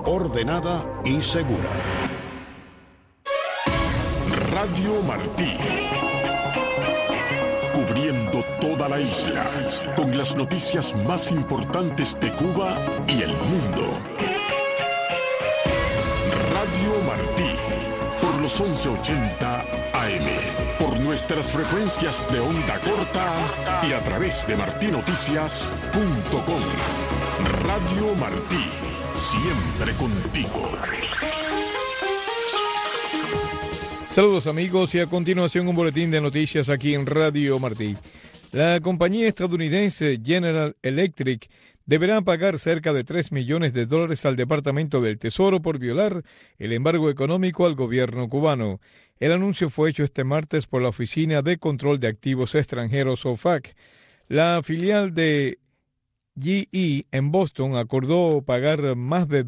ordenada y segura. Radio Martí. Cubriendo toda la isla, con las noticias más importantes de Cuba y el mundo. Radio Martí, por los 1180 AM, por nuestras frecuencias de onda corta y a través de martinoticias.com. Radio Martí, siempre contigo. Saludos amigos, y a continuación un boletín de noticias aquí en Radio Martí. La compañía estadounidense General Electric deberá pagar cerca de $3 millones al Departamento del Tesoro por violar el embargo económico al gobierno cubano. El anuncio fue hecho este martes por la Oficina de Control de Activos Extranjeros, OFAC. La filial de GE en Boston acordó pagar más de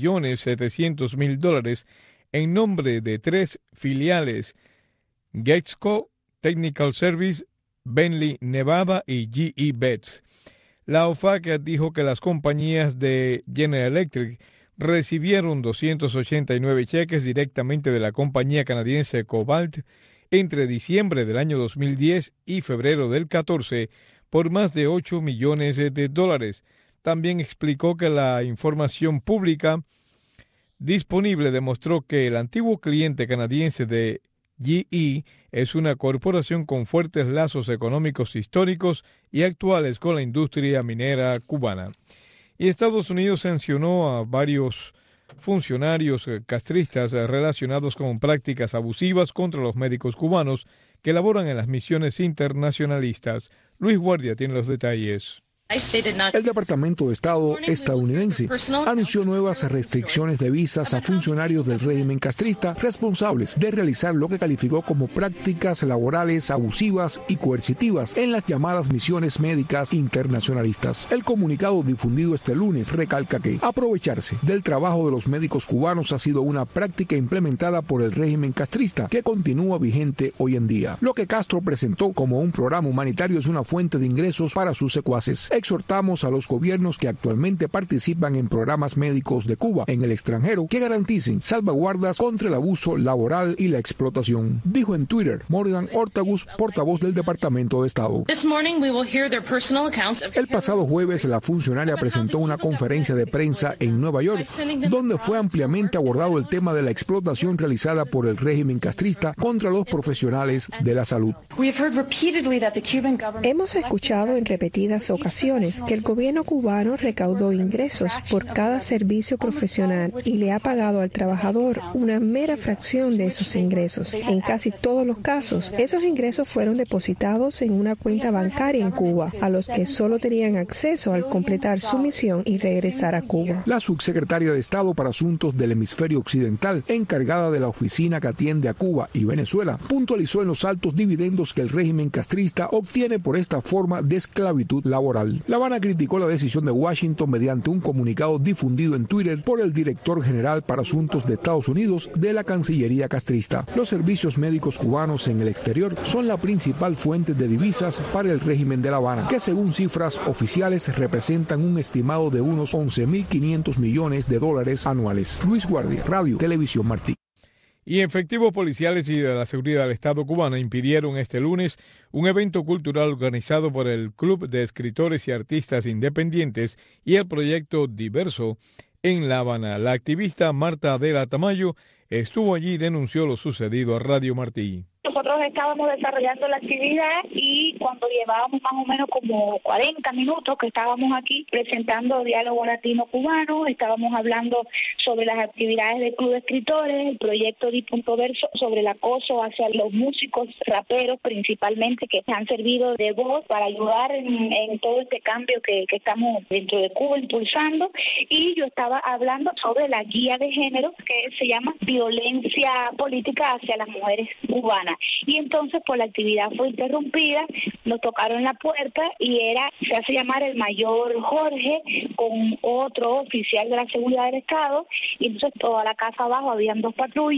$2.700.000 en nombre de 3 filiales: Gatesco, Technical Service, Bentley Nevada y GE Betts. La OFAC dijo que las compañías de General Electric recibieron 289 cheques directamente de la compañía canadiense Cobalt entre diciembre del año 2010 y febrero del 14 por más de $8 millones. También explicó que la información pública disponible demostró que el antiguo cliente canadiense de GE es una corporación con fuertes lazos económicos históricos y actuales con la industria minera cubana. Y Estados Unidos sancionó a varios funcionarios castristas relacionados con prácticas abusivas contra los médicos cubanos que laboran en las misiones internacionalistas. Luis Guardia tiene los detalles. El Departamento de Estado estadounidense anunció nuevas restricciones de visas a funcionarios del régimen castrista responsables de realizar lo que calificó como prácticas laborales abusivas y coercitivas en las llamadas misiones médicas internacionalistas. El comunicado difundido este lunes recalca que aprovecharse del trabajo de los médicos cubanos ha sido una práctica implementada por el régimen castrista que continúa vigente hoy en día. Lo que Castro presentó como un programa humanitario es una fuente de ingresos para sus secuaces. Exhortamos a los gobiernos que actualmente participan en programas médicos de Cuba en el extranjero que garanticen salvaguardas contra el abuso laboral y la explotación, dijo en Twitter Morgan Ortagus, portavoz del Departamento de Estado. El pasado jueves, la funcionaria presentó una conferencia de prensa en Nueva York, donde fue ampliamente abordado el tema de la explotación realizada por el régimen castrista contra los profesionales de la salud. Hemos escuchado en repetidas ocasiones que el gobierno cubano recaudó ingresos por cada servicio profesional y le ha pagado al trabajador una mera fracción de esos ingresos. En casi todos los casos, esos ingresos fueron depositados en una cuenta bancaria en Cuba, a los que solo tenían acceso al completar su misión y regresar a Cuba. La subsecretaria de Estado para Asuntos del Hemisferio Occidental, encargada de la oficina que atiende a Cuba y Venezuela, puntualizó en los altos dividendos que el régimen castrista obtiene por esta forma de esclavitud laboral. La Habana criticó la decisión de Washington mediante un comunicado difundido en Twitter por el director general para Asuntos de Estados Unidos de la Cancillería castrista. Los servicios médicos cubanos en el exterior son la principal fuente de divisas para el régimen de La Habana, que según cifras oficiales representan un estimado de unos $11.500 millones anuales. Luis Guardia, Radio Televisión Martí. Y efectivos policiales y de la seguridad del Estado cubana impidieron este lunes un evento cultural organizado por el Club de Escritores y Artistas Independientes y el Proyecto Diverso en La Habana. La activista Marta Adela Tamayo estuvo allí y denunció lo sucedido a Radio Martí. Nosotros estábamos desarrollando la actividad y cuando llevábamos más o menos como 40 minutos que estábamos aquí presentando Diálogo Latino-Cubano, estábamos hablando sobre las actividades del Club de Escritores, el proyecto Diverso sobre el acoso hacia los músicos, raperos principalmente, que han servido de voz para ayudar en todo este cambio que estamos dentro de Cuba impulsando. Y yo estaba hablando sobre la guía de género que se llama Violencia Política hacia las Mujeres Cubanas. Y entonces pues la actividad fue interrumpida, nos tocaron la puerta y se hace llamar el mayor Jorge con otro oficial de la seguridad del Estado, y entonces toda la casa abajo habían 2 patrullas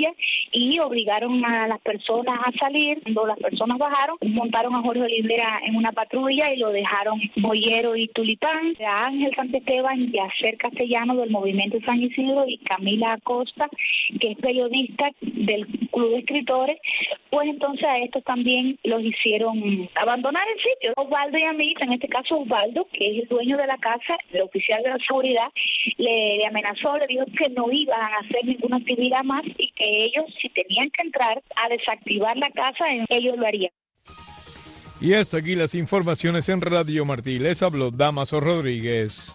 y obligaron a las personas a salir. Cuando las personas bajaron, montaron a Jorge Olivera en una patrulla y lo dejaron Boyero y Tulipán, a Ángel Santesteban, Yacer Castellano del Movimiento San Isidro y Camila Acosta, que es periodista del Club de Escritores. Pues entonces a estos también los hicieron abandonar el sitio. Osvaldo y Amita, en este caso Osvaldo, que es el dueño de la casa, el oficial de la seguridad, le amenazó, le dijo que no iban a hacer ninguna actividad más y que ellos, si tenían que entrar a desactivar la casa, ellos lo harían. Y hasta aquí las informaciones en Radio Martí. Les habló Damaso Rodríguez.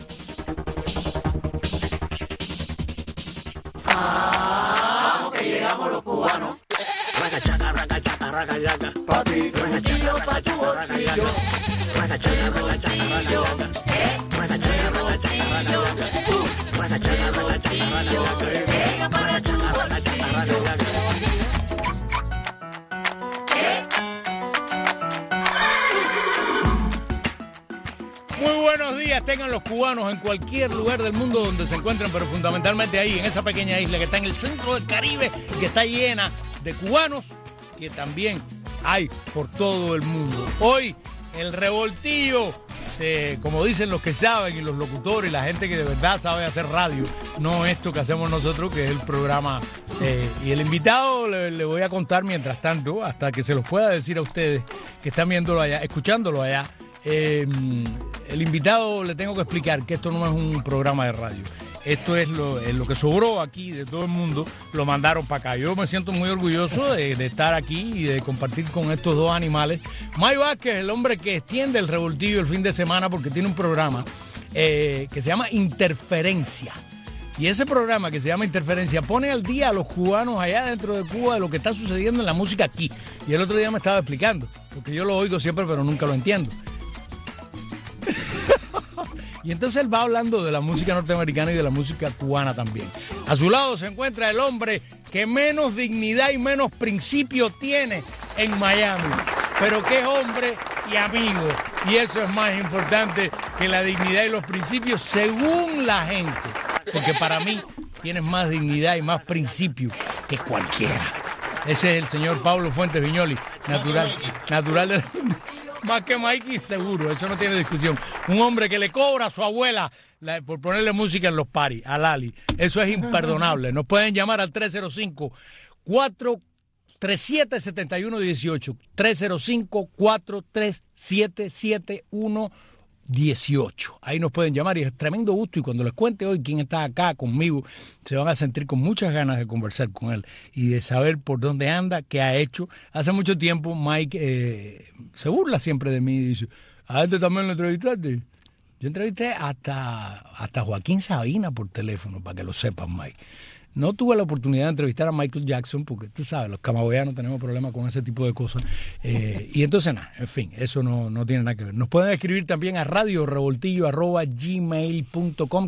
Que llegamos los cubanos. Ragachaca, ragachaca, ragachaca. Pa' ti, bolsillo, pa' tu bolsillo. Ragachaca, ragachaca, ragachaca. Ragachaca, ragachaca, ragachaca. Ragachaca, ragachaca, ragachaca. Ragachaca, ragachaca, ragachaca. Muy buenos días, tengan los cubanos en cualquier lugar del mundo donde se encuentren, pero fundamentalmente ahí, en esa pequeña isla que está en el centro del Caribe y que está llena de cubanos que también hay por todo el mundo. Hoy el revoltillo, como dicen los que saben y los locutores y la gente que de verdad sabe hacer radio, no esto que hacemos nosotros, que es el programa. Y el invitado le voy a contar mientras tanto, hasta que se los pueda decir a ustedes que están viéndolo allá, escuchándolo allá. El invitado le tengo que explicar que esto no es un programa de radio. Esto es lo que sobró aquí de todo el mundo, lo mandaron para acá. Yo me siento muy orgulloso de estar aquí y de compartir con estos dos animales. May Vázquez, el hombre que extiende el revoltillo el fin de semana porque tiene un programa que se llama Interferencia. Y ese programa que se llama Interferencia pone al día a los cubanos allá dentro de Cuba de lo que está sucediendo en la música aquí. Y el otro día me estaba explicando, porque yo lo oigo siempre pero nunca lo entiendo. Y entonces él va hablando de la música norteamericana y de la música cubana también. A su lado se encuentra el hombre que menos dignidad y menos principio tiene en Miami, pero que es hombre y amigo. Y eso es más importante que la dignidad y los principios según la gente. Porque para mí tienes más dignidad y más principio que cualquiera. Ese es el señor Pablo Fuentes Viñoli, natural de... Más que Mikey, seguro, eso no tiene discusión. Un hombre que le cobra a su abuela por ponerle música en los paris, a Lali. Eso es imperdonable. Nos pueden llamar al 305-437-7118. 305-437-7118. Ahí nos pueden llamar y es tremendo gusto. Y cuando les cuente hoy quién está acá conmigo, se van a sentir con muchas ganas de conversar con él y de saber por dónde anda, qué ha hecho. Hace mucho tiempo Mike se burla siempre de mí y dice: ¿a este también lo entrevistaste? Yo entrevisté hasta Joaquín Sabina por teléfono, para que lo sepan, Mike. No tuve la oportunidad de entrevistar a Michael Jackson porque, tú sabes, los camagüeyanos tenemos problemas con ese tipo de cosas. Y entonces, nada, en fin, eso no tiene nada que ver. Nos pueden escribir también a radiorevoltillo@gmail.com,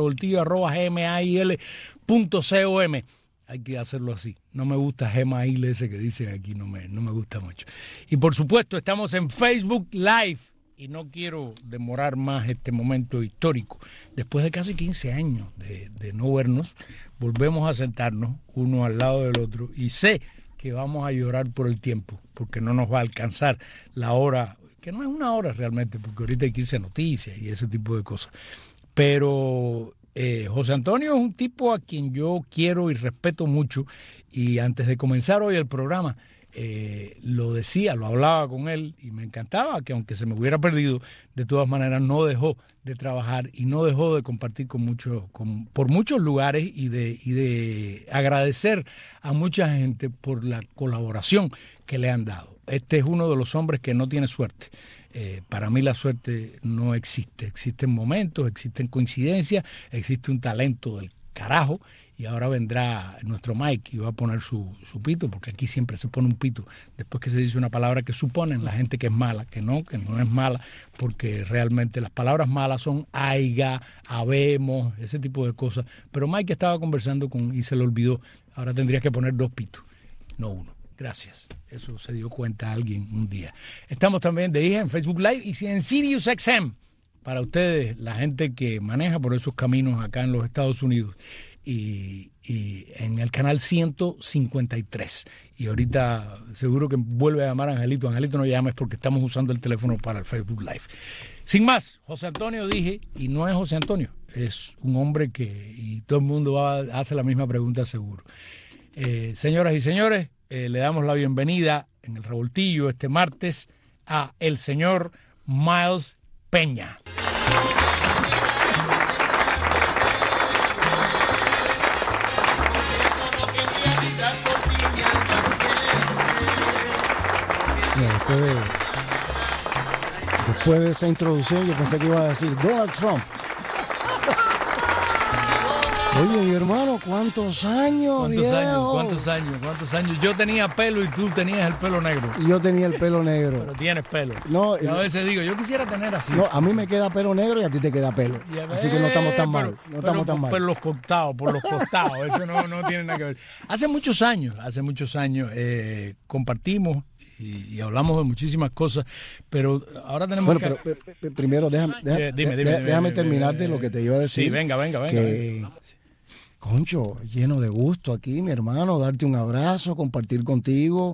radiorevoltillo@gmail.com. Hay que hacerlo así. No me gusta Gmail ese que dicen aquí, no me gusta mucho. Y por supuesto, estamos en Facebook Live. Y no quiero demorar más este momento histórico. Después de casi 15 años de no vernos, volvemos a sentarnos uno al lado del otro. Y sé que vamos a llorar por el tiempo, porque no nos va a alcanzar la hora, que no es una hora realmente, porque ahorita hay que irse a noticias y ese tipo de cosas. Pero José Antonio es un tipo a quien yo quiero y respeto mucho. Y antes de comenzar hoy el programa, lo decía, lo hablaba con él y me encantaba que aunque se me hubiera perdido, de todas maneras no dejó de trabajar y no dejó de compartir por muchos lugares y de agradecer a mucha gente por la colaboración que le han dado. Este es uno de los hombres que no tiene suerte. Para mí la suerte no existe. Existen momentos, existen coincidencias, existe un talento del carajo. Y ahora vendrá nuestro Mike y va a poner su pito, porque aquí siempre se pone un pito después que se dice una palabra que suponen la gente que es mala, que no es mala, porque realmente las palabras malas son aiga, habemos, ese tipo de cosas. Pero Mike estaba conversando y se le olvidó. Ahora tendrías que poner 2 pitos, no 1. Gracias. Eso se dio cuenta alguien un día. Estamos también de hija en Facebook Live y en Sirius XM, para ustedes, la gente que maneja por esos caminos acá en los Estados Unidos. y en el canal 153. Y ahorita seguro que vuelve a llamar a Angelito. Angelito, no llames porque estamos usando el teléfono para el Facebook Live. Sin más, José Antonio dije, y no es José Antonio, es un hombre que, y todo el mundo hace la misma pregunta seguro. Señoras y señores, le damos la bienvenida en el Revoltillo este martes a el señor Miles Peña. Después de esa introducción yo pensé que iba a decir Donald Trump. Oye, mi hermano, ¿cuántos años? ¿Cuántos años? Yo tenía pelo y tú tenías el pelo negro. Yo tenía el pelo negro. Pero tienes pelo. No, yo a veces digo, yo quisiera tener así. No, a mí me queda pelo negro y a ti te queda pelo. Así que no estamos tan mal. No estamos tan mal. Por los costados, eso no tiene nada que ver. Hace muchos años, compartimos y hablamos de muchísimas cosas, pero ahora tenemos pero primero déjame terminar de lo que te iba a decir. Sí, venga. Concho, lleno de gusto aquí, mi hermano, darte un abrazo, compartir contigo,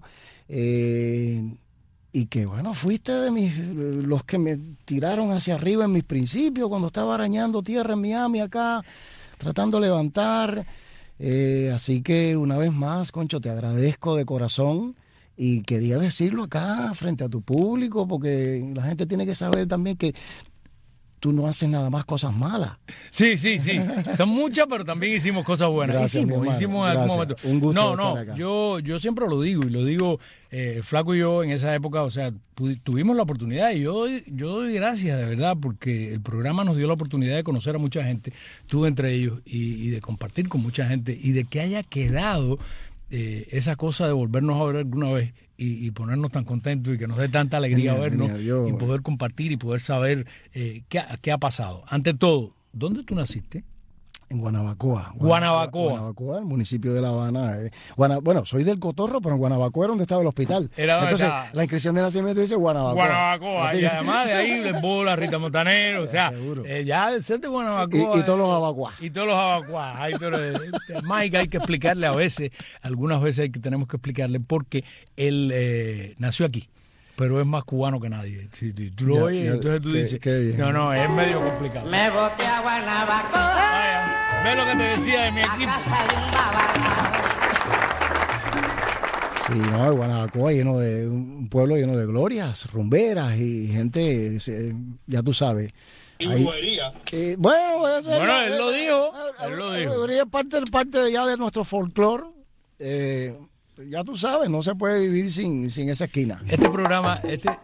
y que bueno, fuiste de los que me tiraron hacia arriba en mis principios, cuando estaba arañando tierra en Miami acá, tratando de levantar, así que una vez más, Concho, te agradezco de corazón. Y quería decirlo acá frente a tu público, porque la gente tiene que saber también que tú no haces nada más cosas malas. Sí. Son muchas, pero también hicimos cosas buenas. Gracias, hicimos en algún momento. Un gusto estar acá. Yo siempre lo digo, y lo digo, Flaco y yo en esa época, o sea, tuvimos la oportunidad, y yo doy gracias de verdad, porque el programa nos dio la oportunidad de conocer a mucha gente, tú entre ellos, y de compartir con mucha gente, y de que haya quedado esa cosa de volvernos a ver alguna vez y ponernos tan contentos y que nos dé tanta alegría vernos y poder compartir y poder saber qué ha pasado. Ante todo, ¿dónde tú naciste? En Guanabacoa. Guanabacoa, el municipio de La Habana. Bueno, soy del Cotorro, pero en Guanabacoa era donde estaba el hospital. Entonces, la inscripción de nacimiento dice Guanabacoa. Guanabacoa, y además de ahí les bola, Rita Montanero, o sea, ya de ser de Guanabacoa. Y todos los abacuás. Mike, hay que explicarle a veces, algunas veces tenemos que explicarle porque él nació aquí. Pero es más cubano que nadie. Si tú lo oyes, entonces tú dices, no, es medio complicado. Me boté a Guanabacoa. ¿Ves lo que te decía de mi equipo? Sí, no, Guanabacoa lleno de un pueblo lleno de glorias, rumberas y gente, ya tú sabes. Y brujería. Bueno, él lo dijo. Es parte ya de nuestro folclore. Ya tú sabes, no se puede vivir sin esa esquina. Este programa,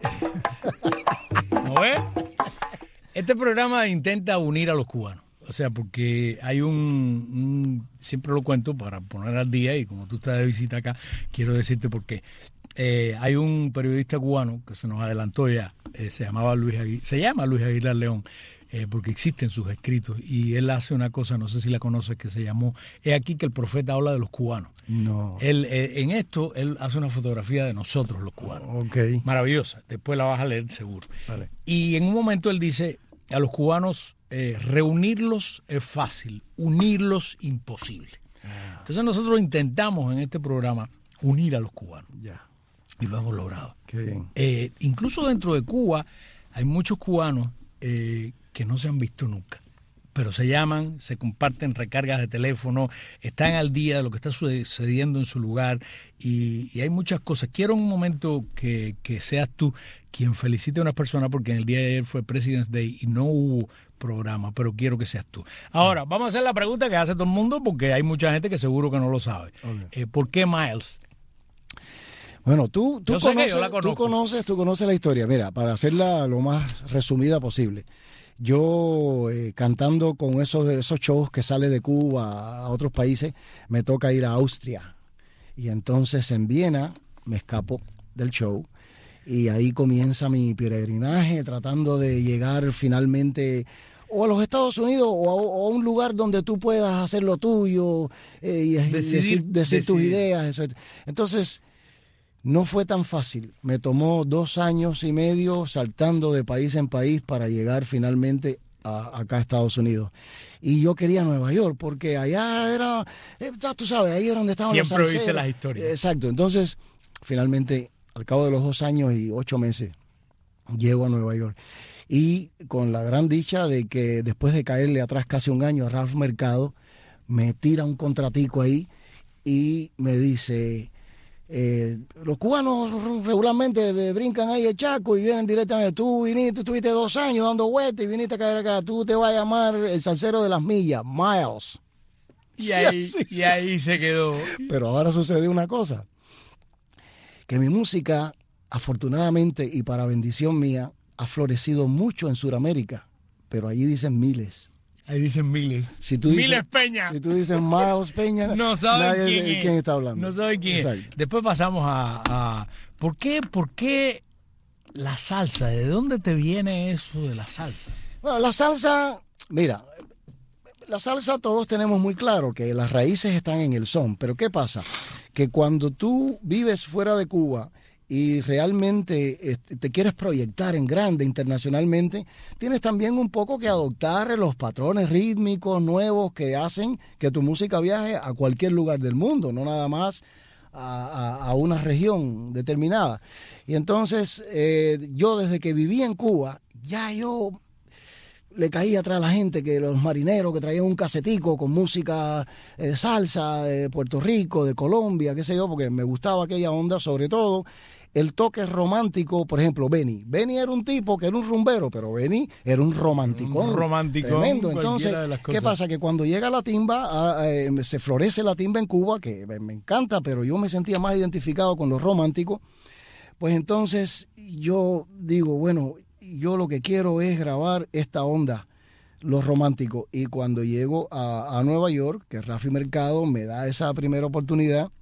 ¿no ves? Este programa intenta unir a los cubanos. O sea, porque hay siempre lo cuento para poner al día, y como tú estás de visita acá, quiero decirte por qué. Hay un periodista cubano que se nos adelantó ya, se llama Luis Aguilar León, porque existen sus escritos, y él hace una cosa, no sé si la conoces, que se llamó "Es aquí que el profeta habla de los cubanos". No. Él hace una fotografía de nosotros los cubanos. Okay. Maravillosa, después la vas a leer seguro. Vale. Y en un momento él dice, a los cubanos reunirlos es fácil, unirlos imposible. Entonces nosotros intentamos en este programa unir a los cubanos. Ya. Y lo hemos logrado. Qué bien. Incluso dentro de Cuba hay muchos cubanos que no se han visto nunca, pero se llaman, se comparten recargas de teléfono, están al día de lo que está sucediendo en su lugar, y hay muchas cosas. Quiero un momento que seas tú quien felicite a una persona, porque en el día de ayer fue President's Day y no hubo programa, pero quiero que seas tú. Ahora, vamos a hacer la pregunta que hace todo el mundo, porque hay mucha gente que seguro que no lo sabe. Okay. ¿Por qué Miles? Bueno, tú conoces la historia. Mira, para hacerla lo más resumida posible, yo cantando con esos shows que sale de Cuba a otros países, me toca ir a Austria. Y entonces en Viena me escapo del show y ahí comienza mi peregrinaje, tratando de llegar finalmente o a los Estados Unidos o a un lugar donde tú puedas hacer lo tuyo y decir tus ideas. Eso. Entonces, no fue tan fácil. Me tomó 2 años y medio saltando de país en país para llegar finalmente acá a Estados Unidos. Y yo quería Nueva York, porque allá era, tú sabes, ahí era donde estaban los salseros. Siempre viste las historias. Exacto. Entonces, finalmente, al cabo de los 2 años y 8 meses, llego a Nueva York. Y con la gran dicha de que después de caerle atrás casi un año a Ralph Mercado, me tira un contratico ahí y me dice, los cubanos regularmente brincan ahí el Chaco y vienen directamente. Tú estuviste 2 años dando vueltas y viniste a caer acá. Tú te vas a llamar el salsero de las millas, Miles. Y ahí se quedó. Pero ahora sucede una cosa, que mi música, afortunadamente y para bendición mía, ha florecido mucho en Sudamérica, pero allí dicen Miles. Ahí dicen Miles. Si tú dices, Miles Peña. Si tú dices Miles Peña, no saben quién está hablando. No saben quién es. Después pasamos a ¿por qué la salsa? ¿De dónde te viene eso de la salsa? Bueno, la salsa, mira, la salsa todos tenemos muy claro que las raíces están en el son, pero ¿qué pasa? Que cuando tú vives fuera de Cuba y realmente te quieres proyectar en grande internacionalmente, tienes también un poco que adoptar los patrones rítmicos nuevos que hacen que tu música viaje a cualquier lugar del mundo, no nada más a una región determinada. Y entonces yo desde que viví en Cuba, ya yo le caía atrás a la gente, que los marineros que traían un casetico con música de salsa de Puerto Rico, de Colombia, qué sé yo, porque me gustaba aquella onda, sobre todo el toque romántico. Por ejemplo, Benny era un tipo que era un rumbero, pero Benny era un romanticón. Un romanticón. Tremendo. Entonces, ¿qué pasa? Que cuando llega la timba, se florece la timba en Cuba, que me encanta, pero yo me sentía más identificado con los románticos. Pues entonces yo digo, bueno, yo lo que quiero es grabar esta onda, los románticos. Y cuando llego a Nueva York, que Rafi Mercado me da esa primera oportunidad,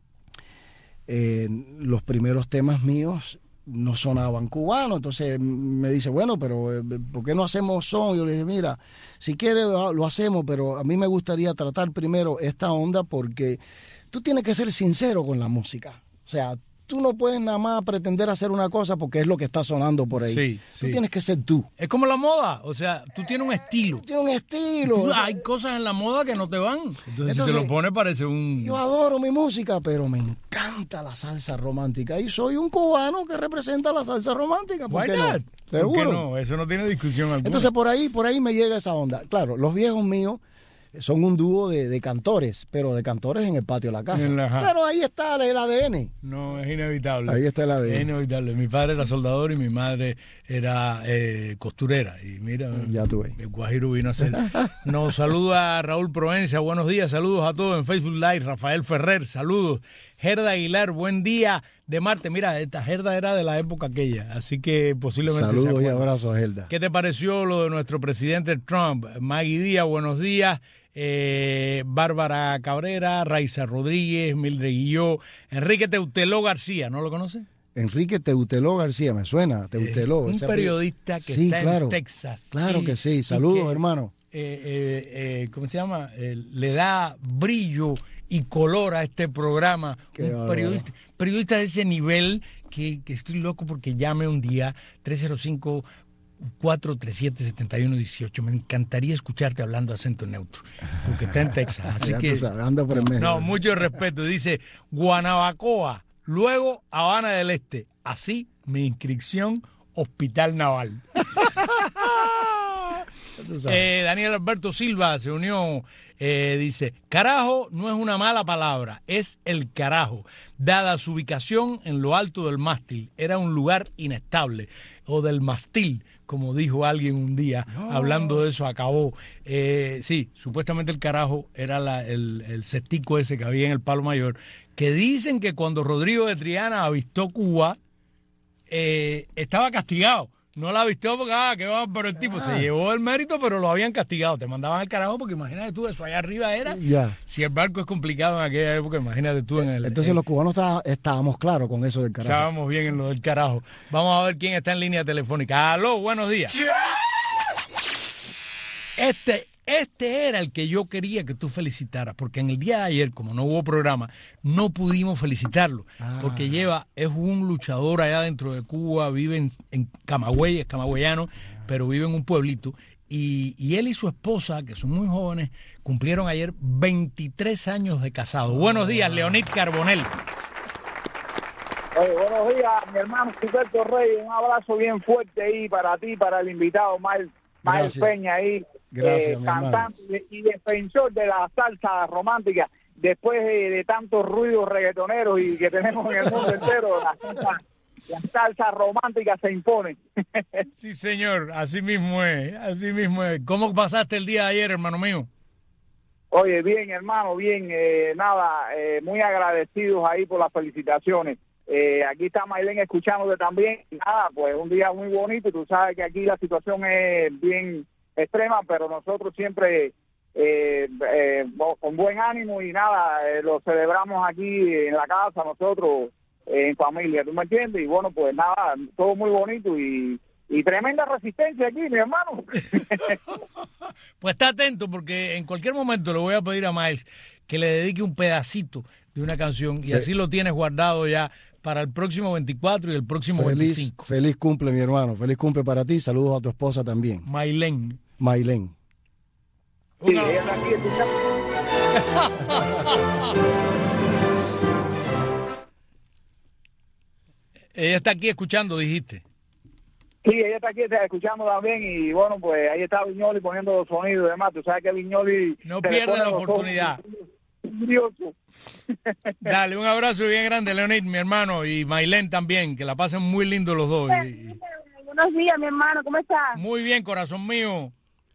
los primeros temas míos no sonaban cubanos. Entonces me dice, bueno, pero ¿por qué no hacemos son? Yo le dije, mira, si quieres lo hacemos, pero a mí me gustaría tratar primero esta onda, porque tú tienes que ser sincero con la música. O sea, tú no puedes nada más pretender hacer una cosa porque es lo que está sonando por ahí. Sí, tú tienes que ser tú. Es como la moda, o sea, tú tienes un estilo. Tienes un estilo. Hay cosas en la moda que no te van. Entonces si te lo pones parece un... Yo adoro mi música, pero me encanta la salsa romántica. Y soy un cubano que representa la salsa romántica. ¿Por qué no? ¿Por qué no? Eso no tiene discusión alguna. Entonces por ahí me llega esa onda. Claro, los viejos míos son un dúo de cantores, pero de cantores en el patio de la casa. Pero ahí está el ADN. No, es inevitable. Ahí está el ADN. Es inevitable. Mi padre era soldador y mi madre era costurera. Y mira, ya tú ves. El Guajiro vino a hacer. Nos saluda Raúl Provencia, buenos días, saludos a todos en Facebook Live. Rafael Ferrer, saludos. Gerda Aguilar, buen día de Marte. Mira, esta Gerda era de la época aquella, así que posiblemente saludos y abrazos a Gerda. ¿Qué te pareció lo de nuestro presidente Trump? Maggie Díaz, buenos días. Bárbara Cabrera, Raiza Rodríguez, Mildred Guilló, Enrique Teuteló García, ¿no lo conoces? Enrique Teuteló García, me suena, Teuteló. Un periodista que está en Texas. Claro que sí, saludos hermano. ¿Cómo se llama? Le da brillo y color a este programa. Un periodista de ese nivel que estoy loco porque llame un día 305-437-7118. Me encantaría escucharte hablando acento neutro, porque está en Texas. Así que anda por el medio. No, mucho respeto. Dice Guanabacoa, luego Habana del Este. Así mi inscripción Hospital Naval. Daniel Alberto Silva se unió. Dice, carajo no es una mala palabra, es el carajo, dada su ubicación en lo alto del mástil, era un lugar inestable, o del mastil, como dijo alguien un día, hablando de eso, acabó. Sí, supuestamente el carajo era el cestico ese que había en el Palo Mayor, que dicen que cuando Rodrigo de Triana avistó Cuba, estaba castigado. No la vistió porque, pero el tipo se llevó el mérito, pero lo habían castigado. Te mandaban al carajo porque imagínate tú, eso allá arriba era. Si el barco es complicado en aquella época, imagínate tú en el... Entonces los cubanos estábamos claros con eso del carajo. Estábamos bien en lo del carajo. Vamos a ver quién está en línea telefónica. Aló, buenos días. Este era el que yo quería que tú felicitaras, porque en el día de ayer, como no hubo programa, no pudimos felicitarlo, porque es un luchador allá dentro de Cuba, vive en Camagüey, es camagüeyano, pero vive en un pueblito, y él y su esposa, que son muy jóvenes, cumplieron ayer 23 años de casado. Buenos días, Leonid Carbonell. Oye, buenos días, mi hermano Gilberto Reyes. Un abrazo bien fuerte ahí para ti, para el invitado Miles Peña ahí, cantante y defensor de la salsa romántica. Después de tantos ruidos reggaetoneros y que tenemos en el mundo entero, la salsa romántica se impone. Sí, señor, así mismo es, así mismo es. ¿Cómo pasaste el día de ayer, hermano mío? Oye, bien, hermano, bien. Muy agradecidos ahí por las felicitaciones. Aquí está Maylene escuchándote también. Nada, pues un día muy bonito. Tú sabes que aquí la situación es bien extrema, pero nosotros siempre con buen ánimo y nada, lo celebramos aquí en la casa, nosotros en familia, ¿tú me entiendes? Y bueno, pues nada, todo muy bonito y tremenda resistencia aquí, mi hermano. Pues está atento, porque en cualquier momento le voy a pedir a Miles que le dedique un pedacito de una canción y así lo tienes guardado ya para el próximo 24 y el próximo 25. Feliz cumple, mi hermano. Feliz cumple para ti. Saludos a tu esposa también. Maylene. Sí, ella está aquí escuchando. Ella está aquí escuchando, dijiste. Sí, ella está aquí escuchando también y bueno, pues ahí está Viñoli poniendo los sonidos y demás. Tú sabes que Viñoli no pierde la oportunidad. Dale, un abrazo bien grande, Leonid, mi hermano, y Maylene también, que la pasen muy lindo los dos. Buenos días, mi hermano, ¿cómo estás? Muy bien, corazón mío.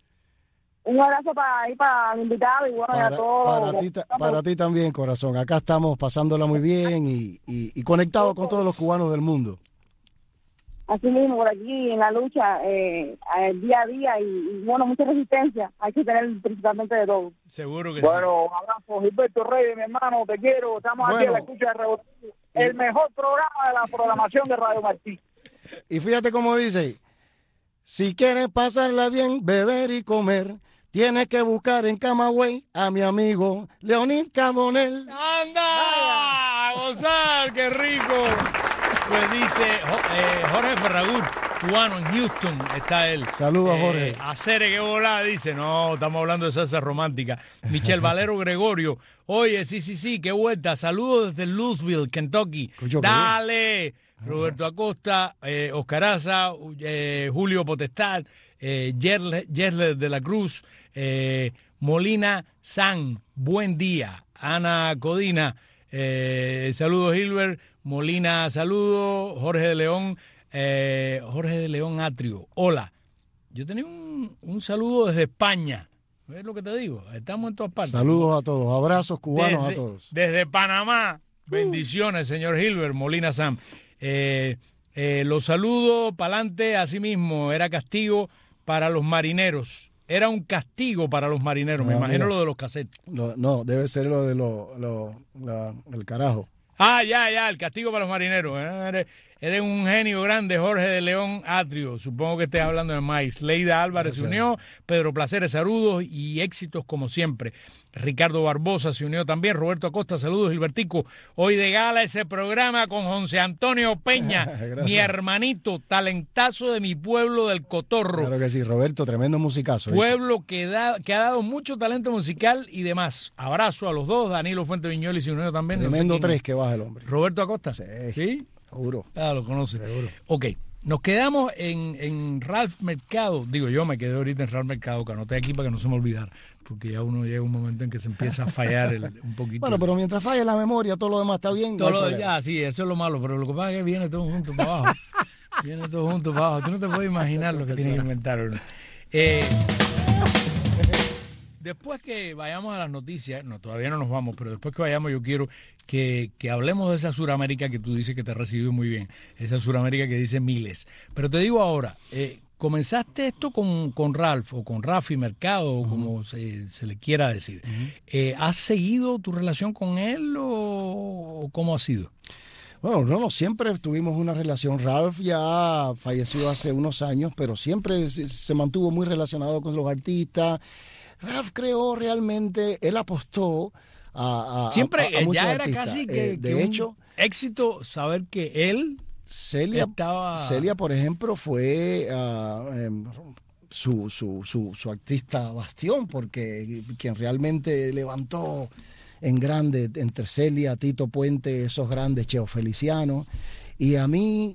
Un abrazo para el invitado y bueno, a todos. Para ti también, corazón. Acá estamos pasándola muy bien y conectados con todos los cubanos del mundo. Así mismo, por aquí en la lucha, día a día y bueno, mucha resistencia. Hay que tener principalmente de todo. Seguro que bueno, un abrazo, Gilberto Reyes, mi hermano, te quiero. Estamos aquí en la escucha de Revolución, el mejor programa de la programación de Radio Martí. Y fíjate cómo dice, si quieres pasarla bien, beber y comer, tienes que buscar en Camagüey a mi amigo Leonid Carbonell. ¡Anda! ¡A gozar! ¡Qué rico! Pues dice Jorge Ferragut, cubano en Houston, está él. Saludos a Jorge. Acere que volá, dice. No, estamos hablando de salsa romántica. Michel Valero Gregorio. Oye, sí, qué vuelta. Saludos desde Louisville, Kentucky. Dale. Roberto Acosta, Oscar Aza, Julio Potestad, Yersler de la Cruz, Molina San, buen día. Ana Codina, saludos Hilbert. Molina, saludos. Jorge de León Atrio, hola. Yo tenía un saludo desde España. ¿Ves lo que te digo? Estamos en todas partes. Saludos a todos, abrazos cubanos a todos. Desde Panamá, bendiciones, señor Hilbert, Molina Sam. Los saludos, pa'lante, así mismo, era castigo para los marineros. Era un castigo para los marineros, me imagino lo de los casetes. No, debe ser lo de el carajo. Ya, el castigo para los marineros. Eres un genio grande, Jorge de León Atrio. Supongo que estés hablando de Miles. Leida Álvarez se unió, Pedro Placeres, saludos y éxitos como siempre. Ricardo Barbosa se unió también, Roberto Acosta, saludos, Gilbertico. Hoy de gala ese programa con José Antonio Peña, mi hermanito, talentazo de mi pueblo del Cotorro. Claro que sí, Roberto, tremendo musicazo. Pueblo que ha dado mucho talento musical y demás. Abrazo a los dos, Danilo Fuente Viñoli se unió también. Tremendo tres que baja el hombre. Roberto Acosta. Sí. Seguro. Lo conoce. Seguro. Ok, nos quedamos en Ralph Mercado. Digo, yo me quedé ahorita en Ralph Mercado, que anoté aquí para que no se me olvidara, porque ya uno llega un momento en que se empieza a fallar un poquito. Bueno, pero mientras falla la memoria, todo lo demás está bien. Sí, eso es lo malo, pero lo que pasa es que viene todo junto para abajo. Viene todo junto para abajo. Tú no te puedes imaginar lo que tiene que inventar uno. Después que vayamos a las noticias, todavía no nos vamos, pero después que vayamos yo quiero que hablemos de esa Suramérica que tú dices que te ha recibido muy bien, esa Suramérica que dice miles. Pero te digo ahora, comenzaste esto con Ralph o con Rafi Mercado, o como se le quiera decir. ¿Has seguido tu relación con él o cómo ha sido? Bueno, no, siempre tuvimos una relación. Ralph ya falleció hace unos años, pero siempre se mantuvo muy relacionado con los artistas. Ralph creó realmente, él apostó a muchos ya era artistas. Casi de hecho, éxito saber que él Celia, por ejemplo, fue su artista bastión, porque quien realmente levantó en grande entre Celia, Tito Puente, esos grandes, Cheo Feliciano. Y a mí,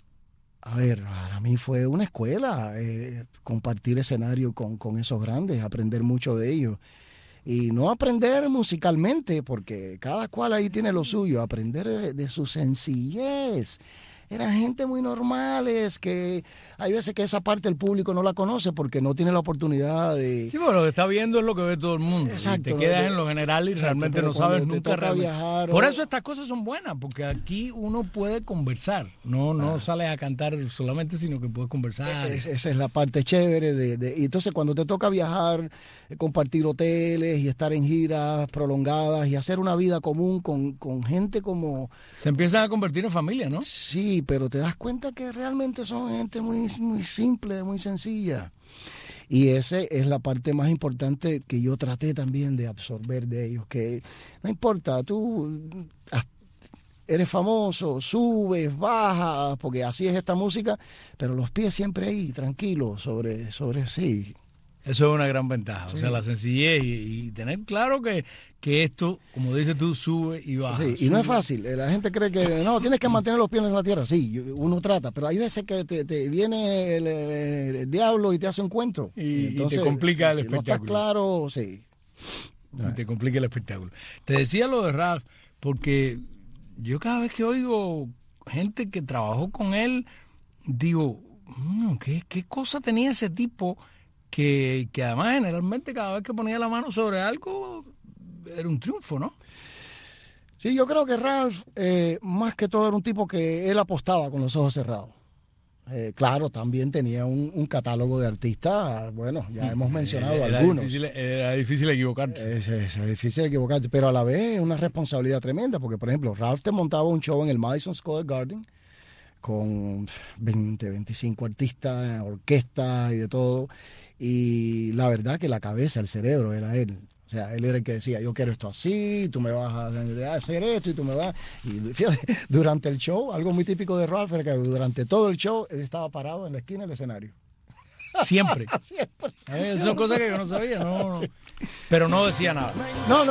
para mí fue una escuela compartir escenario con esos grandes, aprender mucho de ellos. Y no aprender musicalmente, porque cada cual ahí tiene lo suyo, aprender de su sencillez. Eran gente muy normales, que hay veces que esa parte del público no la conoce porque no tiene la oportunidad de... Sí, bueno, lo que está viendo es lo que ve todo el mundo. Exacto. Y te quedas en lo general y realmente no sabes nunca viajar. Por eso estas cosas son buenas, porque aquí uno puede conversar. No sales a cantar solamente, sino que puedes conversar. Esa es la parte chévere. Y entonces cuando te toca viajar, compartir hoteles y estar en giras prolongadas y hacer una vida común con gente como... Se empiezan a convertir en familia, ¿no? Sí, pero te das cuenta que realmente son gente muy, muy simple, muy sencilla. Y esa es la parte más importante que yo traté también de absorber de ellos, que no importa, tú eres famoso, subes, bajas, porque así es esta música, pero los pies siempre ahí, tranquilos, sobre sí. Eso es una gran ventaja, sí. O sea, la sencillez y tener claro que esto, como dices tú, sube y baja. Sí, y no es fácil. La gente cree que no, tienes que mantener los pies en la tierra. Sí, uno trata, pero hay veces que te viene el diablo y te hace un cuento. Y te complica el espectáculo. No estás claro, sí. Y te complica el espectáculo. Te decía lo de Ralph, porque yo cada vez que oigo gente que trabajó con él, digo, ¿qué cosa tenía ese tipo? Que además generalmente cada vez que ponía la mano sobre algo era un triunfo, ¿no? Sí, yo creo que Ralph más que todo era un tipo que él apostaba con los ojos cerrados. Claro, también tenía un catálogo de artistas, bueno, ya hemos mencionado algunos. Era difícil equivocarse. Es difícil equivocarse, pero a la vez es una responsabilidad tremenda, porque por ejemplo, Ralph te montaba un show en el Madison Square Garden con 20, 25 artistas, orquesta y de todo. Y la verdad que la cabeza, el cerebro era él. O sea, él era el que decía, yo quiero esto así, tú me vas a hacer esto y tú me vas... Y fíjate, durante el show, algo muy típico de Ralph era que durante todo el show él estaba parado en la esquina del escenario. Siempre. Siempre. Son cosas que yo no sabía, no. Pero no decía nada. No.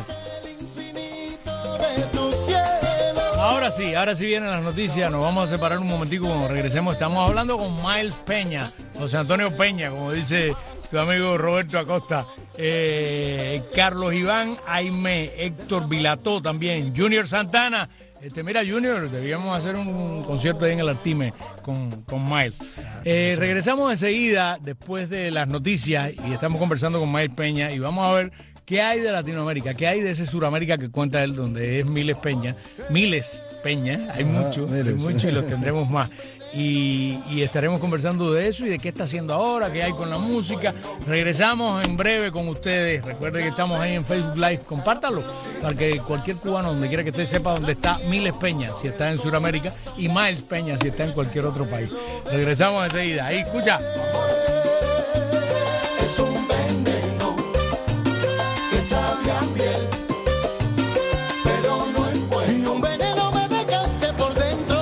Ahora sí vienen las noticias. Nos vamos a separar un momentico cuando regresemos. Estamos hablando con Miles Peña, José Antonio Peña, como dice tu amigo Roberto Acosta, Carlos Iván Aimé, Héctor Vilató también, Junior Santana. Mira, Junior, debíamos hacer un concierto ahí en el Artime con Miles. Regresamos enseguida después de las noticias y estamos conversando con Miles Peña y vamos a ver qué hay de Latinoamérica, qué hay de ese Suramérica que cuenta él, donde es Miles Peña, hay muchos y los tendremos más. Y estaremos conversando de eso y de qué está haciendo ahora, qué hay con la música. Regresamos en breve con ustedes. Recuerden que estamos ahí en Facebook Live. Compártalo para que cualquier cubano, donde quiera que esté, sepa dónde está Miles Peña, si está en Sudamérica, y Miles Peña, si está en cualquier otro país. Regresamos enseguida. Ahí, escucha. Es un veneno que sabe a miel, pero no es bueno. Y un veneno me dejaste por dentro.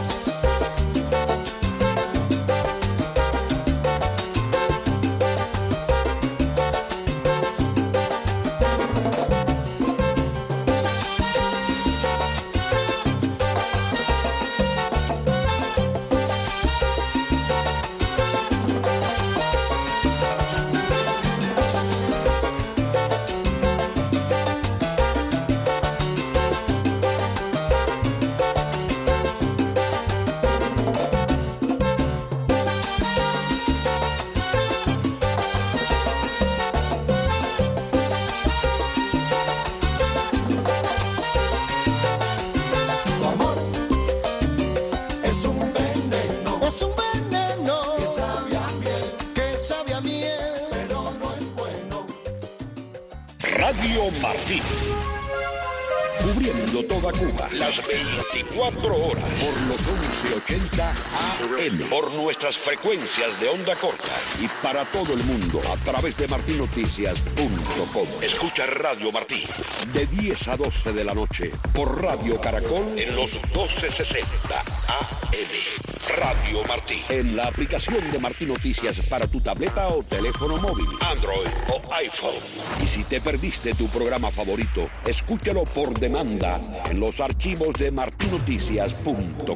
Radio Martí. Cubriendo toda Cuba, las 24 horas, por los 1180 AM, por nuestras frecuencias de onda corta y para todo el mundo a través de martinoticias.com. Escucha Radio Martí de 10 a 12 de la noche por Radio Caracol en los 1260 AM. Radio Martí. En la aplicación de Martí Noticias para tu tableta o teléfono móvil, Android o iPhone. Y si te perdiste tu programa favorito, escúchalo por demanda en los archivos de martinoticias.com.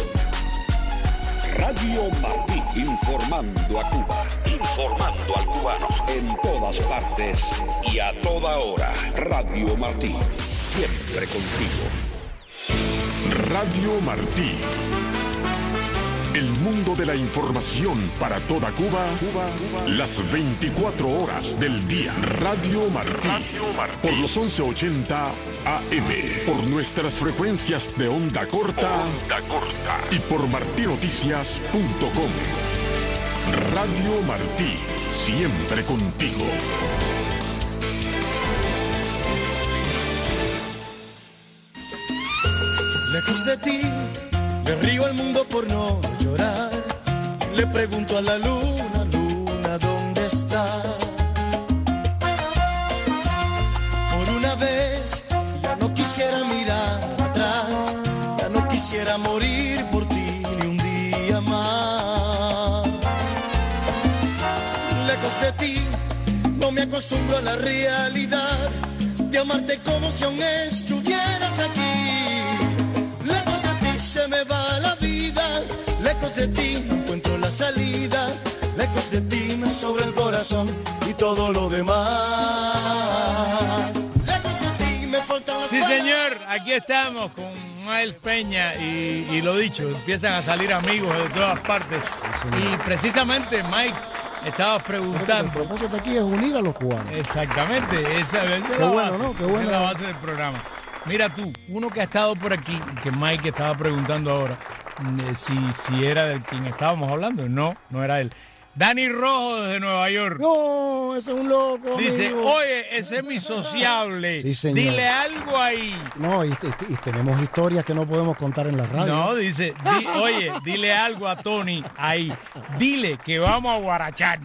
Radio Martí, informando a Cuba, informando al cubano. En todas partes y a toda hora. Radio Martí, siempre contigo. Radio Martí. El mundo de la información para toda Cuba, las 24 horas del día. Radio Martí. Por los 1180 AM. Por nuestras frecuencias de onda corta. Y por martinoticias.com. Radio Martí. Siempre contigo. Lejos de ti, le río al mundo por no llorar. Le pregunto a la luna, luna, ¿dónde está? Por una vez, ya no quisiera mirar atrás. Ya no quisiera morir por ti ni un día más. Lejos de ti, no me acostumbro a la realidad de amarte como si aún estuvieras aquí. Se me va la vida, lejos de ti no encuentro la salida, lejos de ti me sobra el corazón y todo lo demás. Lejos de ti me faltan las palabras. Sí, señor, aquí estamos con Miles Peña y lo dicho, empiezan a salir amigos de todas partes. Y precisamente, Mike, estabas preguntando. El propósito aquí es unir a los cubanos. Exactamente, esa es la base, ¿no? Esa es la base del programa. Mira tú, uno que ha estado por aquí, que Mike estaba preguntando ahora, si era del quien estábamos hablando. No era él. Dani Rojo desde Nueva York. No, ese es un loco. Dice, amigo. Oye, ese es mi sociable. Sí, señor. Dile algo ahí. No, y tenemos historias que no podemos contar en la radio. No, dice, oye, dile algo a Tony ahí. Dile que vamos a guarachar.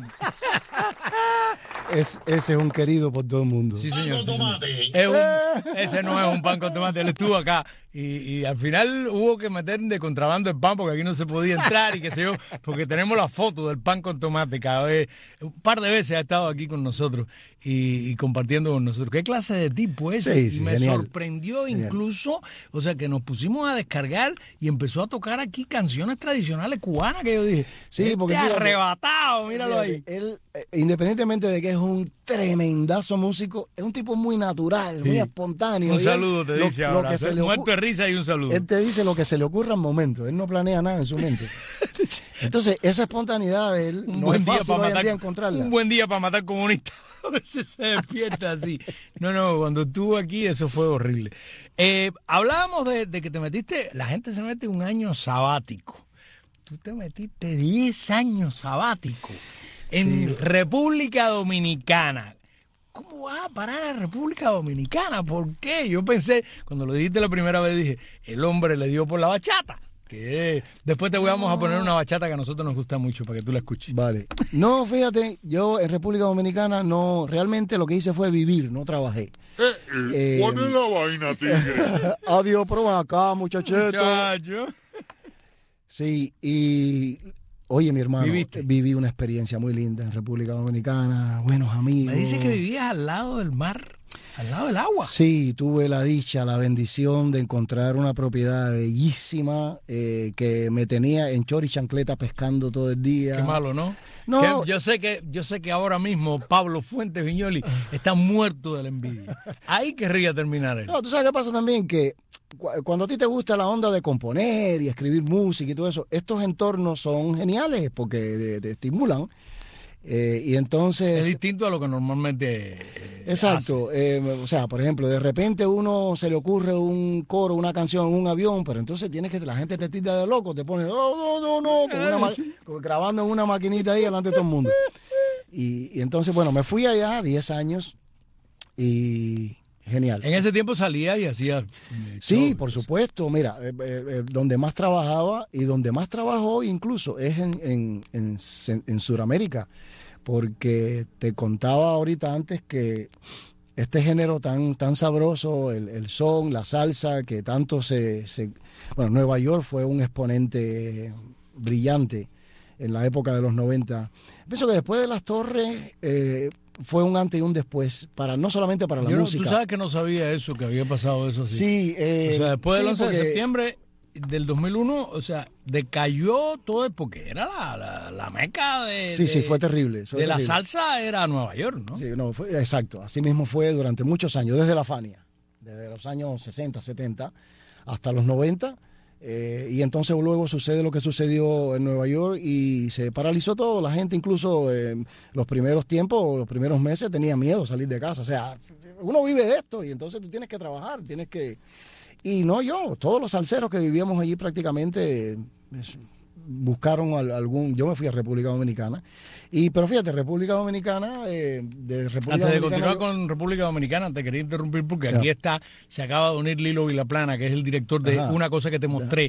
Ese es un querido por todo el mundo. Sí, señor. Sí, señor. Ese no es un pan con tomate. Él estuvo acá y al final hubo que meter de contrabando el pan porque aquí no se podía entrar y qué sé yo, porque tenemos la foto del pan con tomate cada vez. Un par de veces ha estado aquí con nosotros y compartiendo con nosotros. ¿Qué clase de tipo es? Sí, Me genial. sorprendió incluso, o sea, que nos pusimos a descargar y empezó a tocar aquí canciones tradicionales cubanas que yo dije, sí, porque arrebatado, míralo ahí. Él, independientemente de que es un tremendazo músico, es un tipo muy natural, muy espontáneo. Un saludo te dice ahora, muerto de risa y un saludo. Él te dice lo que se le ocurra al momento, él no planea nada en su mente. Entonces, esa espontaneidad de él, no es fácil hoy en día encontrarla. Un buen día para matar comunistas. A veces se despierta así. No, cuando estuvo aquí eso fue horrible. Hablábamos de que te metiste, la gente se mete un año sabático. Tú te metiste 10 años sabático en República Dominicana. ¿Cómo vas a parar a República Dominicana? ¿Por qué? Yo pensé, cuando lo dijiste la primera vez, dije, el hombre le dio por la bachata. Que después te vamos a poner una bachata que a nosotros nos gusta mucho para que tú la escuches. Vale. No, fíjate, yo en República Dominicana no, realmente lo que hice fue vivir, no trabajé. ¿Cuál es la vaina, tigre? Adiós, prueba acá, muchachito. Muchacho. Sí, y oye, mi hermano, ¿Viviste? Viví una experiencia muy linda en República Dominicana, buenos amigos. Me dice que vivías al lado del mar, al lado del agua. Sí, tuve la dicha, la bendición de encontrar una propiedad bellísima que me tenía en chor y chancleta pescando todo el día. Qué malo, ¿no? No. Yo sé que ahora mismo Pablo Fuentes Viñoli está muerto de la envidia. Ahí querría terminar él. No, tú sabes qué pasa también, que cuando a ti te gusta la onda de componer y escribir música y todo eso, estos entornos son geniales porque te estimulan. Y entonces es distinto a lo que normalmente exacto o sea, por ejemplo, de repente uno se le ocurre un coro, una canción en un avión, pero entonces tienes que la gente te tira de loco, te pone grabando en una maquinita ahí delante de todo el mundo. Y entonces, bueno, me fui allá 10 años y genial. En ese tiempo salía y hacía sí, por supuesto. Mira, donde más trabajaba y donde más trabajó incluso es en Sudamérica, porque te contaba ahorita antes que este género tan sabroso, el son, la salsa, que tanto bueno, Nueva York fue un exponente brillante en la época de los 90. Pienso que después de Las Torres fue un antes y un después, no solamente para la música. Tú sabes que no sabía eso, que había pasado eso así. Sí. O sea, después del 11 de septiembre del 2001, o sea, decayó todo, porque era la meca de... Sí, fue terrible. La salsa era Nueva York, ¿no? Sí, exacto. Así mismo fue durante muchos años, desde la Fania, desde los años 60, 70 hasta los 90. Y entonces luego sucede lo que sucedió en Nueva York y se paralizó todo. La gente incluso los primeros tiempos, los primeros meses tenía miedo salir de casa. O sea, uno vive de esto y entonces tú tienes que trabajar, Y no todos los salseros que vivíamos allí prácticamente buscaron yo me fui a República Dominicana. Pero fíjate, República Dominicana, Antes de continuar con República Dominicana, te quería interrumpir porque aquí se acaba de unir Lilo Vilaplana, que es el director de Una Cosa que te mostré.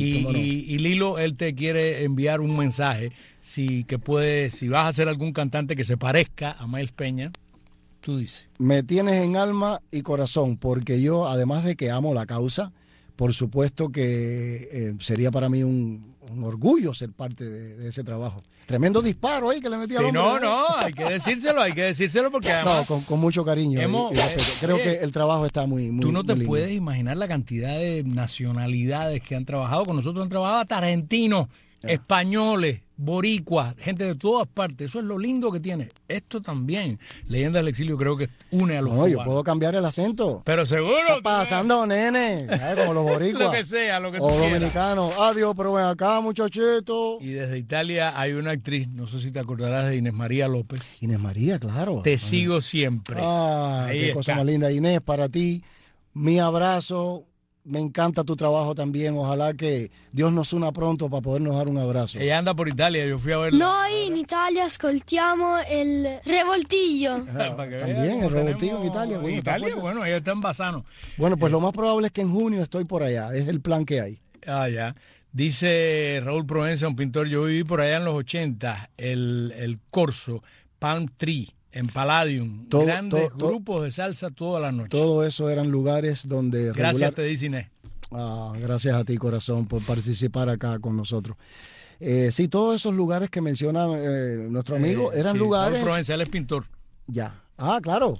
Y Lilo, él te quiere enviar un mensaje, si vas a ser algún cantante que se parezca a Miles Peña. Tú dices. Me tienes en alma y corazón, porque yo, además de que amo la causa, por supuesto que sería para mí un orgullo ser parte de ese trabajo. Tremendo disparo ahí que le metí al hombre. Hay que decírselo porque además... No, con mucho cariño. Creo que el trabajo está muy Tú no te lindo. puedes imaginar la cantidad de nacionalidades que han trabajado con nosotros. Han trabajado hasta argentinos, españoles, boricuas, gente de todas partes. Eso es lo lindo que tiene. Esto también, Leyendas del Exilio, creo que une a los cubanos. Yo puedo cambiar el acento. Pero seguro. ¿Qué está pasando, nene? Como los boricuas. Lo que sea, lo que tú o quieras. Dominicanos. Adiós, pero ven acá, muchachito. Y desde Italia hay una actriz, no sé si te acordarás de Inés María López. Inés María, claro. Te sigo siempre. Qué cosa más linda. Inés, para ti, mi abrazo. Me encanta tu trabajo también. Ojalá que Dios nos una pronto para podernos dar un abrazo. Ella anda por Italia, yo fui a verla. Noi in Italia ascoltiamo el Revoltillo. También el Revoltillo en Italia. En Italia, ella está en Bassano. Bueno, pues lo más probable es que en junio estoy por allá. Es el plan que hay. Ya. Dice Raúl Provenza, un pintor, yo viví por allá en los 80, el Corso, Palm Tree, en Palladium, grandes grupos de salsa toda la noche. Todo eso eran lugares donde... Gracias, te dice Inés. Gracias a ti, corazón, por participar acá con nosotros. Sí, todos esos lugares que menciona nuestro amigo eran lugares... Raúl Provenza, él es pintor. Ya. Claro.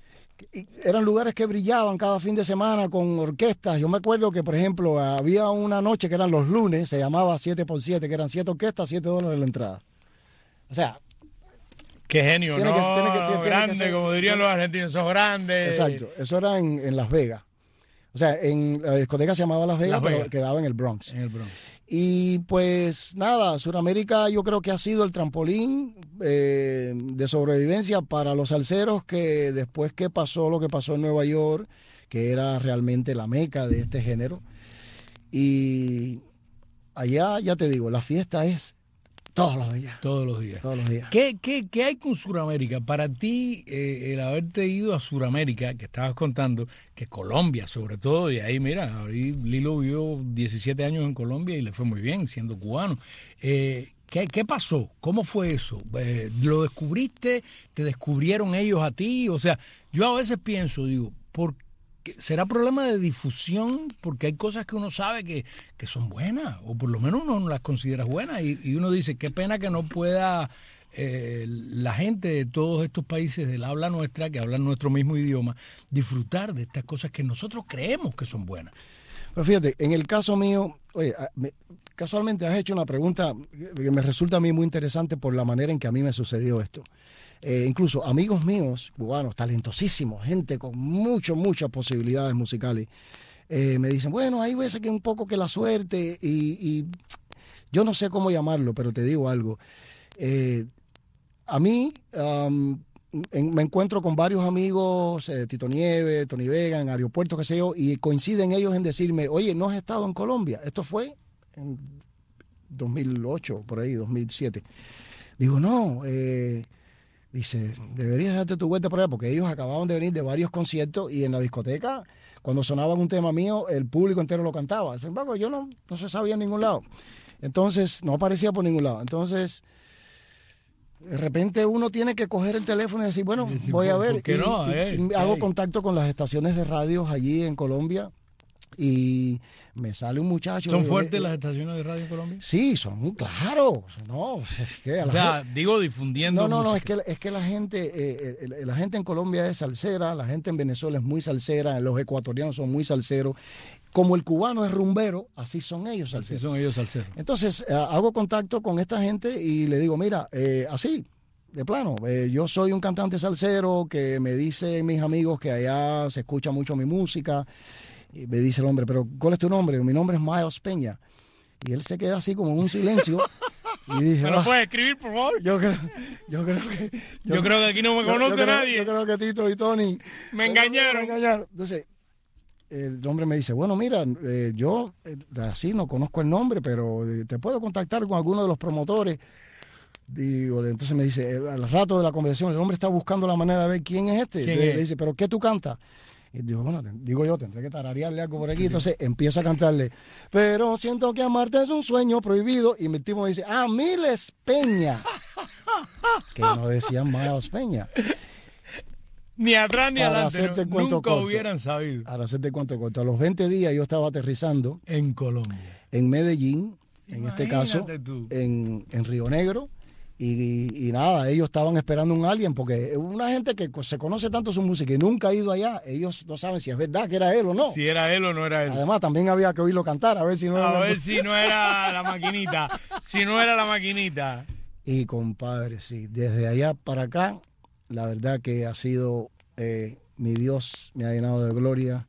Eran lugares que brillaban cada fin de semana con orquestas. Yo me acuerdo que, por ejemplo, había una noche que eran los lunes, se llamaba 7x7, que eran 7 orquestas, $7 la entrada. O sea... Qué genio, grande, como dirían los argentinos, sos grandes. Exacto, eso era en Las Vegas. O sea, en la discoteca se llamaba Las Vegas, pero quedaba en el Bronx. Y pues nada, Sudamérica yo creo que ha sido el trampolín de sobrevivencia para los salseros, que después que pasó lo que pasó en Nueva York, que era realmente la meca de este género. Y allá, ya te digo, la fiesta es... Todos los días. ¿Qué hay con Sudamérica? Para ti, el haberte ido a Sudamérica, que estabas contando, que Colombia sobre todo, y ahí mira, ahí Lilo vivió 17 años en Colombia y le fue muy bien siendo cubano. ¿Qué pasó? ¿Cómo fue eso? ¿Lo descubriste? ¿Te descubrieron ellos a ti? O sea, yo a veces pienso, digo, ¿por qué? ¿Será problema de difusión? Porque hay cosas que uno sabe que son buenas, o por lo menos uno no las considera buenas, y uno dice, qué pena que no pueda la gente de todos estos países del habla nuestra, que hablan nuestro mismo idioma, disfrutar de estas cosas que nosotros creemos que son buenas. Pues fíjate, en el caso mío, casualmente has hecho una pregunta que me resulta a mí muy interesante por la manera en que a mí me sucedió esto. Incluso amigos míos, cubanos, talentosísimos, gente con muchas posibilidades musicales, me dicen, bueno, hay veces que un poco que la suerte, y yo no sé cómo llamarlo, pero te digo algo. A mí me encuentro con varios amigos, Tito Nieves, Tony Vega, en aeropuertos, qué sé yo, y coinciden ellos en decirme, oye, ¿no has estado en Colombia? Esto fue en 2008, por ahí, 2007. Digo, no, dice, deberías darte tu vuelta por allá, porque ellos acababan de venir de varios conciertos y en la discoteca, cuando sonaban un tema mío, el público entero lo cantaba. Sin embargo, yo no se sabía en ningún lado. Entonces, no aparecía por ningún lado. Entonces, de repente uno tiene que coger el teléfono y decir, bueno, voy a ver. ¿Por qué no? Hago contacto con las estaciones de radios allí en Colombia Y me sale un muchacho. ¿Son fuertes las estaciones de radio en Colombia? Sí, son muy claros. No, digo difundiendo. No, es que la gente en Colombia es salsera, la gente en Venezuela es muy salsera, los ecuatorianos son muy salseros. Como el cubano es rumbero, así son ellos salseros. Entonces, hago contacto con esta gente y le digo, mira, así, de plano, yo soy un cantante salsero que me dicen mis amigos que allá se escucha mucho mi música. Y me dice el hombre, pero ¿cuál es tu nombre? Mi nombre es Miles Peña. Y él se queda así como en un silencio. Y dije, ¿me lo puedes escribir, por favor? Yo creo que aquí no me conoce nadie. Yo creo que Tito y Tony me engañaron. Entonces, el hombre me dice, bueno, mira, yo así no conozco el nombre, pero te puedo contactar con alguno de los promotores. Digo, entonces me dice, al rato de la conversación, el hombre está buscando la manera de ver quién es este. Le dice, ¿pero qué tú cantas? Y digo, bueno, yo tendré que tararearle algo por aquí. Entonces empiezo a cantarle, pero siento que amarte es un sueño prohibido. Y mi tipo me dice, Miles Peña. Es que no decían Miles Peña. Ni atrás ni adelante, nunca hubieran sabido. Para hacerte cuento corto, a los 20 días yo estaba aterrizando en Colombia, en Medellín, en este caso, en Río Negro. Y nada, ellos estaban esperando un alien, porque una gente que se conoce tanto su música y nunca ha ido allá, ellos no saben si es verdad que era él o no. Si era él o no era él. Además, también había que oírlo cantar, a ver si no era la maquinita. Si no era la maquinita. Y compadre, sí, desde allá para acá, la verdad que ha sido, mi Dios me ha llenado de gloria.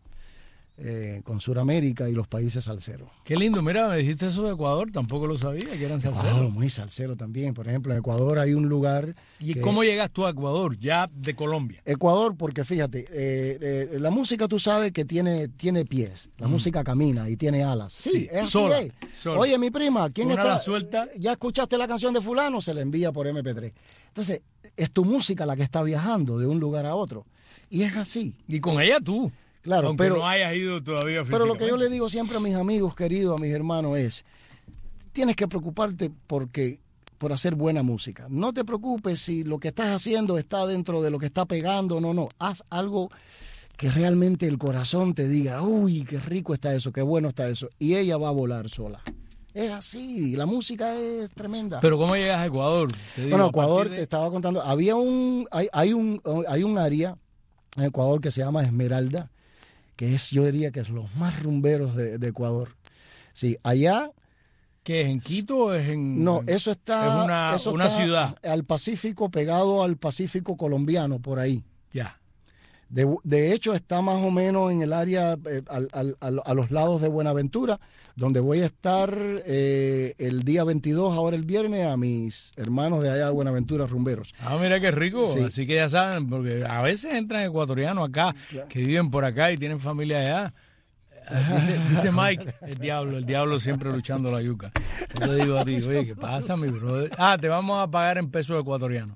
Con Sudamérica y los países salseros. Qué lindo, mira, me dijiste eso de Ecuador, tampoco lo sabía que eran salseros. Ecuador, muy salsero también, por ejemplo, en Ecuador hay un lugar. ¿Y cómo llegas tú a Ecuador, ya de Colombia? Ecuador, porque fíjate, la música tú sabes que tiene pies, la música camina y tiene alas. Sí, es sola, así. Oye, mi prima, ¿quién está? La suelta. ¿Ya escuchaste la canción de fulano? Se la envía por MP3. Entonces, es tu música la que está viajando de un lugar a otro. Y es así. Y con ella tú. Claro, aunque no hayas ido todavía físicamente. Pero lo que yo le digo siempre a mis amigos queridos, a mis hermanos es, tienes que preocuparte por hacer buena música. No te preocupes si lo que estás haciendo está dentro de lo que está pegando, no. Haz algo que realmente el corazón te diga, uy, qué rico está eso, qué bueno está eso. Y ella va a volar sola. Es así, la música es tremenda. Pero ¿cómo llegas a Ecuador? Bueno, Ecuador, te estaba contando, hay un área en Ecuador que se llama Esmeralda, que yo diría que es los más rumberos de Ecuador. Sí, allá. ¿Qué es en Quito o es en...? No, eso está... Es una ciudad. Al Pacífico, pegado al Pacífico colombiano, por ahí. Ya. De hecho, está más o menos en el área, a los lados de Buenaventura, donde voy a estar el día 22, ahora el viernes, a mis hermanos de allá de Buenaventura, rumberos. Ah, mira qué rico. Sí. Así que ya saben, porque a veces entran ecuatorianos acá, claro, que viven por acá y tienen familia allá. Dice Mike, el diablo siempre luchando la yuca. Yo te digo a ti, oye, ¿qué pasa, mi brother? Te vamos a pagar en pesos ecuatorianos.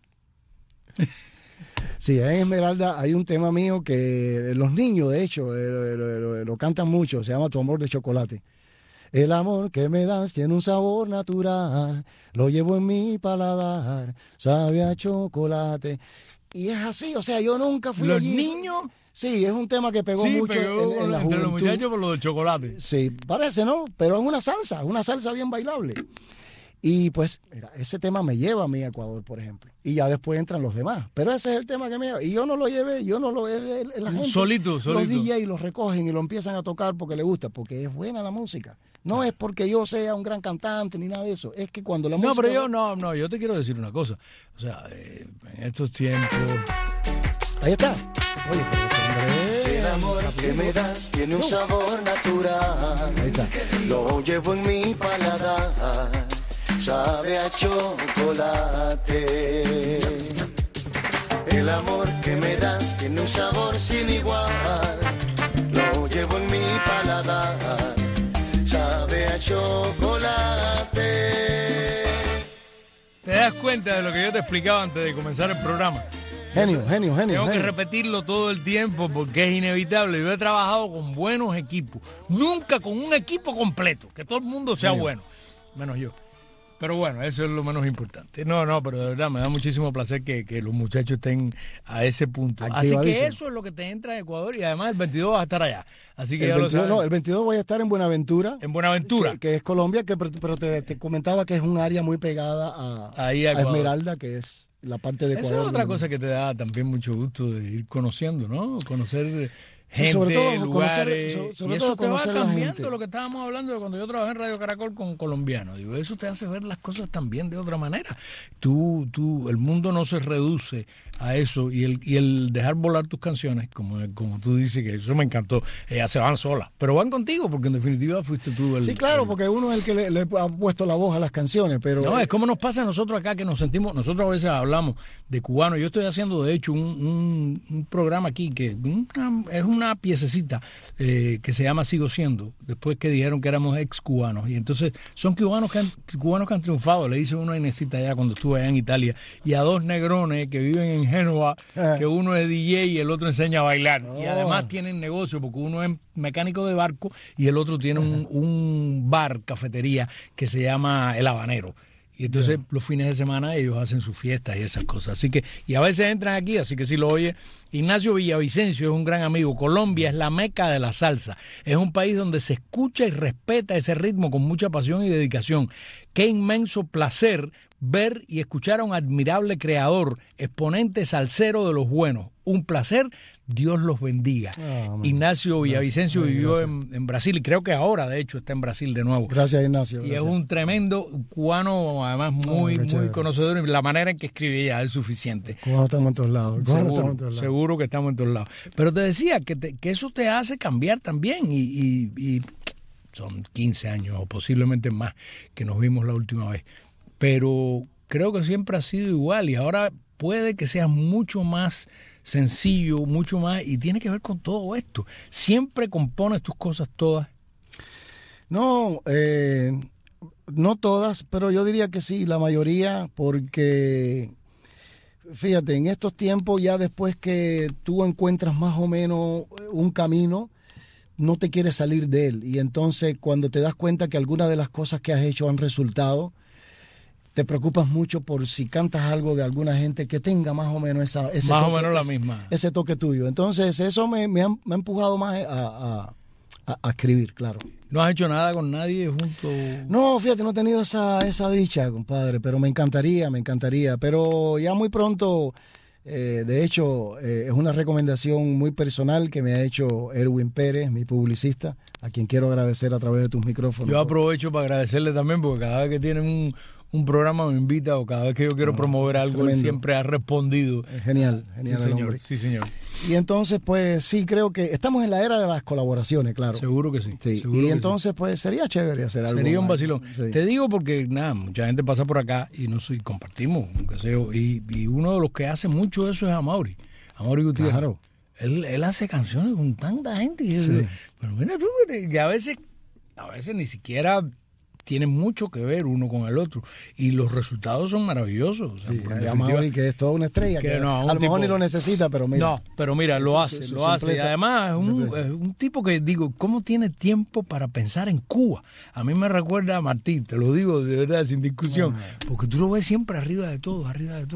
Sí, en Esmeralda hay un tema mío que los niños, de hecho, lo cantan mucho, se llama Tu amor de chocolate. El amor que me das tiene un sabor natural, lo llevo en mi paladar, sabe a chocolate. Y es así, o sea, yo nunca fui ¿Los allí. niños? Sí, es un tema que pegó mucho en la juventud. Entre los muchachos por lo del chocolate. Sí, parece, ¿no? Pero es una salsa bien bailable. Y pues, mira, ese tema me lleva a mí a Ecuador, por ejemplo. Y ya después entran los demás. Pero ese es el tema que me lleva. Y yo no lo llevé, la gente. Solito. Los DJs los recogen y lo empiezan a tocar porque les gusta, porque es buena la música. No es porque yo sea un gran cantante ni nada de eso. Es que cuando la música... No, pero yo te quiero decir una cosa. O sea, en estos tiempos... Ahí está. Oye, el amor que me das tiene un sabor natural. Ahí está. Lo llevo en mi paladar, sabe a chocolate. El amor que me das tiene un sabor sin igual. Lo llevo en mi paladar, sabe a chocolate. ¿Te das cuenta de lo que yo te explicaba antes de comenzar el programa? Genio. Tengo que repetirlo todo el tiempo porque es inevitable. Yo he trabajado con buenos equipos, nunca con un equipo completo, que todo el mundo sea bueno, menos yo. Pero bueno, eso es lo menos importante. No, pero de verdad me da muchísimo placer que los muchachos estén a ese punto. Así que eso es lo que te entra en Ecuador y además el 22 vas a estar allá. Así que el ya 22, lo sabes. No, el 22 voy a estar en Buenaventura. En Buenaventura. Que es Colombia, pero te comentaba que es un área muy pegada a Esmeralda, que es la parte de Ecuador. Esa es otra cosa que te da también mucho gusto de ir conociendo, ¿no? Conocer gente, sobre todo, lugares, sobre y eso todo te va cambiando gente. Lo que estábamos hablando de cuando yo trabajé en Radio Caracol con colombianos. Digo, eso te hace ver las cosas también de otra manera. El mundo no se reduce a eso y el dejar volar tus canciones, como tú dices, que eso me encantó. Ellas se van solas, pero van contigo porque en definitiva fuiste tú Sí, claro, porque uno es el que le ha puesto la voz a las canciones, pero... No, es como nos pasa a nosotros acá, que nos sentimos, nosotros a veces hablamos de cubanos. Yo estoy haciendo, de hecho, un programa aquí que es una piececita que se llama Sigo Siendo, después que dijeron que éramos ex cubanos, y entonces son cubanos que han triunfado. Le hice uno a Inesita allá cuando estuve allá en Italia, y a dos negrones que viven en Génova, que uno es DJ y el otro enseña a bailar, y además tienen negocio, porque uno es mecánico de barco y el otro tiene un bar, cafetería, que se llama El Habanero. Y entonces los fines de semana ellos hacen sus fiestas y esas cosas. Así que, y a veces entran aquí, así que si lo oye. Ignacio Villavicencio es un gran amigo. Colombia es la meca de la salsa. Es un país donde se escucha y respeta ese ritmo con mucha pasión y dedicación. Qué inmenso placer ver y escuchar a un admirable creador, exponente salsero de los buenos. Un placer. Dios los bendiga. Ignacio Villavicencio vivió en Brasil y creo que ahora, de hecho, está en Brasil de nuevo. Gracias, Ignacio. Y es un tremendo cubano, además muy conocedor, y la manera en que escribe ya es suficiente. Cubanos estamos en todos lados. Seguro que estamos en todos lados. Pero te decía que eso te hace cambiar también y son 15 años o posiblemente más que nos vimos la última vez. Pero creo que siempre ha sido igual y ahora puede que sea mucho más sencillo, mucho más, y tiene que ver con todo esto. ¿Siempre compones tus cosas todas? No, no todas, pero yo diría que sí, la mayoría, porque fíjate, en estos tiempos ya después que tú encuentras más o menos un camino, no te quieres salir de él, y entonces cuando te das cuenta que algunas de las cosas que has hecho han resultado, te preocupas mucho por si cantas algo de alguna gente que tenga más o menos ese toque tuyo. Entonces eso me ha empujado más a escribir, claro. ¿No has hecho nada con nadie junto? No, fíjate, no he tenido esa dicha, compadre, pero me encantaría. Pero ya muy pronto, de hecho, es una recomendación muy personal que me ha hecho Erwin Pérez, mi publicista, a quien quiero agradecer a través de tus micrófonos. Yo aprovecho para agradecerle también, porque cada vez que tienen un programa me invita, o cada vez que yo quiero promover algo, él siempre ha respondido. Genial, sí, señor. Sí, señor. Y entonces, pues sí, creo que estamos en la era de las colaboraciones, claro. Seguro que sí. Seguro y entonces, pues sería chévere hacer algo. Sería un vacilón. Sí. Te digo porque, mucha gente pasa por acá y compartimos, y uno de los que hace mucho eso es Amaury Gutiérrez. Claro. Él hace canciones con tanta gente. Pero mira tú, que a veces ni siquiera tienen mucho que ver uno con el otro y los resultados son maravillosos. O sea, Amaury, que es toda una estrella, que no, a lo mejor ni lo necesita, pero mira. No, pero mira, lo hace. Y además es un tipo que, digo, ¿cómo tiene tiempo para pensar en Cuba? A mí me recuerda a Martín, te lo digo de verdad, sin discusión, porque tú lo ves siempre arriba de todo,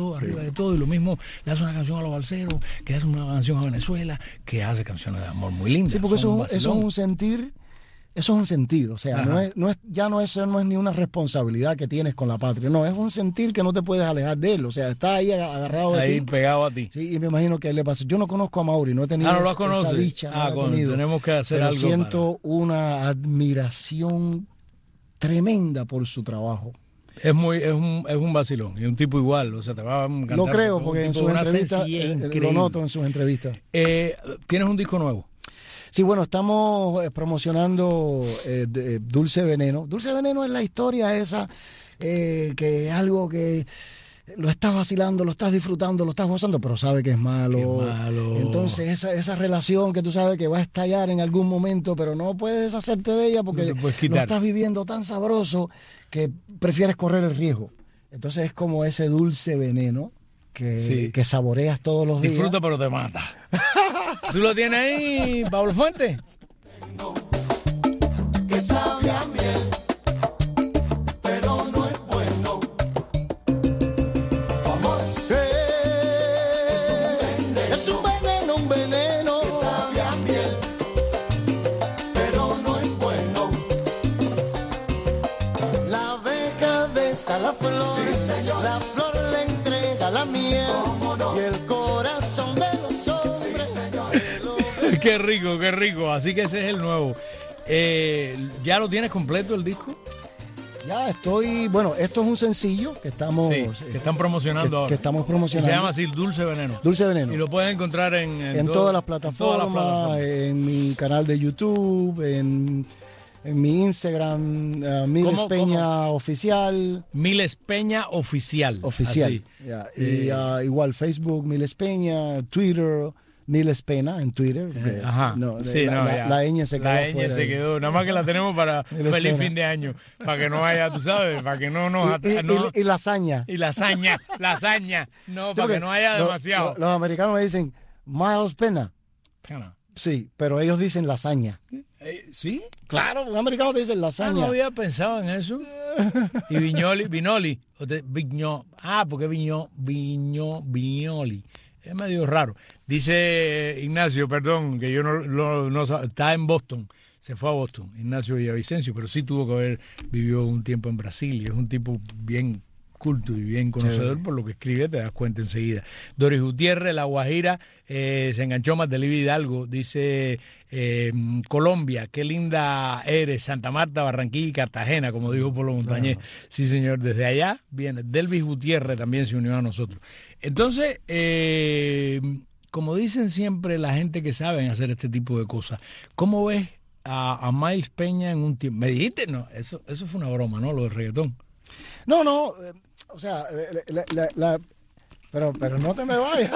y lo mismo, le hace una canción a los balseros, que hace una canción a Venezuela, que hace canciones de amor muy lindas. Sí, porque eso es un sentir. Eso es un sentir, o sea, no es ni una responsabilidad que tienes con la patria, no, es un sentir que no te puedes alejar de él, o sea, está ahí agarrado de ti. Ahí pegado a ti. Sí, y me imagino que le pasa. Yo no conozco a Amaury, no he tenido esa dicha. Tenemos que hacer pero algo. Siento una admiración tremenda por su trabajo. Es un vacilón, y un tipo igual, o sea, te va a encantar. Lo creo, porque en sus entrevistas, lo noto en sus entrevistas. ¿Tienes un disco nuevo? Sí, bueno, estamos promocionando Dulce Veneno. Dulce Veneno es la historia esa, que es algo que lo estás vacilando, lo estás disfrutando, lo estás gozando, pero sabe que es malo. Entonces esa relación que tú sabes que va a estallar en algún momento, pero no puedes deshacerte de ella porque lo estás viviendo tan sabroso que prefieres correr el riesgo. Entonces es como ese dulce veneno que saboreas todos los días. Disfruta pero te mata. ¿Tú lo tienes ahí, Pablo Fuente? Que sabe a miel, pero no es bueno. miel y el corazón de los hombres. Qué rico, qué rico. Así que ese es el nuevo. ¿Ya lo tienes completo el disco? Ya estoy, bueno, esto es un sencillo que estamos... Sí, que están promocionando ahora. Que estamos promocionando. Se llama así Dulce Veneno. Dulce Veneno. Y lo pueden encontrar en todas las plataformas, en mi canal de YouTube, en mi Instagram, Miles Peña Oficial. Miles Peña Oficial. Oficial. Yeah. Y igual Facebook, Miles Peña, Twitter... Miles Pena en Twitter. Ajá. La ñ se quedó. La ñ se quedó. Nada más que la tenemos para feliz fin de año. Para que no haya, tú sabes, para que no nos... Y lasaña. Y lasaña. No, sí, para que no haya demasiado. Los americanos me dicen Miles Pena. Sí, pero ellos dicen lasaña. ¿Sí? Claro, los americanos dicen lasaña. No había pensado en eso. Y Viñoli. Porque Viñoli. Es medio raro. Dice Ignacio, perdón, que yo no está en Boston, se fue a Boston, Ignacio Villavicencio, pero sí tuvo que haber vivido un tiempo en Brasil y es un tipo bien culto y bien conocedor, por lo que escribe, te das cuenta enseguida. Doris Gutiérrez, La Guajira, se enganchó más de Liv Hidalgo, dice Colombia, qué linda eres, Santa Marta, Barranquilla y Cartagena, como dijo Polo Montañés. Sí, señor, desde allá viene. Delvis Gutiérrez también se unió a nosotros. Entonces, como dicen siempre la gente que saben hacer este tipo de cosas, ¿cómo ves a Miles Peña en un tiempo? Me dijiste, no, eso fue una broma, ¿no? Lo del reggaetón. No, o sea, pero no te me vayas.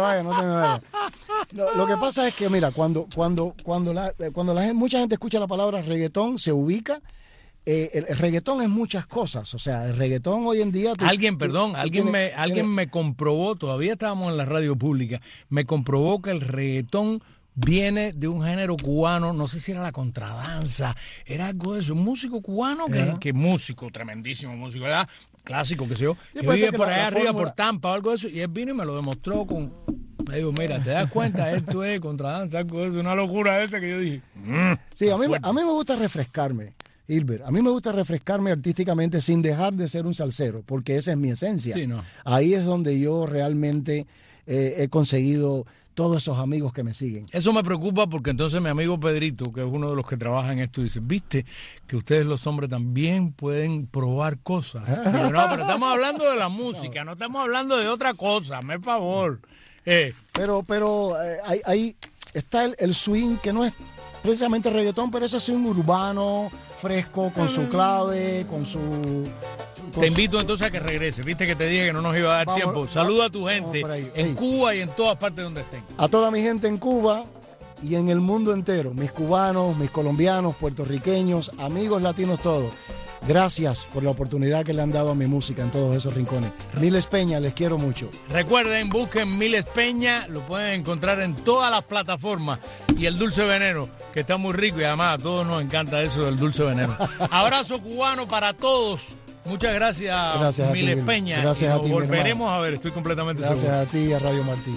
Lo que pasa es que, mira, cuando mucha gente escucha la palabra reggaetón, se ubica. El reggaetón es muchas cosas, o sea, el reggaetón hoy en día... Alguien me comprobó, todavía estábamos en la radio pública, me comprobó que el reggaetón viene de un género cubano, no sé si era la contradanza, era algo de eso, un músico cubano que músico, tremendísimo músico, ¿verdad? Clásico, que sé yo, que vive por allá arriba, por Tampa o algo de eso, y él vino y me lo demostró me dijo, mira, ¿te das cuenta? Esto es contradanza, algo de eso, una locura esa que yo dije. Sí, a mí me gusta refrescarme. Hilbert, a mí me gusta refrescarme artísticamente sin dejar de ser un salsero, porque esa es mi esencia. Sí, no. Ahí es donde yo realmente he conseguido todos esos amigos que me siguen. Eso me preocupa porque entonces mi amigo Pedrito, que es uno de los que trabaja en esto, dice, viste que ustedes los hombres también pueden probar cosas. Digo, no, pero estamos hablando de la música, no estamos hablando de otra cosa, me favor. Pero ahí está el swing, que no es precisamente reggaetón, pero ese swing urbano, fresco, con su clave, con su... Te invito entonces a que regrese. Viste que te dije que no nos iba a dar tiempo. Saluda a tu gente en Cuba y en todas partes donde estén. A toda mi gente en Cuba y en el mundo entero. Mis cubanos, mis colombianos, puertorriqueños, amigos latinos todos. Gracias por la oportunidad que le han dado a mi música en todos esos rincones. Miles Peña, les quiero mucho. Recuerden, busquen Miles Peña, lo pueden encontrar en todas las plataformas. Y el Dulce Veneno, que está muy rico y además a todos nos encanta eso del Dulce Veneno. Abrazo cubano para todos. Muchas gracias Miles Peña. Gracias a ti. Volveremos a ver, estoy completamente seguro. Gracias a ti y a Radio Martí.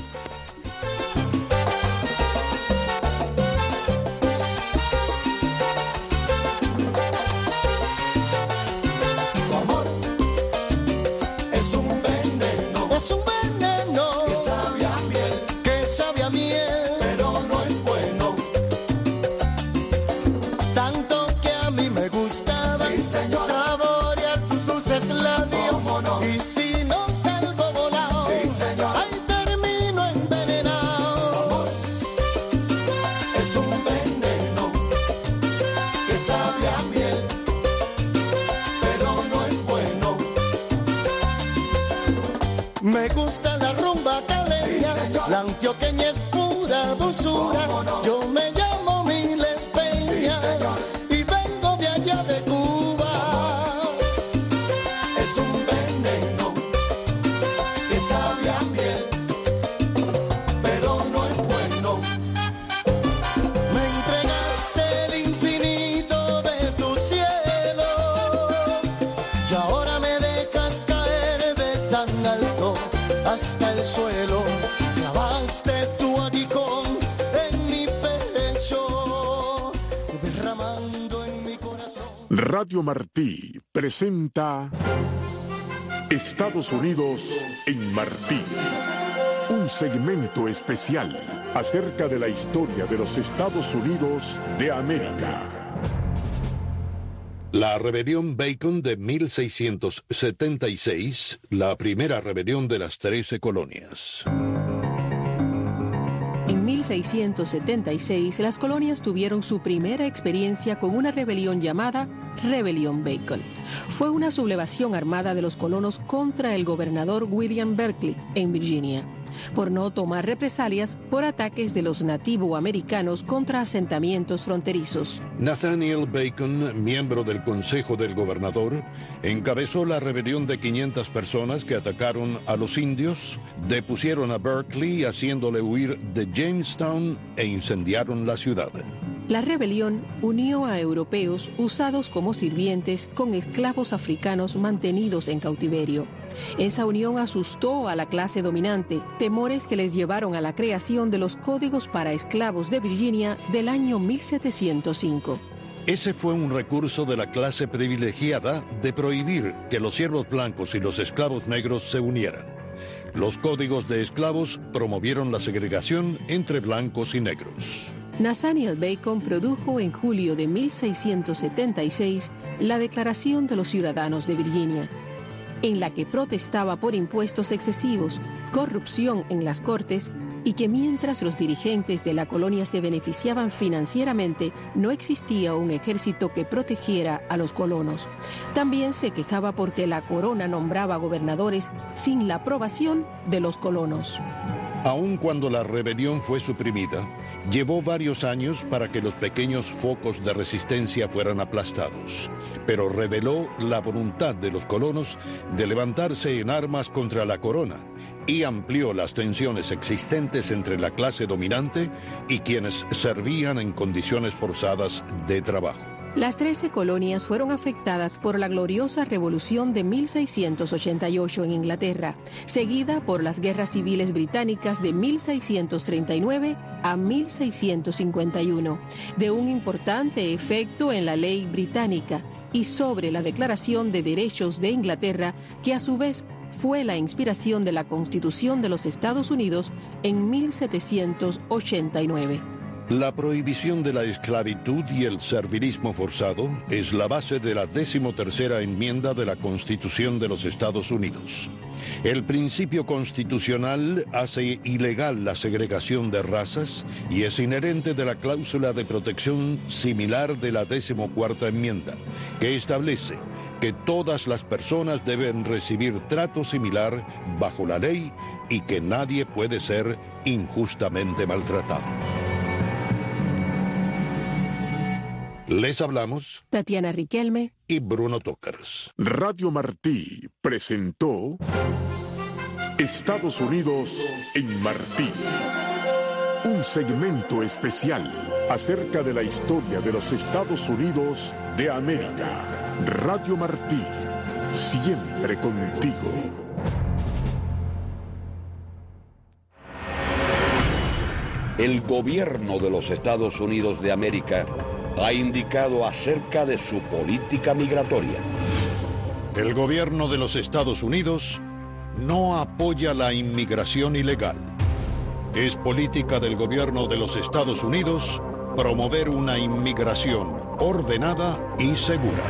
Me gusta la rumba caleña, la antioqueña es pura dulzura. Yo me llamo Miles Peña y vengo de allá de Cuba. Es un veneno que sabe a miel, pero no es bueno. Me entregaste el infinito de tu cielo y ahora me dejas caer de tan alto hasta el suelo. Clavaste tu aguijón en mi pecho, derramando en mi corazón. Radio Martí presenta Estados Unidos en Martí. Un segmento especial acerca de la historia de los Estados Unidos de América. La rebelión Bacon de 1676, la primera rebelión de las 13 colonias. En 1676, las colonias tuvieron su primera experiencia con una rebelión llamada Rebelión Bacon. Fue una sublevación armada de los colonos contra el gobernador William Berkeley en Virginia, por no tomar represalias por ataques de los nativoamericanos contra asentamientos fronterizos. Nathaniel Bacon, miembro del Consejo del Gobernador, encabezó la rebelión de 500 personas que atacaron a los indios, depusieron a Berkeley haciéndole huir de Jamestown e incendiaron la ciudad. La rebelión unió a europeos usados como sirvientes con esclavos africanos mantenidos en cautiverio. Esa unión asustó a la clase dominante, temores que les llevaron a la creación de los Códigos para Esclavos de Virginia del año 1705. Ese fue un recurso de la clase privilegiada de prohibir que los siervos blancos y los esclavos negros se unieran. Los códigos de esclavos promovieron la segregación entre blancos y negros. Nathaniel Bacon produjo en julio de 1676 la Declaración de los Ciudadanos de Virginia, en la que protestaba por impuestos excesivos, corrupción en las cortes y que mientras los dirigentes de la colonia se beneficiaban financieramente, no existía un ejército que protegiera a los colonos. También se quejaba porque la corona nombraba gobernadores sin la aprobación de los colonos. Aun cuando la rebelión fue suprimida, llevó varios años para que los pequeños focos de resistencia fueran aplastados, pero reveló la voluntad de los colonos de levantarse en armas contra la corona y amplió las tensiones existentes entre la clase dominante y quienes servían en condiciones forzadas de trabajo. Las 13 colonias fueron afectadas por la gloriosa revolución de 1688 en Inglaterra, seguida por las guerras civiles británicas de 1639 a 1651, de un importante efecto en la ley británica y sobre la Declaración de Derechos de Inglaterra, que a su vez fue la inspiración de la Constitución de los Estados Unidos en 1789. La prohibición de la esclavitud y el servilismo forzado es la base de la 13ª enmienda de la Constitución de los Estados Unidos. El principio constitucional hace ilegal la segregación de razas y es inherente de la cláusula de protección similar de la 14ª enmienda, que establece que todas las personas deben recibir trato similar bajo la ley y que nadie puede ser injustamente maltratado. Les hablamos Tatiana Riquelme y Bruno Tokers. Radio Martí presentó Estados Unidos en Martí. Un segmento especial acerca de la historia de los Estados Unidos de América. Radio Martí, siempre contigo. El gobierno de los Estados Unidos de América ha indicado acerca de su política migratoria. El gobierno de los Estados Unidos no apoya la inmigración ilegal. Es política del gobierno de los Estados Unidos promover una inmigración ordenada y segura.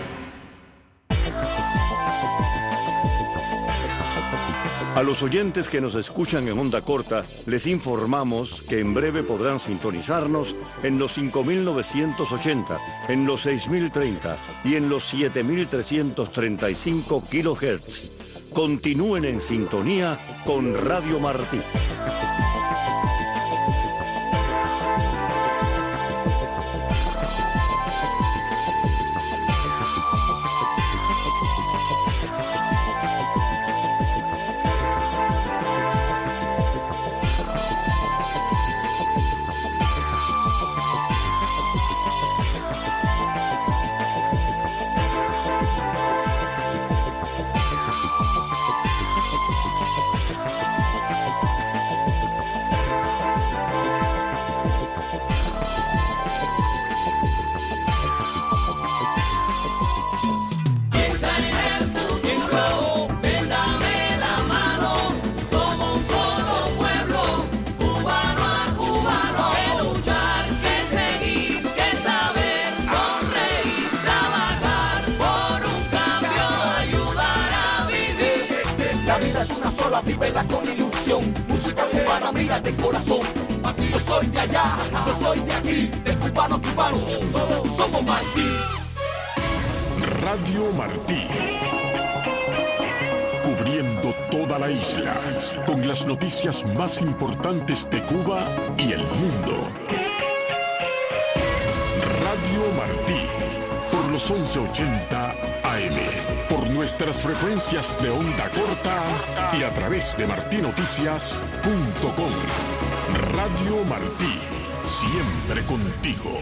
A los oyentes que nos escuchan en onda corta, les informamos que en breve podrán sintonizarnos en los 5.980, en los 6.030 y en los 7.335 kHz. Continúen en sintonía con Radio Martí. cubana de corazón. Aquí yo soy de allá, yo soy de aquí, de cubano, todos somos Martí. Radio Martí. Cubriendo toda la isla, con las noticias más importantes de Cuba y el mundo. Radio Martí, por los 1180 AM, por nuestras frecuencias de onda corta y a través de martinoticias.com. Radio Martí, siempre contigo.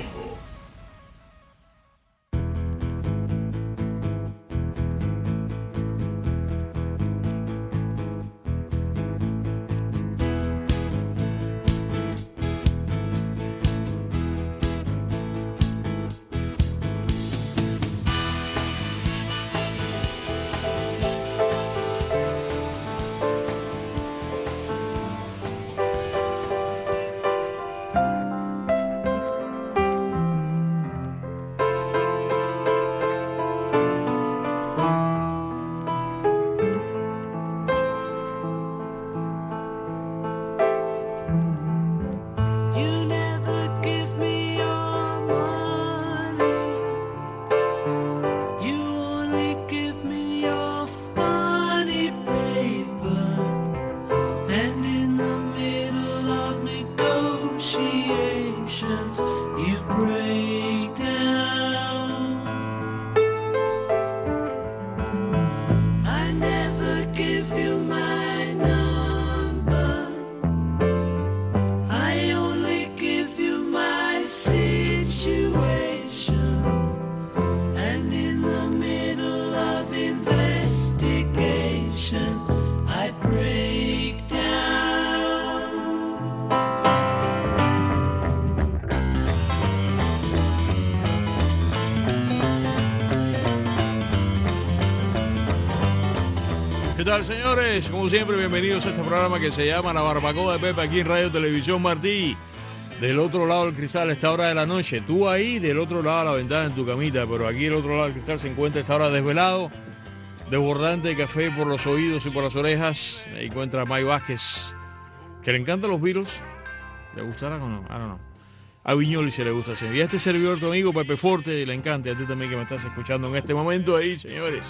¿Qué tal, señores? Como siempre, bienvenidos a este programa que se llama La Barbacoa de Pepe, aquí en Radio Televisión Martí. Del otro lado del cristal a esta hora de la noche. Tú ahí, del otro lado de la ventana en tu camita, pero aquí del otro lado del cristal se encuentra a esta hora desvelado, desbordante de café por los oídos y por las orejas. Ahí encuentra a Mike Vázquez, que le encantan los Beatles. ¿Le gustarán o no? I don't know. A Viñoli se le gusta hacer. Y a este servidor, tu amigo Pepe Forte, le encanta. Y a ti también que me estás escuchando en este momento ahí, señores.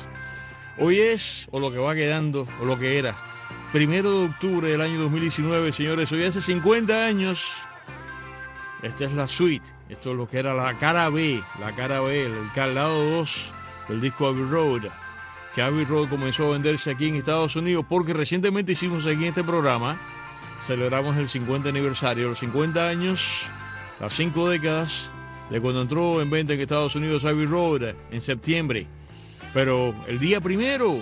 Hoy es, o lo que va quedando, o lo que era, 1 de octubre del año 2019, señores. Hoy hace 50 años. Esta es la suite. Esto es lo que era la cara B, el lado 2 del disco Abbey Road. Que Abbey Road comenzó a venderse aquí en Estados Unidos porque recientemente hicimos aquí en este programa, celebramos el 50 aniversario, los 50 años, las 5 décadas de cuando entró en venta en Estados Unidos Abbey Road en septiembre. Pero el día primero,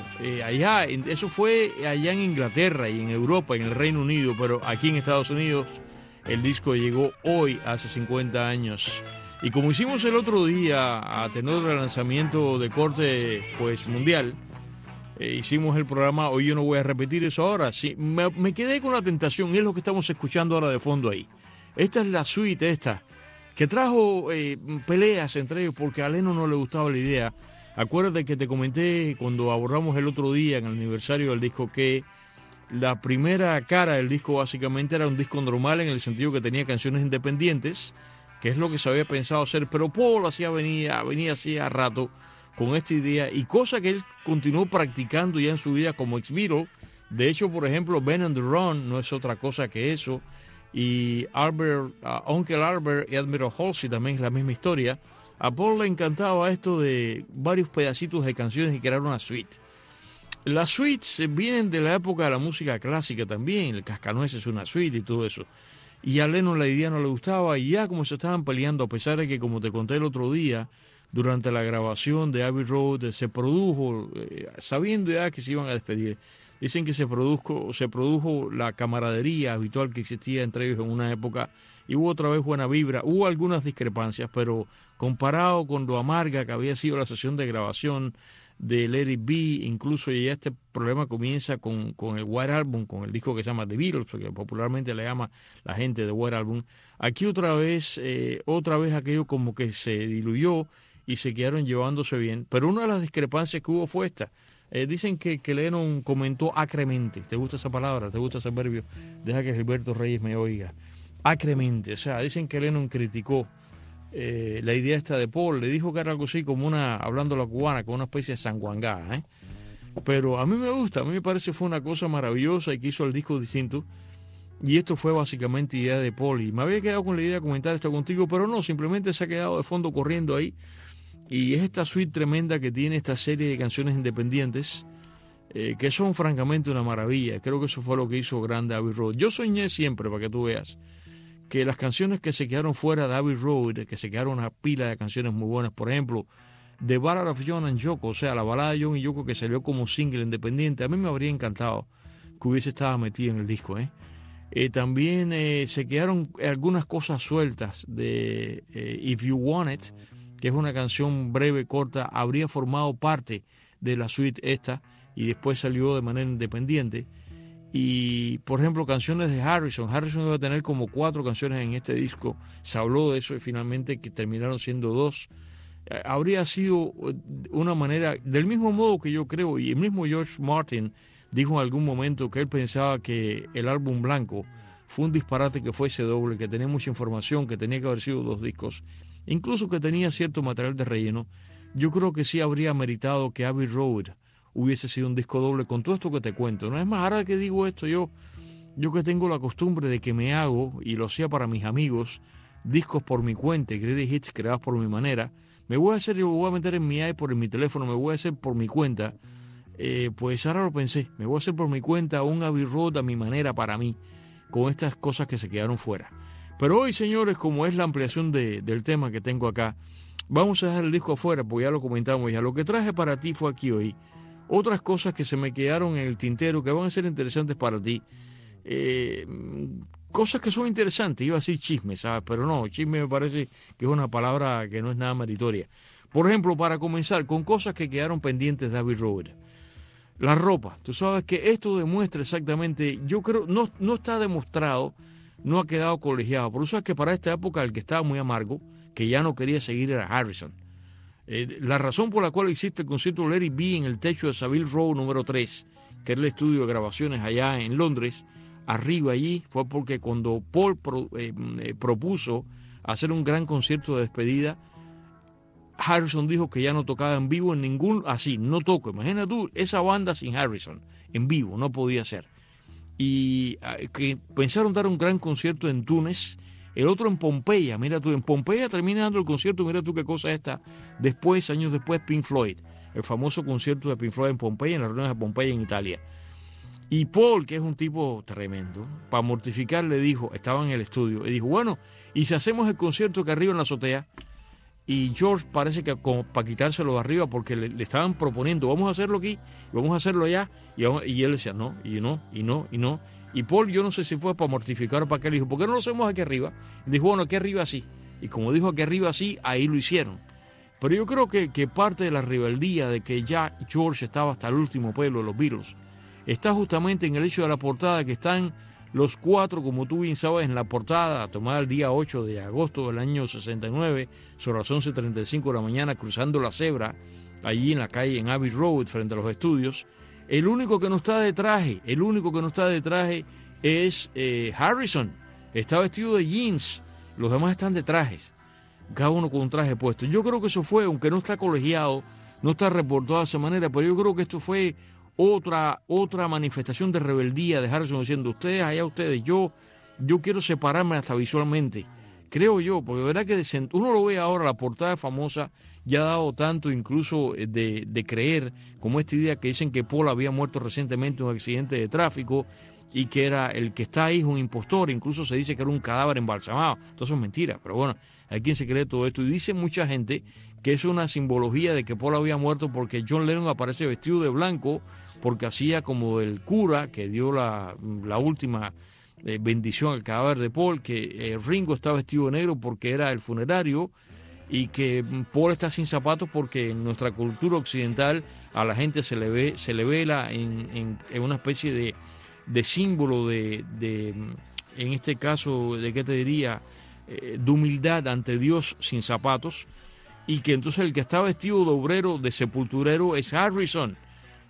eso fue allá en Inglaterra y en Europa, en el Reino Unido, pero aquí en Estados Unidos el disco llegó hoy, hace 50 años. Y como hicimos el otro día, a tenor del lanzamiento de corte pues mundial, hicimos el programa, hoy yo no voy a repetir eso ahora. Sí, me quedé con la tentación, y es lo que estamos escuchando ahora de fondo ahí. Esta es la suite que trajo peleas entre ellos porque a Lennon no le gustaba la idea. Acuérdate que te comenté cuando abordamos el otro día en el aniversario del disco que la primera cara del disco básicamente era un disco normal en el sentido que tenía canciones independientes, que es lo que se había pensado hacer, pero Paul venía hacía rato con esta idea y cosa que él continuó practicando ya en su vida como ex-Beatle. De hecho, por ejemplo, Ben on the Run no es otra cosa que eso, y Uncle Albert y Admiral Halsey también es la misma historia. A Paul le encantaba esto de varios pedacitos de canciones y crear una suite. Las suites vienen de la época de la música clásica también, el Cascanueces es una suite y todo eso. Y a Lennon la idea no le gustaba y ya como se estaban peleando, a pesar de que, como te conté el otro día, durante la grabación de Abbey Road se produjo, sabiendo ya que se iban a despedir, dicen que se produjo la camaradería habitual que existía entre ellos en una época y hubo otra vez buena vibra, hubo algunas discrepancias, pero comparado con lo amarga que había sido la sesión de grabación de Let It Be, incluso ya este problema comienza con el White Album, con el disco que se llama The Beatles, porque popularmente le llama la gente de White Album. Aquí otra vez aquello como que se diluyó y se quedaron llevándose bien, pero una de las discrepancias que hubo fue esta. Dicen que Lennon comentó acremente. ¿Te gusta esa palabra? ¿Te gusta ese adverbio? Deja que Gilberto Reyes me oiga. Acremente. O sea, dicen que Lennon criticó la idea esta de Paul. Le dijo que era algo así como hablando la cubana, como una especie de sanguangada, Pero a mí me gusta, a mí me parece que fue una cosa maravillosa y que hizo el disco distinto. Y esto fue básicamente idea de Paul. Y me había quedado con la idea de comentar esto contigo, pero no, simplemente se ha quedado de fondo corriendo ahí. Y es esta suite tremenda que tiene esta serie de canciones independientes, que son francamente una maravilla. Creo que eso fue lo que hizo grande Abbey Road. Yo soñé siempre, para que tú veas, que las canciones que se quedaron fuera de Abbey Road, que se quedaron una pila de canciones muy buenas, por ejemplo, The Ballad of John and Yoko, o sea, la balada de John y Yoko que salió como single independiente, a mí me habría encantado que hubiese estado metida en el disco. También se quedaron algunas cosas sueltas de If You Want It, que es una canción breve, corta, habría formado parte de la suite esta y después salió de manera independiente. Y, por ejemplo, canciones de Harrison. Harrison iba a tener como 4 canciones en este disco. Se habló de eso y finalmente que terminaron siendo 2. Habría sido una manera, del mismo modo que yo creo, y el mismo George Martin dijo en algún momento que él pensaba que el álbum blanco fue un disparate que fuese doble, que tenía mucha información, que tenía que haber sido 2 discos, incluso que tenía cierto material de relleno. Yo creo que sí habría meritado que Abbey Road hubiese sido un disco doble con todo esto que te cuento. No es más, ahora que digo esto, yo que tengo la costumbre de que me hago, y lo hacía para mis amigos, discos por mi cuenta, greatest hits creados por mi manera, me voy a hacer, yo lo voy a meter en mi iPod, en mi teléfono, me voy a hacer por mi cuenta, pues ahora lo pensé, me voy a hacer por mi cuenta un Abbey Road a mi manera, para mí, con estas cosas que se quedaron fuera. Pero hoy, señores, como es la ampliación del tema que tengo acá, vamos a dejar el disco afuera, porque ya lo comentamos ya. Lo que traje para ti fue aquí hoy otras cosas que se me quedaron en el tintero que van a ser interesantes para ti. Cosas que son interesantes, iba a decir chisme, ¿sabes? Pero no, chisme me parece que es una palabra que no es nada meritoria. Por ejemplo, para comenzar, con cosas que quedaron pendientes de Abbey Road. La ropa. Tú sabes que esto demuestra exactamente, yo creo, no está demostrado, no ha quedado colegiado. Por eso es que para esta época el que estaba muy amargo, que ya no quería seguir, era Harrison. La razón por la cual existe el concierto Let It Be en el techo de Savile Row número 3, que es el estudio de grabaciones allá en Londres, arriba allí, fue porque cuando Paul propuso hacer un gran concierto de despedida, Harrison dijo que ya no tocaba en vivo en ningún, así, no toco. Imagina tú, esa banda sin Harrison, en vivo, no podía ser. Y que pensaron dar un gran concierto en Túnez, el otro en Pompeya, mira tú, en Pompeya termina dando el concierto, mira tú qué cosa esta, después, años después, Pink Floyd, el famoso concierto de Pink Floyd en Pompeya, en las reuniones de Pompeya en Italia. Y Paul, que es un tipo tremendo, para mortificar le dijo, estaba en el estudio, y dijo, bueno, ¿y si hacemos el concierto que arriba en la azotea? Y George parece que como para quitárselo de arriba, porque le estaban proponiendo, vamos a hacerlo aquí, vamos a hacerlo allá, y él decía, no, y no, y no, y no. Y Paul, yo no sé si fue para mortificar o para qué, le dijo, ¿por qué no lo hacemos aquí arriba? Y dijo, bueno, aquí arriba sí. Y como dijo aquí arriba sí, ahí lo hicieron. Pero yo creo que parte de la rebeldía de que ya George estaba hasta el último pelo de los Beatles, está justamente en el hecho de la portada, que están los 4, como tú bien sabes, en la portada, tomada el día 8 de agosto del año 69, sobre las 11:35 de la mañana, cruzando la cebra, allí en la calle, en Abbey Road, frente a los estudios. El único que no está de traje, es Harrison. Está vestido de jeans, los demás están de trajes, cada uno con un traje puesto. Yo creo que eso fue, aunque no está colegiado, no está reportado de esa manera, pero yo creo que esto fue otra manifestación de rebeldía de Harrison, diciendo, ustedes allá, ustedes, yo quiero separarme hasta visualmente, creo yo, porque de verdad que uno lo ve ahora, la portada famosa ya ha dado tanto incluso de creer, como esta idea que dicen que Paul había muerto recientemente en un accidente de tráfico y que era el que está ahí, un impostor, incluso se dice que era un cadáver embalsamado. Todo eso es mentira, pero bueno, hay quien se cree todo esto, y dice mucha gente que es una simbología de que Paul había muerto porque John Lennon aparece vestido de blanco, porque hacía como el cura que dio la última bendición al cadáver de Paul, que Ringo está vestido de negro porque era el funerario, y que Paul está sin zapatos porque en nuestra cultura occidental a la gente se le vela en una especie de símbolo de en este caso, de qué te diría, de humildad ante Dios sin zapatos, y que entonces el que está vestido de obrero, de sepulturero, es Harrison.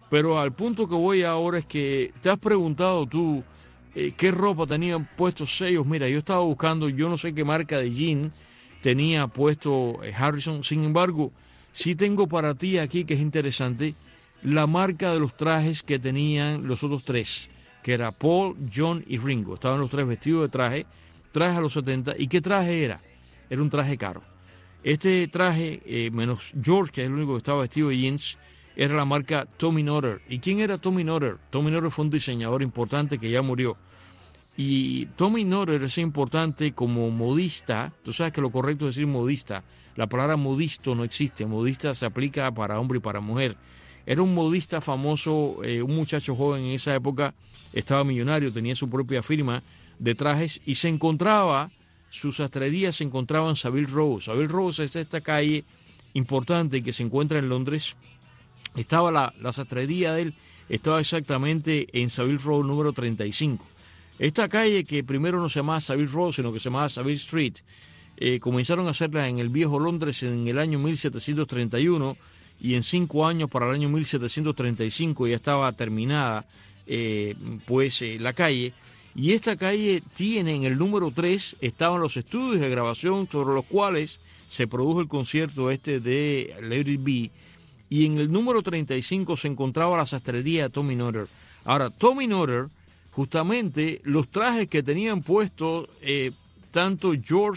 Pero al punto que voy ahora es que te has preguntado tú qué ropa tenían puestos ellos. Mira, yo estaba buscando, yo no sé qué marca de jean tenía puesto Harrison. Sin embargo, sí tengo para ti aquí, que es interesante, la marca de los trajes que tenían los otros tres, que era Paul, John y Ringo. Estaban los tres vestidos de traje a los 70. ¿Y qué traje era? Era un traje caro. Este traje, menos George, que es el único que estaba vestido de jeans, era la marca Tommy Knotter. ¿Y quién era Tommy Knotter? Tommy Knotter fue un diseñador importante que ya murió. Y Tommy Knotter es importante como modista. Tú sabes que lo correcto es decir modista. La palabra modisto no existe. Modista se aplica para hombre y para mujer. Era un modista famoso, un muchacho joven en esa época, estaba millonario, tenía su propia firma de trajes y se encontraba, sus sastrerías se encontraban en Savile Row. Savile Row es esta calle importante que se encuentra en Londres. Estaba la sastrería de él, estaba exactamente en Savile Row número 35. Esta calle, que primero no se llamaba Savile Row, sino que se llamaba Savile Street, comenzaron a hacerla en el viejo Londres en el año 1731 y en 5 años, para el año 1735, ya estaba terminada la calle. Y esta calle tiene, en el número 3, estaban los estudios de grabación sobre los cuales se produjo el concierto de Let It Be. Y en el número 35 se encontraba la sastrería de Tommy Knotter. Ahora, Tommy Knotter, justamente los trajes que tenían puestos tanto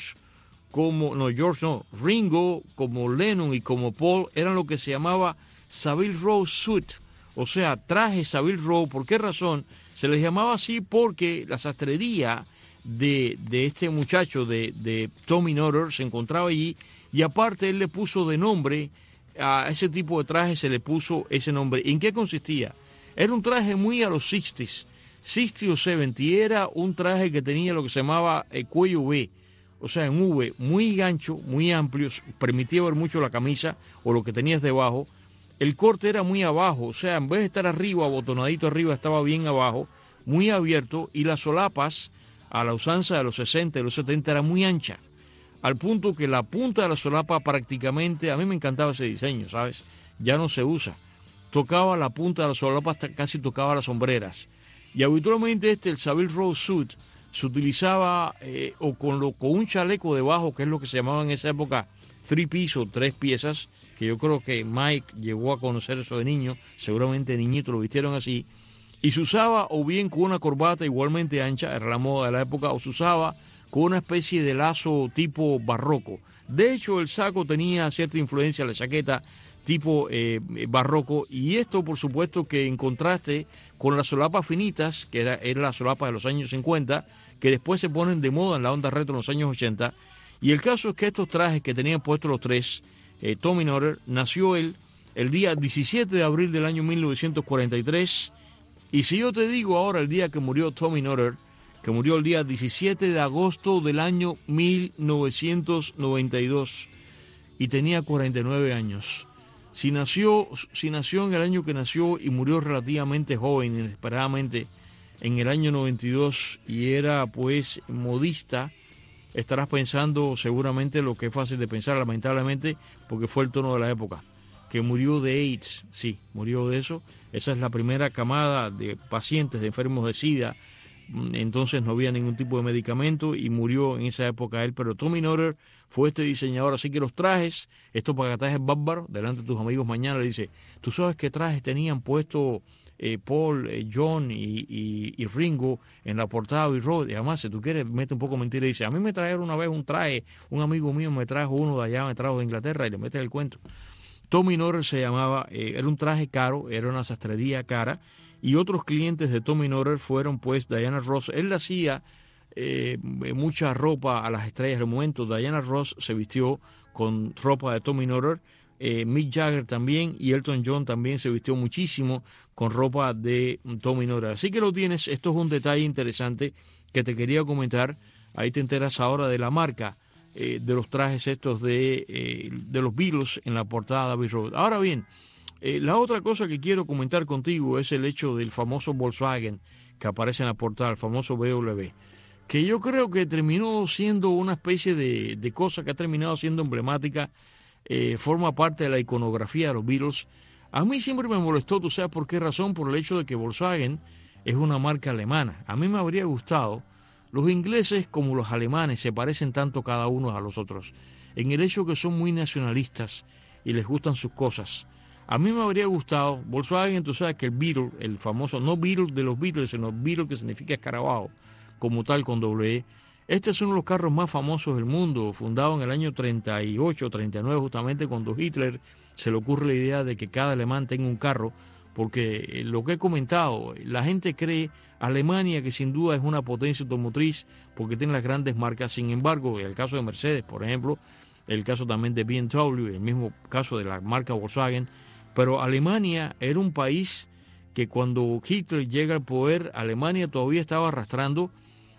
Ringo como Lennon y como Paul, eran lo que se llamaba Savile Row Suit, o sea, traje Savile Row. ¿Por qué razón? Se les llamaba así porque la sastrería de este muchacho, de Tommy Knotter, se encontraba allí, y aparte él le puso de nombre a ese tipo de traje, se le puso ese nombre. ¿En qué consistía? Era un traje muy a los 60s o 70s, y era un traje que tenía lo que se llamaba cuello V, o sea, en V, muy ancho, muy amplio, permitía ver mucho la camisa o lo que tenías debajo. El corte era muy abajo, o sea, en vez de estar arriba, abotonadito arriba, estaba bien abajo, muy abierto, y las solapas, a la usanza de los 60 y los 70, era muy ancha, al punto que la punta de la solapa prácticamente, a mí me encantaba ese diseño, ¿sabes? Ya no se usa. Tocaba la punta de la solapa, hasta casi tocaba las sombreras. Y habitualmente el Savile Row Suit, se utilizaba con un chaleco debajo, que es lo que se llamaba en esa época 3-piece o 3 piezas, que yo creo que Mike llegó a conocer eso de niño, seguramente niñito lo vistieron así, y se usaba o bien con una corbata igualmente ancha, era la moda de la época, o se usaba con una especie de lazo tipo barroco. De hecho, el saco tenía cierta influencia, la chaqueta tipo barroco, y esto por supuesto que en contraste con las solapas finitas, que era la solapa de los años 50, que después se ponen de moda en la onda retro en los años 80. Y el caso es que estos trajes que tenían puestos los tres, Tommy Knotter, nació el día 17 de abril del año 1943, y si yo te digo ahora el día que murió Tommy Knotter, que murió el día 17 de agosto del año 1992, y tenía 49 años. Si nació en el año que nació y murió relativamente joven, inesperadamente, en el año 92, y era pues modista, estarás pensando seguramente lo que es fácil de pensar, lamentablemente, porque fue el tono de la época, que murió de AIDS. Sí, murió de eso. Esa es la primera camada de pacientes de enfermos de SIDA. Entonces no había ningún tipo de medicamento y murió en esa época él. Pero Tommy Knotter fue este diseñador. Así que los trajes, estos trajes bárbaros, delante de tus amigos mañana le dice, ¿tú sabes qué trajes tenían puesto Paul, John y Ringo en la portada de Road? Y además, si tú quieres, mete un poco de mentira y dice, a mí me trajeron una vez un traje, un amigo mío me trajo uno de allá, me trajo de Inglaterra, y le mete el cuento. Tommy Knotter se llamaba, era un traje caro, era una sastrería cara, y otros clientes de Tommy Knotter fueron pues Diana Ross. Él le hacía mucha ropa a las estrellas del momento. Diana Ross se vistió con ropa de Tommy Knotter, Mick Jagger también, y Elton John también se vistió muchísimo con ropa de Tommy Knotter. Así que lo tienes. Esto es un detalle interesante que te quería comentar. Ahí te enteras ahora de la marca de los trajes estos de los Beatles en la portada de Abbey Road. Ahora bien, la otra cosa que quiero comentar contigo es el hecho del famoso Volkswagen que aparece en la portada, el famoso BMW, que yo creo que terminó siendo una especie de cosa que ha terminado siendo emblemática, forma parte de la iconografía de los Beatles. A mí siempre me molestó, ¿tú sabes por qué razón? Por el hecho de que Volkswagen es una marca alemana. A mí me habría gustado, los ingleses como los alemanes se parecen tanto cada uno a los otros, en el hecho que son muy nacionalistas y les gustan sus cosas. A mí me habría gustado, Volkswagen, tú sabes que el Beetle, el famoso, no Beetle de los Beatles, sino Beetle que significa escarabajo, como tal con doble E. Este es uno de los carros más famosos del mundo, fundado en el año 38, 39, justamente cuando Hitler se le ocurre la idea de que cada alemán tenga un carro, porque lo que he comentado, la gente cree Alemania que sin duda es una potencia automotriz porque tiene las grandes marcas. Sin embargo, el caso de Mercedes, por ejemplo, el caso también de BMW, el mismo caso de la marca Volkswagen, pero Alemania era un país que cuando Hitler llega al poder, Alemania todavía estaba arrastrando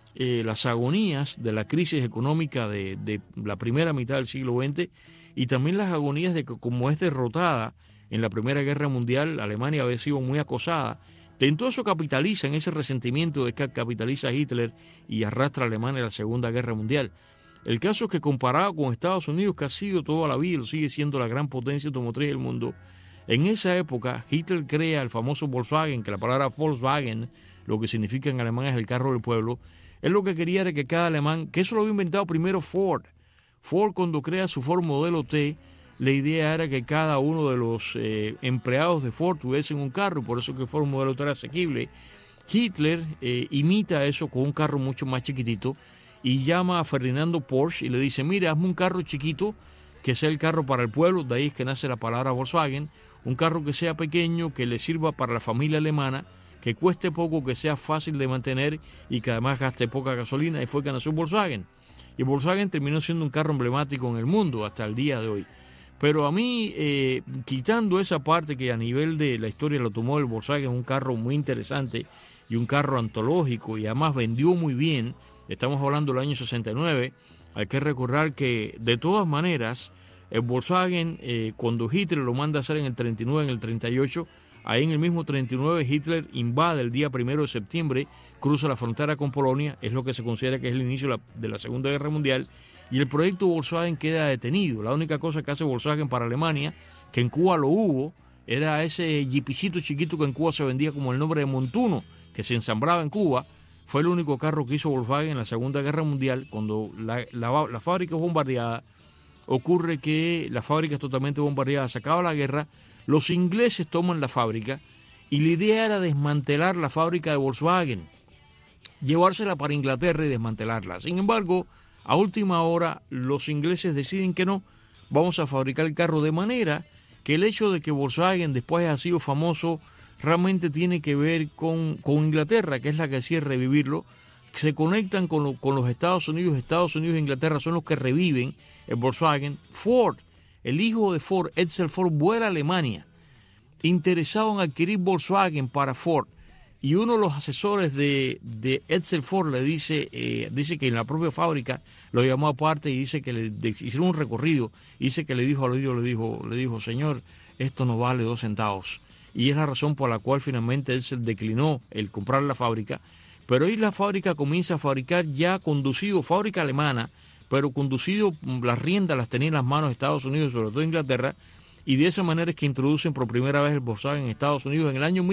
las agonías de la crisis económica de la primera mitad del siglo XX y también las agonías de que como es derrotada en la Primera Guerra Mundial, Alemania había sido muy acosada. En todo eso capitaliza, en ese resentimiento de que capitaliza Hitler y arrastra a Alemania a la Segunda Guerra Mundial. El caso es que comparado con Estados Unidos, que ha sido toda la vida, sigue siendo la gran potencia automotriz del mundo, en esa época Hitler crea el famoso Volkswagen, que la palabra Volkswagen, lo que significa en alemán es el carro del pueblo. Él lo que quería era que cada alemán, que eso lo había inventado primero Ford. Ford cuando crea su Ford Modelo T, la idea era que cada uno de los empleados de Ford tuviesen un carro, por eso que Ford Modelo T era asequible. Hitler imita eso con un carro mucho más chiquitito y llama a Ferdinando Porsche y le dice, mira, hazme un carro chiquito que sea el carro para el pueblo, de ahí es que nace la palabra Volkswagen, un carro que sea pequeño, que le sirva para la familia alemana, que cueste poco, que sea fácil de mantener y que además gaste poca gasolina, y fue que nació Volkswagen. Y Volkswagen terminó siendo un carro emblemático en el mundo hasta el día de hoy. Pero a mí, quitando esa parte que a nivel de la historia del automóvil, Volkswagen es un carro muy interesante y un carro antológico y además vendió muy bien, estamos hablando del año 69, hay que recordar que de todas maneras, el Volkswagen, cuando Hitler lo manda a hacer en el 39, en el 38, ahí en el mismo 39 Hitler invade el día 1 de septiembre, cruza la frontera con Polonia, es lo que se considera que es el inicio de la Segunda Guerra Mundial, y el proyecto Volkswagen queda detenido. La única cosa que hace Volkswagen para Alemania, que en Cuba lo hubo, era ese jeepicito chiquito que en Cuba se vendía como el nombre de Montuno, que se ensamblaba en Cuba. Fue el único carro que hizo Volkswagen en la Segunda Guerra Mundial. Cuando la fábrica es bombardeada, ocurre que la fábrica es totalmente bombardeada, se acaba la guerra, los ingleses toman la fábrica y la idea era desmantelar la fábrica de Volkswagen, llevársela para Inglaterra y desmantelarla. Sin embargo, a última hora los ingleses deciden que no, vamos a fabricar el carro, de manera que el hecho de que Volkswagen después ha sido famoso realmente tiene que ver con Inglaterra, que es la que decide revivirlo. Se conectan con los Estados Unidos e Inglaterra son los que reviven el Volkswagen. Ford, el hijo de Ford, Edsel Ford, vuela a Alemania interesado en adquirir Volkswagen para Ford, y uno de los asesores de Edsel Ford le dice que en la propia fábrica lo llamó aparte y dice que le hicieron un recorrido, y dice que le dijo al oído, le dijo, señor, esto no vale 2 centavos, y es la razón por la cual finalmente Edsel declinó el comprar la fábrica. Pero ahí la fábrica comienza a fabricar ya conducido, fábrica alemana, pero conducido, las riendas las tenía en las manos de Estados Unidos, sobre todo Inglaterra, y de esa manera es que introducen por primera vez el Volkswagen en Estados Unidos en el año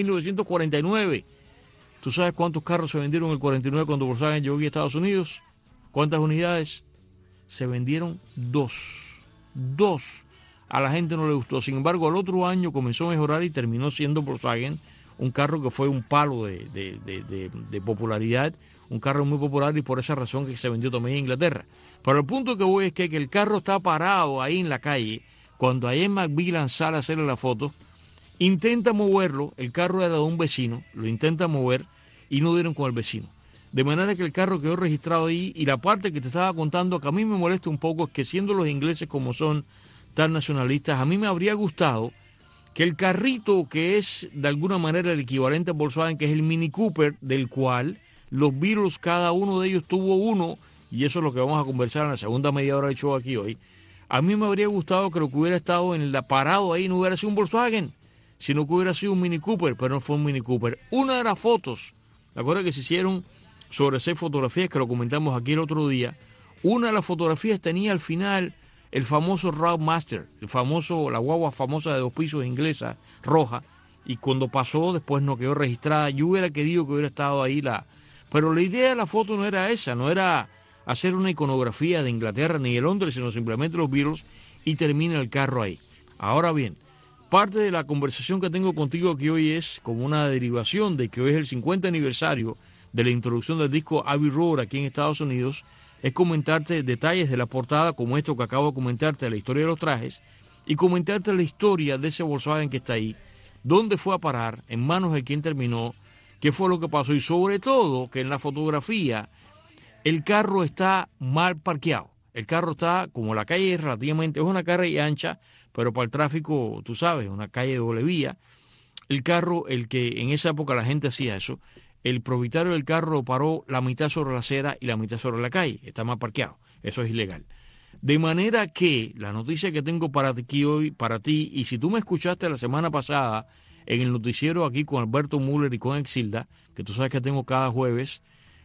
1949. ¿Tú sabes cuántos carros se vendieron en el 49 cuando Volkswagen llegó aquí a Estados Unidos? ¿Cuántas unidades? Se vendieron 2. 2. A la gente no le gustó. Sin embargo, al otro año comenzó a mejorar y terminó siendo Volkswagen un carro que fue un palo de popularidad, un carro muy popular, y por esa razón que se vendió también en Inglaterra. Pero el punto que voy es que el carro está parado ahí en la calle. Cuando Ian McMillan sale a hacerle la foto, intenta moverlo, el carro era de un vecino, lo intenta mover y no dieron con el vecino. De manera que el carro quedó registrado ahí, y la parte que te estaba contando que a mí me molesta un poco es que, siendo los ingleses como son tan nacionalistas, a mí me habría gustado que el carrito que es de alguna manera el equivalente a Volkswagen, que es el Mini Cooper, del cual los Beatles, cada uno de ellos tuvo uno, y eso es lo que vamos a conversar en la segunda media hora del show aquí hoy. A mí me habría gustado que lo que hubiera estado en la parado ahí no hubiera sido un Volkswagen, sino que hubiera sido un Mini Cooper, pero no fue un Mini Cooper. Una de las fotos, ¿te acuerdas que se hicieron sobre 6 fotografías que lo comentamos aquí el otro día? Una de las fotografías tenía al final el famoso Roadmaster, la guagua famosa de 2 pisos inglesa, roja, y cuando pasó después no quedó registrada. Yo hubiera querido que hubiera estado ahí pero la idea de la foto no era esa, no era hacer una iconografía de Inglaterra ni de Londres, sino simplemente los Beatles y termina el carro ahí. Ahora bien, parte de la conversación que tengo contigo aquí hoy es como una derivación de que hoy es el 50 aniversario de la introducción del disco Abbey Road aquí en Estados Unidos, es comentarte detalles de la portada como esto que acabo de comentarte, la historia de los trajes, y comentarte la historia de ese Volkswagen que está ahí, dónde fue a parar, en manos de quién terminó, qué fue lo que pasó y sobre todo que en la fotografía el carro está mal parqueado. El carro está, como la calle es relativamente, es una calle ancha, pero para el tráfico, tú sabes, una calle de doble vía. El carro, el que en esa época la gente hacía eso, el propietario del carro lo paró la mitad sobre la acera y la mitad sobre la calle. Está mal parqueado. Eso es ilegal. De manera que la noticia que tengo para ti hoy, para ti, y si tú me escuchaste la semana pasada en el noticiero aquí con Alberto Müller y con Exilda, que tú sabes que tengo cada jueves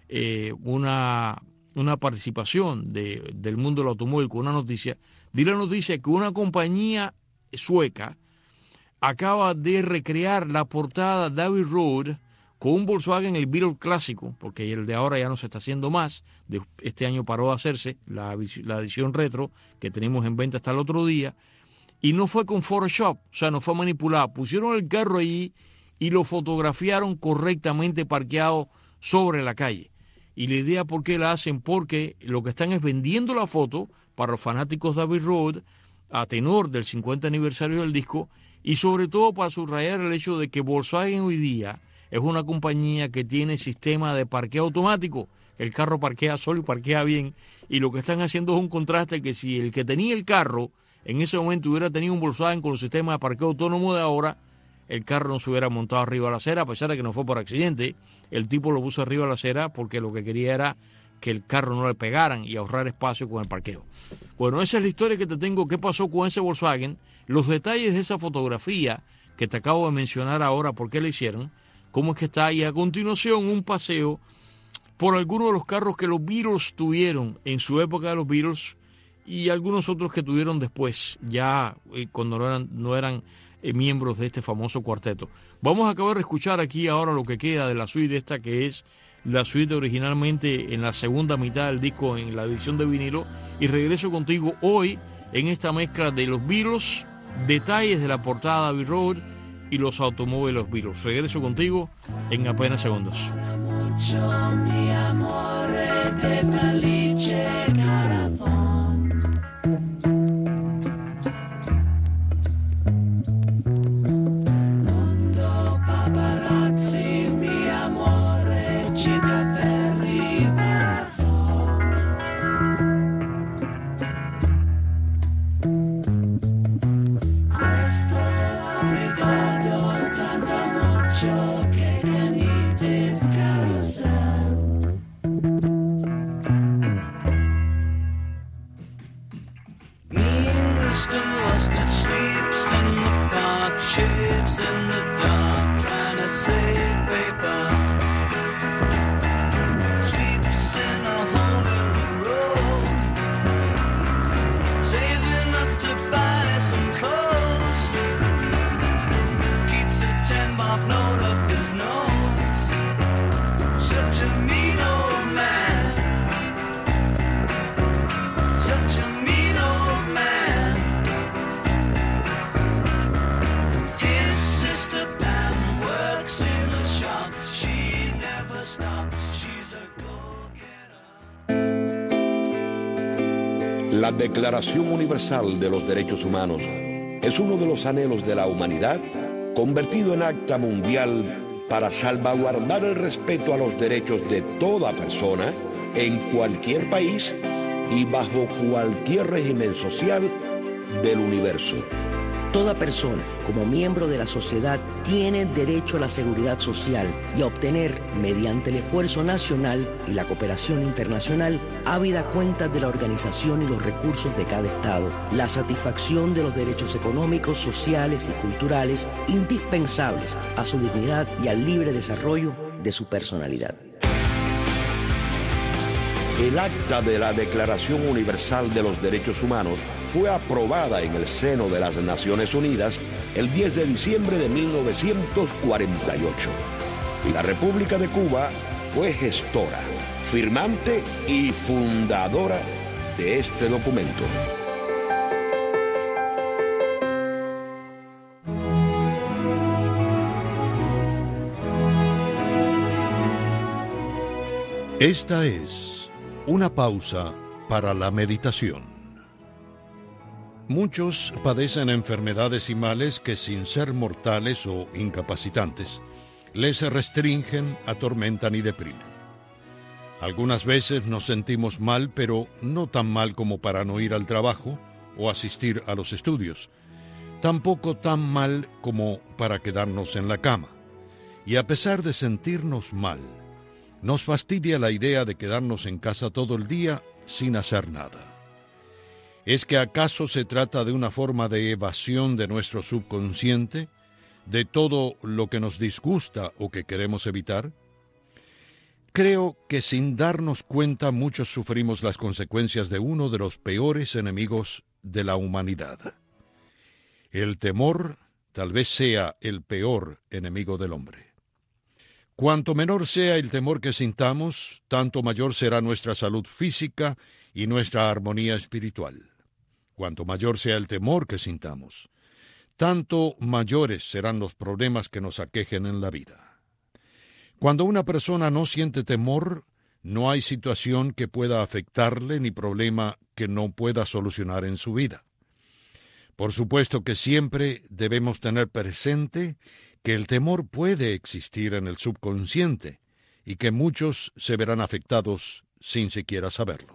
una participación del mundo del automóvil con una noticia, di la noticia que una compañía sueca acaba de recrear la portada de Abbey Road con un Volkswagen, el Beetle clásico, porque el de ahora ya no se está haciendo más, este año paró de hacerse, la edición retro que tenemos en venta hasta el otro día, y no fue con Photoshop, o sea, no fue manipulado, pusieron el carro allí y lo fotografiaron correctamente parqueado sobre la calle. Y la idea por qué la hacen, porque lo que están es vendiendo la foto para los fanáticos de Abbey Road a tenor del 50 aniversario del disco y sobre todo para subrayar el hecho de que Volkswagen hoy día es una compañía que tiene sistema de parqueo automático. El carro parquea solo y parquea bien y lo que están haciendo es un contraste que si el que tenía el carro en ese momento hubiera tenido un Volkswagen con el sistema de parqueo autónomo de ahora, el carro no se hubiera montado arriba de la acera, a pesar de que no fue por accidente. El tipo lo puso arriba de la acera porque lo que quería era que el carro no le pegaran y ahorrar espacio con el parqueo. Bueno, esa es la historia que te tengo. ¿Qué pasó con ese Volkswagen? Los detalles de esa fotografía que te acabo de mencionar ahora, por qué la hicieron, cómo es que está, y a continuación un paseo por algunos de los carros que los Beatles tuvieron en su época de los Beatles y algunos otros que tuvieron después, ya cuando no eran miembros de este famoso cuarteto. Vamos a acabar de escuchar aquí ahora lo que queda de la suite esta, que es la suite originalmente en la segunda mitad del disco en la edición de vinilo, y regreso contigo hoy en esta mezcla de los Beatles, detalles de la portada de Abbey Road y los automóviles de los Beatles. Regreso contigo en apenas segundos. La Declaración Universal de los Derechos Humanos es uno de los anhelos de la humanidad convertido en acta mundial para salvaguardar el respeto a los derechos de toda persona en cualquier país y bajo cualquier régimen social del universo. Toda persona, como miembro de la sociedad, tiene derecho a la seguridad social y a obtener, mediante el esfuerzo nacional y la cooperación internacional, ávida cuenta de la organización y los recursos de cada Estado, la satisfacción de los derechos económicos, sociales y culturales indispensables a su dignidad y al libre desarrollo de su personalidad. El Acta de la Declaración Universal de los Derechos Humanos fue aprobada en el seno de las Naciones Unidas el 10 de diciembre de 1948. Y la República de Cuba fue gestora, firmante y fundadora de este documento. Esta es una pausa para la meditación. Muchos padecen enfermedades y males que, sin ser mortales o incapacitantes, les restringen, atormentan y deprimen. Algunas veces nos sentimos mal, pero no tan mal como para no ir al trabajo o asistir a los estudios. Tampoco tan mal como para quedarnos en la cama. Y a pesar de sentirnos mal, nos fastidia la idea de quedarnos en casa todo el día sin hacer nada. ¿Es que acaso se trata de una forma de evasión de nuestro subconsciente, de todo lo que nos disgusta o que queremos evitar? Creo que sin darnos cuenta muchos sufrimos las consecuencias de uno de los peores enemigos de la humanidad. El temor tal vez sea el peor enemigo del hombre. Cuanto menor sea el temor que sintamos, tanto mayor será nuestra salud física y nuestra armonía espiritual. Cuanto mayor sea el temor que sintamos, tanto mayores serán los problemas que nos aquejen en la vida. Cuando una persona no siente temor, no hay situación que pueda afectarle ni problema que no pueda solucionar en su vida. Por supuesto que siempre debemos tener presente que el temor puede existir en el subconsciente y que muchos se verán afectados sin siquiera saberlo.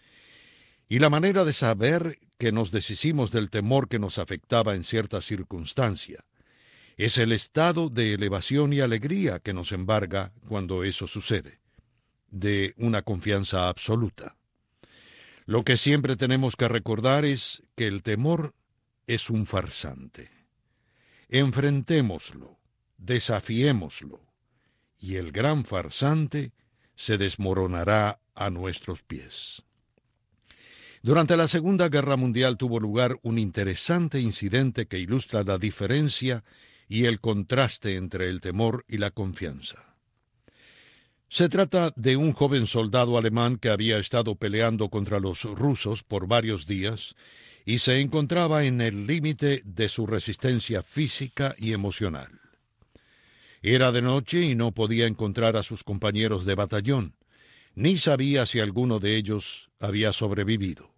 Y la manera de saber que nos deshicimos del temor que nos afectaba en cierta circunstancia es el estado de elevación y alegría que nos embarga cuando eso sucede, de una confianza absoluta. Lo que siempre tenemos que recordar es que el temor es un farsante. Enfrentémoslo, desafiémoslo, y el gran farsante se desmoronará a nuestros pies. Durante la Segunda Guerra Mundial tuvo lugar un interesante incidente que ilustra la diferencia y el contraste entre el temor y la confianza. Se trata de un joven soldado alemán que había estado peleando contra los rusos por varios días y se encontraba en el límite de su resistencia física y emocional. Era de noche y no podía encontrar a sus compañeros de batallón, ni sabía si alguno de ellos había sobrevivido.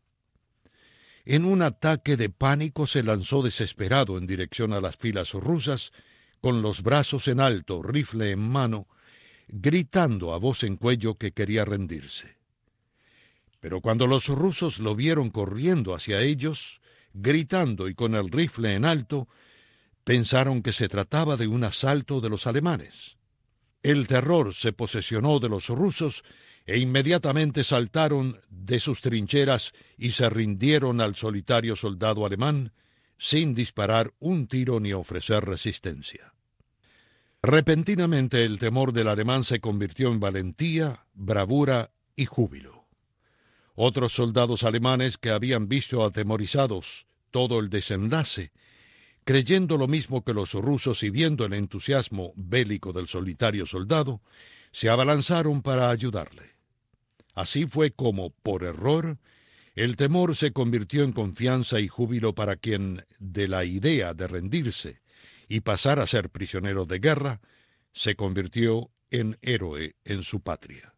En un ataque de pánico se lanzó desesperado en dirección a las filas rusas, con los brazos en alto, rifle en mano, gritando a voz en cuello que quería rendirse. Pero cuando los rusos lo vieron corriendo hacia ellos, gritando y con el rifle en alto, pensaron que se trataba de un asalto de los alemanes. El terror se posesionó de los rusos e inmediatamente saltaron de sus trincheras y se rindieron al solitario soldado alemán sin disparar un tiro ni ofrecer resistencia. Repentinamente el temor del alemán se convirtió en valentía, bravura y júbilo. Otros soldados alemanes que habían visto atemorizados todo el desenlace, creyendo lo mismo que los rusos y viendo el entusiasmo bélico del solitario soldado, se abalanzaron para ayudarle. Así fue como, por error, el temor se convirtió en confianza y júbilo para quien, de la idea de rendirse y pasar a ser prisionero de guerra, se convirtió en héroe en su patria.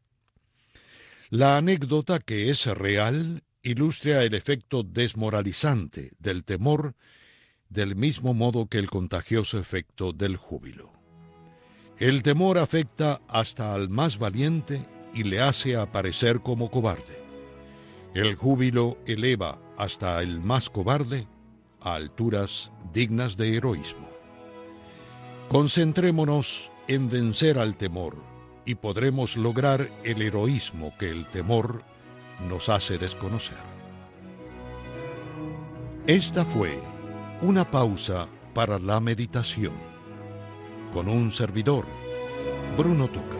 La anécdota, que es real, ilustra el efecto desmoralizante del temor, del mismo modo que el contagioso efecto del júbilo. El temor afecta hasta al más valiente y le hace aparecer como cobarde. El júbilo eleva hasta el más cobarde a alturas dignas de heroísmo. Concentrémonos en vencer al temor y podremos lograr el heroísmo que el temor nos hace desconocer. Esta fue una pausa para la meditación con un servidor, Bruno Túcar.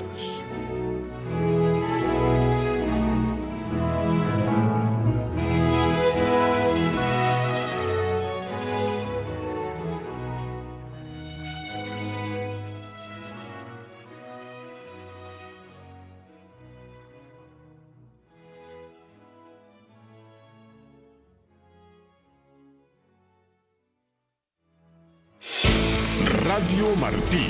Radio Martí.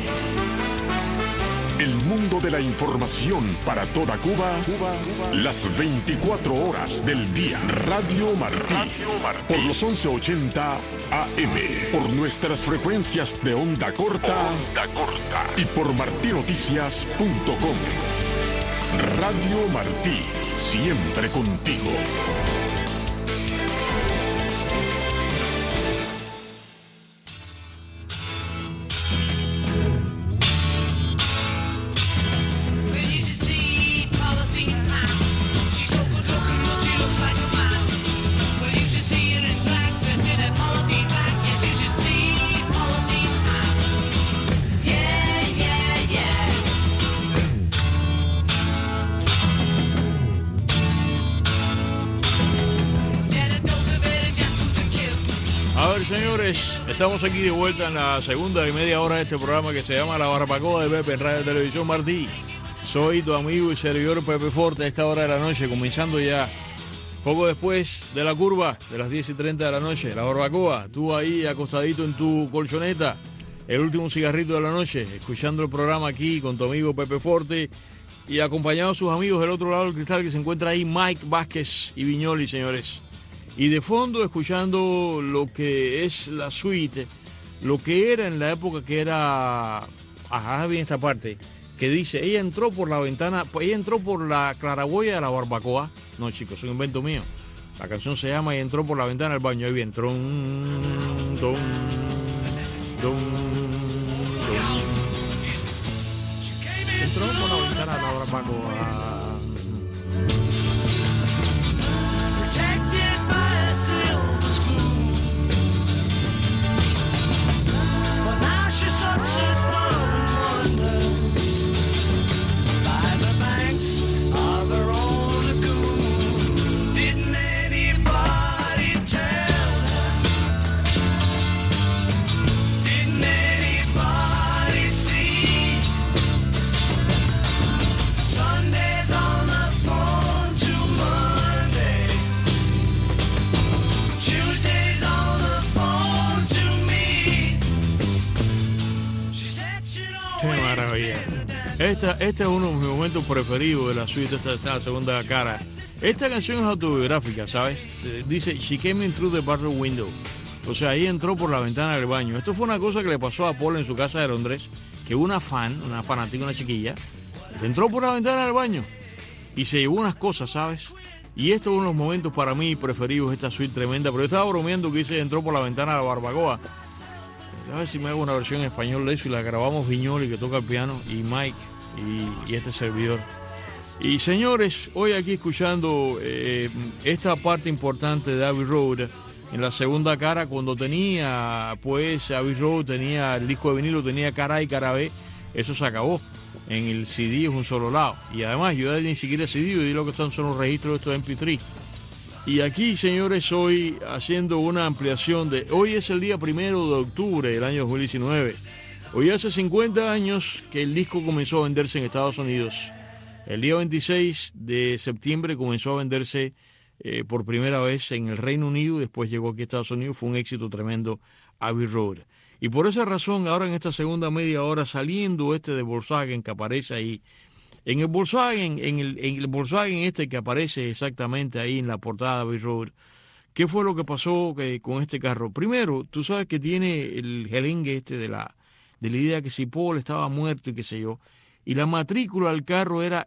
El mundo de la información para toda Cuba, las 24 horas del día. Radio Martí. Por los 1180 AM. Por nuestras frecuencias de onda corta. Y por martinoticias.com. Radio Martí. Siempre contigo. Señores, estamos aquí de vuelta en la segunda y media hora de este programa que se llama La Barbacoa de Pepe en Radio Televisión Martí. Soy tu amigo y servidor Pepe Forte a esta hora de la noche, comenzando ya poco después de la curva de las 10:30 de la noche. La Barbacoa, tú ahí acostadito en tu colchoneta, el último cigarrito de la noche, escuchando el programa aquí con tu amigo Pepe Forte y acompañado a sus amigos del otro lado del cristal que se encuentra ahí Mike Vázquez y Viñoli, señores. Y de fondo escuchando lo que es la suite, lo que era en la época que era... Ajá, bien esta parte, que dice, ella entró por la ventana, ella entró por la claraboya de la barbacoa. No, chicos, es un invento mío. La canción se llama Ella entró por la ventana del baño. Ahí bien, tron, don, don, don. Entró por la ventana de la barbacoa. Este es uno de mis momentos preferidos de la suite, esta es la segunda cara. Esta canción es autobiográfica, ¿sabes? Dice, she came in through the bathroom window. O sea, ahí entró por la ventana del baño. Esto fue una cosa que le pasó a Paul en su casa de Londres, que una fanática, una chiquilla, entró por la ventana del baño y se llevó unas cosas, ¿sabes? Y esto es uno de los momentos para mí preferidos, esta suite tremenda. Pero yo estaba bromeando que dice, entró por la ventana de la barbacoa. A ver si me hago una versión en español de eso y la grabamos Viñoli, que toca el piano, y Mike y este servidor. Y señores, hoy aquí escuchando esta parte importante de Abbey Road en la segunda cara, cuando tenía, pues, Abbey Road tenía el disco de vinilo, tenía cara A y cara B, eso se acabó. En el CD es un solo lado. Y además, yo ni siquiera CD, yo di lo que son los registros de estos MP3. Y aquí, señores, hoy haciendo una ampliación de... Hoy es el día 1 de octubre del año 2019. Hoy hace 50 años que el disco comenzó a venderse en Estados Unidos. El día 26 de septiembre comenzó a venderse por primera vez en el Reino Unido. Después llegó aquí a Estados Unidos. Fue un éxito tremendo, Abbey Road. Y por esa razón, ahora en esta segunda media hora, saliendo de Volkswagen que aparece ahí, en el Volkswagen este que aparece exactamente ahí en la portada de Abbey Road, ¿qué fue lo que pasó con este carro? Primero, tú sabes que tiene el gelengue de la idea que si Paul estaba muerto y qué sé yo, y la matrícula del carro era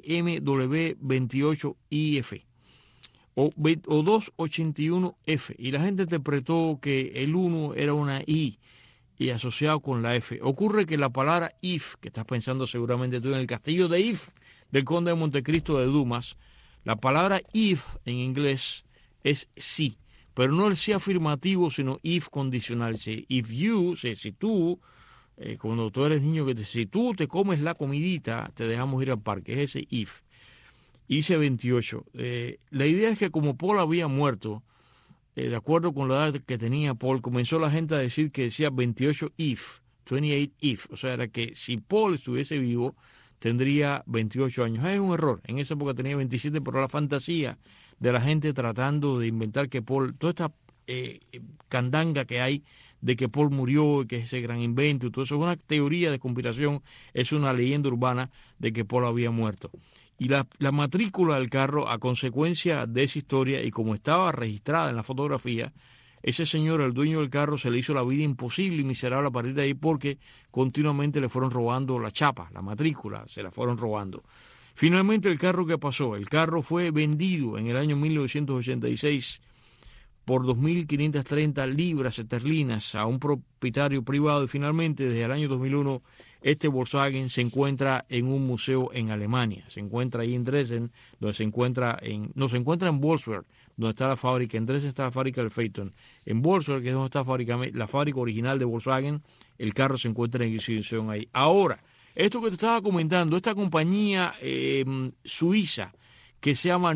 LMW28IF o 281F, y la gente interpretó que el 1 era una I y asociado con la F. Ocurre que la palabra if, que estás pensando seguramente tú en el castillo de If, del conde de Montecristo de Dumas, la palabra if en inglés es sí, pero no el sí afirmativo, sino if condicional. If you, si tú, cuando tú eres niño, si tú te comes la comidita, te dejamos ir al parque, es ese if. Hice 28. La idea es que como Paul había muerto, de acuerdo con la edad que tenía Paul, comenzó la gente a decir que decía 28 if, 28 if, o sea, era que si Paul estuviese vivo, tendría 28 años. Es un error, en esa época tenía 27, pero la fantasía de la gente tratando de inventar que Paul, toda esta candanga que hay de que Paul murió, que es ese gran invento y todo eso. Es una teoría de conspiración, es una leyenda urbana de que Paul había muerto. Y la matrícula del carro, a consecuencia de esa historia y como estaba registrada en la fotografía, ese señor, el dueño del carro, se le hizo la vida imposible y miserable a partir de ahí porque continuamente le fueron robando la chapa, la matrícula, se la fueron robando. Finalmente, el carro, ¿qué pasó? El carro fue vendido en el año 1986 por 2.530 libras esterlinas a un propietario privado y finalmente, desde el año 2001, este Volkswagen se encuentra en un museo en Alemania. Se encuentra ahí en Dresden, donde se encuentra en Wolfsburg, donde está la fábrica. En Dresden está la fábrica del Phaeton. En Wolfsburg, que es donde está la fábrica original de Volkswagen, el carro se encuentra en exhibición ahí. Ahora, esto que te estaba comentando, esta compañía suiza que se llama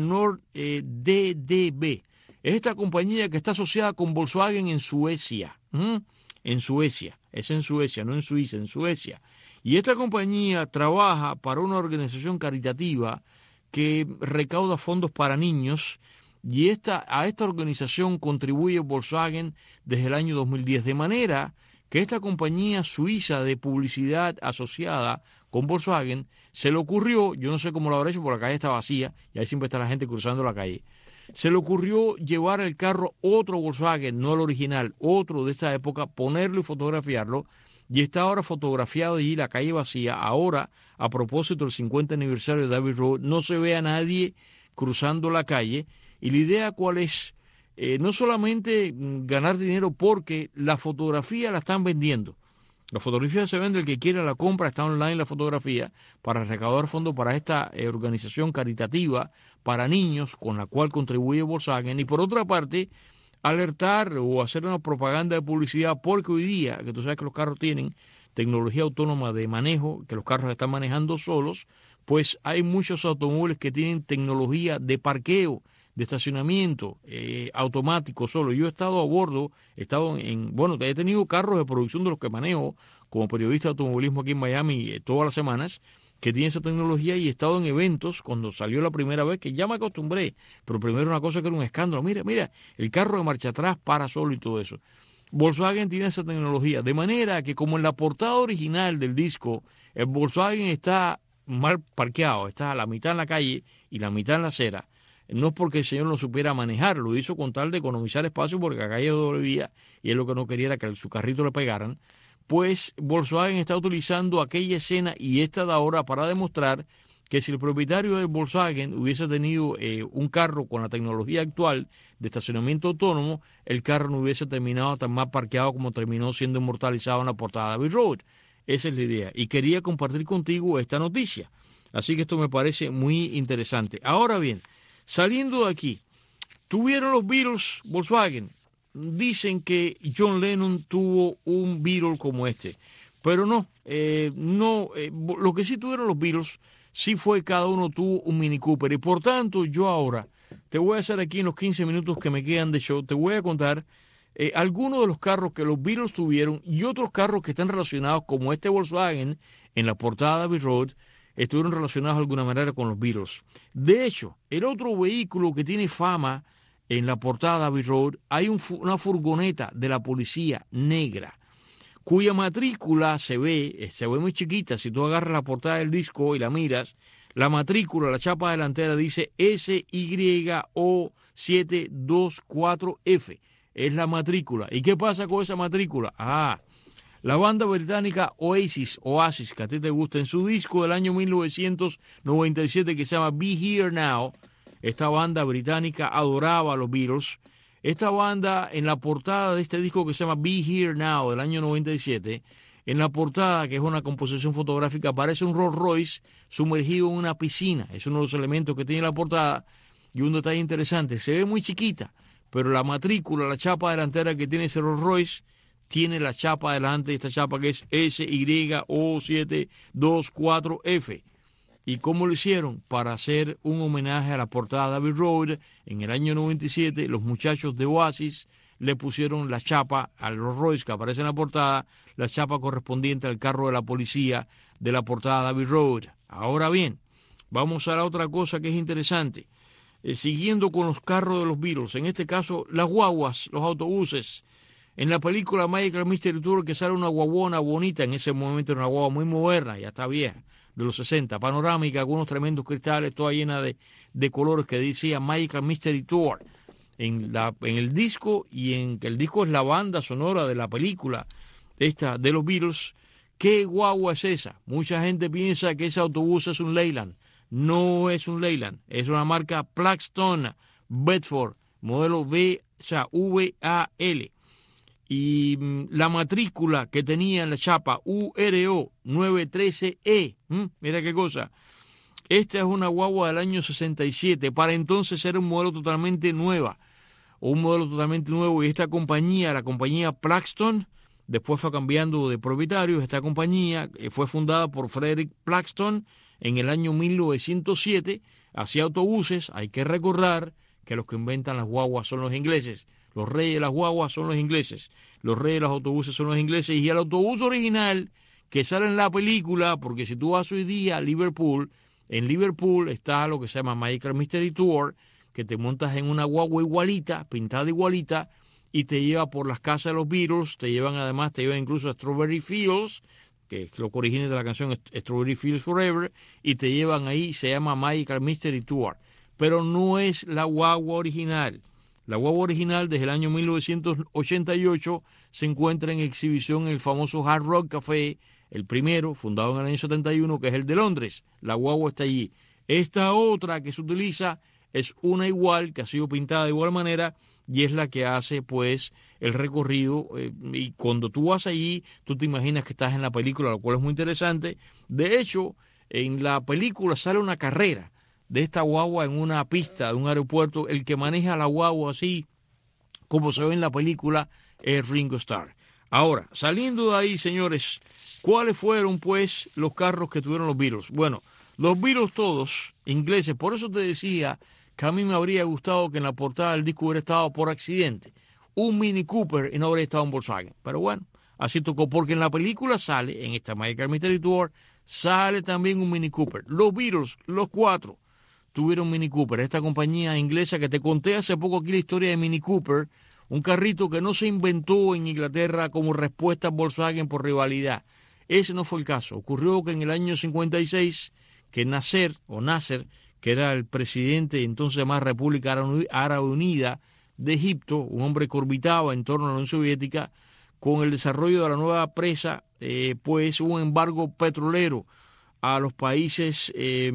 NordDB, es esta compañía que está asociada con Volkswagen en Suecia. En Suecia, es en Suecia, no en Suiza, en Suecia. Y esta compañía trabaja para una organización caritativa que recauda fondos para niños y a esta organización contribuye Volkswagen desde el año 2010, de manera que esta compañía suiza de publicidad asociada con Volkswagen se le ocurrió, yo no sé cómo lo habrá hecho porque la calle está vacía y ahí siempre está la gente cruzando la calle, se le ocurrió llevar el carro otro Volkswagen, no el original, otro de esta época, ponerlo y fotografiarlo, y está ahora fotografiado allí la calle vacía. Ahora, a propósito del 50 aniversario de Abbey Road, no se ve a nadie cruzando la calle, y la idea cuál es, no solamente ganar dinero porque la fotografía la están vendiendo. La fotografía se vende, el que quiera la compra, está online la fotografía para recaudar fondos para esta organización caritativa para niños con la cual contribuye Volkswagen. Y por otra parte, alertar o hacer una propaganda de publicidad porque hoy día, que tú sabes que los carros tienen tecnología autónoma de manejo, que los carros están manejando solos, pues hay muchos automóviles que tienen tecnología de parqueo, de estacionamiento automático solo. Yo he estado a bordo, he tenido carros de producción de los que manejo como periodista de automovilismo aquí en Miami todas las semanas, que tienen esa tecnología y he estado en eventos cuando salió la primera vez, que ya me acostumbré, pero primero una cosa que era un escándalo. Mira, el carro de marcha atrás para solo y todo eso. Volkswagen tiene esa tecnología, de manera que como en la portada original del disco, el Volkswagen está mal parqueado, está a la mitad en la calle y la mitad en la acera. No es porque el señor no supiera manejar, lo hizo con tal de economizar espacio porque la calle es doble vía y él lo que no quería era que su carrito le pegaran. Pues Volkswagen está utilizando aquella escena y esta de ahora para demostrar que si el propietario de Volkswagen hubiese tenido un carro con la tecnología actual de estacionamiento autónomo, el carro no hubiese terminado tan mal parqueado como terminó siendo inmortalizado en la portada de Abbey Road. Esa es la idea. Y quería compartir contigo esta noticia. Así que esto me parece muy interesante. Ahora bien, saliendo de aquí, tuvieron los Beatles Volkswagen. Dicen que John Lennon tuvo un Beatle como este, pero no, lo que sí tuvieron los Beatles, sí fue cada uno tuvo un Mini Cooper, y por tanto yo ahora te voy a hacer aquí en los 15 minutos que me quedan de show, te voy a contar algunos de los carros que los Beatles tuvieron y otros carros que están relacionados como este Volkswagen en la portada de Abbey Road, estuvieron relacionados de alguna manera con los Beatles. De hecho, el otro vehículo que tiene fama en la portada de Abbey Road, hay una furgoneta de la policía negra, cuya matrícula se ve muy chiquita. Si tú agarras la portada del disco y la miras, la matrícula, la chapa delantera dice SYO724F. Es la matrícula. ¿Y qué pasa con esa matrícula? La banda británica Oasis, que a ti te gusta, en su disco del año 1997 que se llama Be Here Now, esta banda británica adoraba a los Beatles. Esta banda, en la portada de este disco que se llama Be Here Now, del año 97, en la portada, que es una composición fotográfica, aparece un Rolls Royce sumergido en una piscina. Es uno de los elementos que tiene la portada. Y un detalle interesante, se ve muy chiquita, pero la matrícula, la chapa delantera que tiene ese Rolls Royce, tiene la chapa delante, esta chapa que es SYO724F. ¿Y cómo lo hicieron? Para hacer un homenaje a la portada de Abbey Road. En el año 97, los muchachos de Oasis le pusieron la chapa al Rolls Royce que aparece en la portada, la chapa correspondiente al carro de la policía de la portada de Abbey Road. Ahora bien, vamos a la otra cosa que es interesante. Siguiendo con los carros de los Beatles, en este caso las guaguas, los autobuses. En la película Magical Mystery Tour, que sale una guaguona bonita, en ese momento era una guagua muy moderna, ya está vieja, de los 60, panorámica, algunos tremendos cristales, toda llena de colores, que decía Magical Mystery Tour en el disco, y en que el disco es la banda sonora de la película esta de los Beatles. ¿Qué guagua es esa? Mucha gente piensa que ese autobús es un Leyland. No es un Leyland, es una marca Plaxton Bedford, modelo VAL. Y la matrícula que tenía en la chapa, URO 913E, mira qué cosa. Esta es una guagua del año 67, para entonces era un modelo totalmente nuevo, y esta compañía, la compañía Plaxton, después fue cambiando de propietarios. Esta compañía fue fundada por Frederick Plaxton en el año 1907, hacía autobuses. Hay que recordar que los que inventan las guaguas son los ingleses. Los reyes de las guaguas son los ingleses. Los reyes de los autobuses son los ingleses. Y el autobús original que sale en la película, porque si tú vas hoy día a Liverpool, en Liverpool está lo que se llama Magical Mystery Tour, que te montas en una guagua igualita, pintada igualita, y te lleva por las casas de los Beatles. Te llevan incluso a Strawberry Fields, que es lo que origina de la canción Strawberry Fields Forever, y te llevan ahí. Se llama Magical Mystery Tour, pero no es la guagua original. La guagua original, desde el año 1988, se encuentra en exhibición en el famoso Hard Rock Café, el primero, fundado en el año 71, que es el de Londres. La guagua está allí. Esta otra que se utiliza es una igual, que ha sido pintada de igual manera, y es la que hace, pues, el recorrido. Y cuando tú vas allí, tú te imaginas que estás en la película, lo cual es muy interesante. De hecho, en la película sale una carrera de esta guagua en una pista de un aeropuerto. El que maneja la guagua así, como se ve en la película, es Ringo Starr. Ahora, saliendo de ahí, señores, ¿cuáles fueron, pues, los carros que tuvieron los Beatles? Bueno, los Beatles todos, ingleses. Por eso te decía que a mí me habría gustado que en la portada del disco hubiera estado, por accidente, un Mini Cooper y no habría estado un Volkswagen. Pero bueno, así tocó, porque en la película sale, en esta Magical Mystery Tour, sale también un Mini Cooper. Los Beatles, los cuatro, tuvieron Mini Cooper, esta compañía inglesa que te conté hace poco aquí la historia de Mini Cooper, un carrito que no se inventó en Inglaterra como respuesta a Volkswagen por rivalidad. Ese no fue el caso. Ocurrió que en el año 56, que Nasser, que era el presidente entonces de más República Árabe Unida de Egipto, un hombre que orbitaba en torno a la Unión Soviética, con el desarrollo de la nueva presa, pues hubo un embargo petrolero a los países,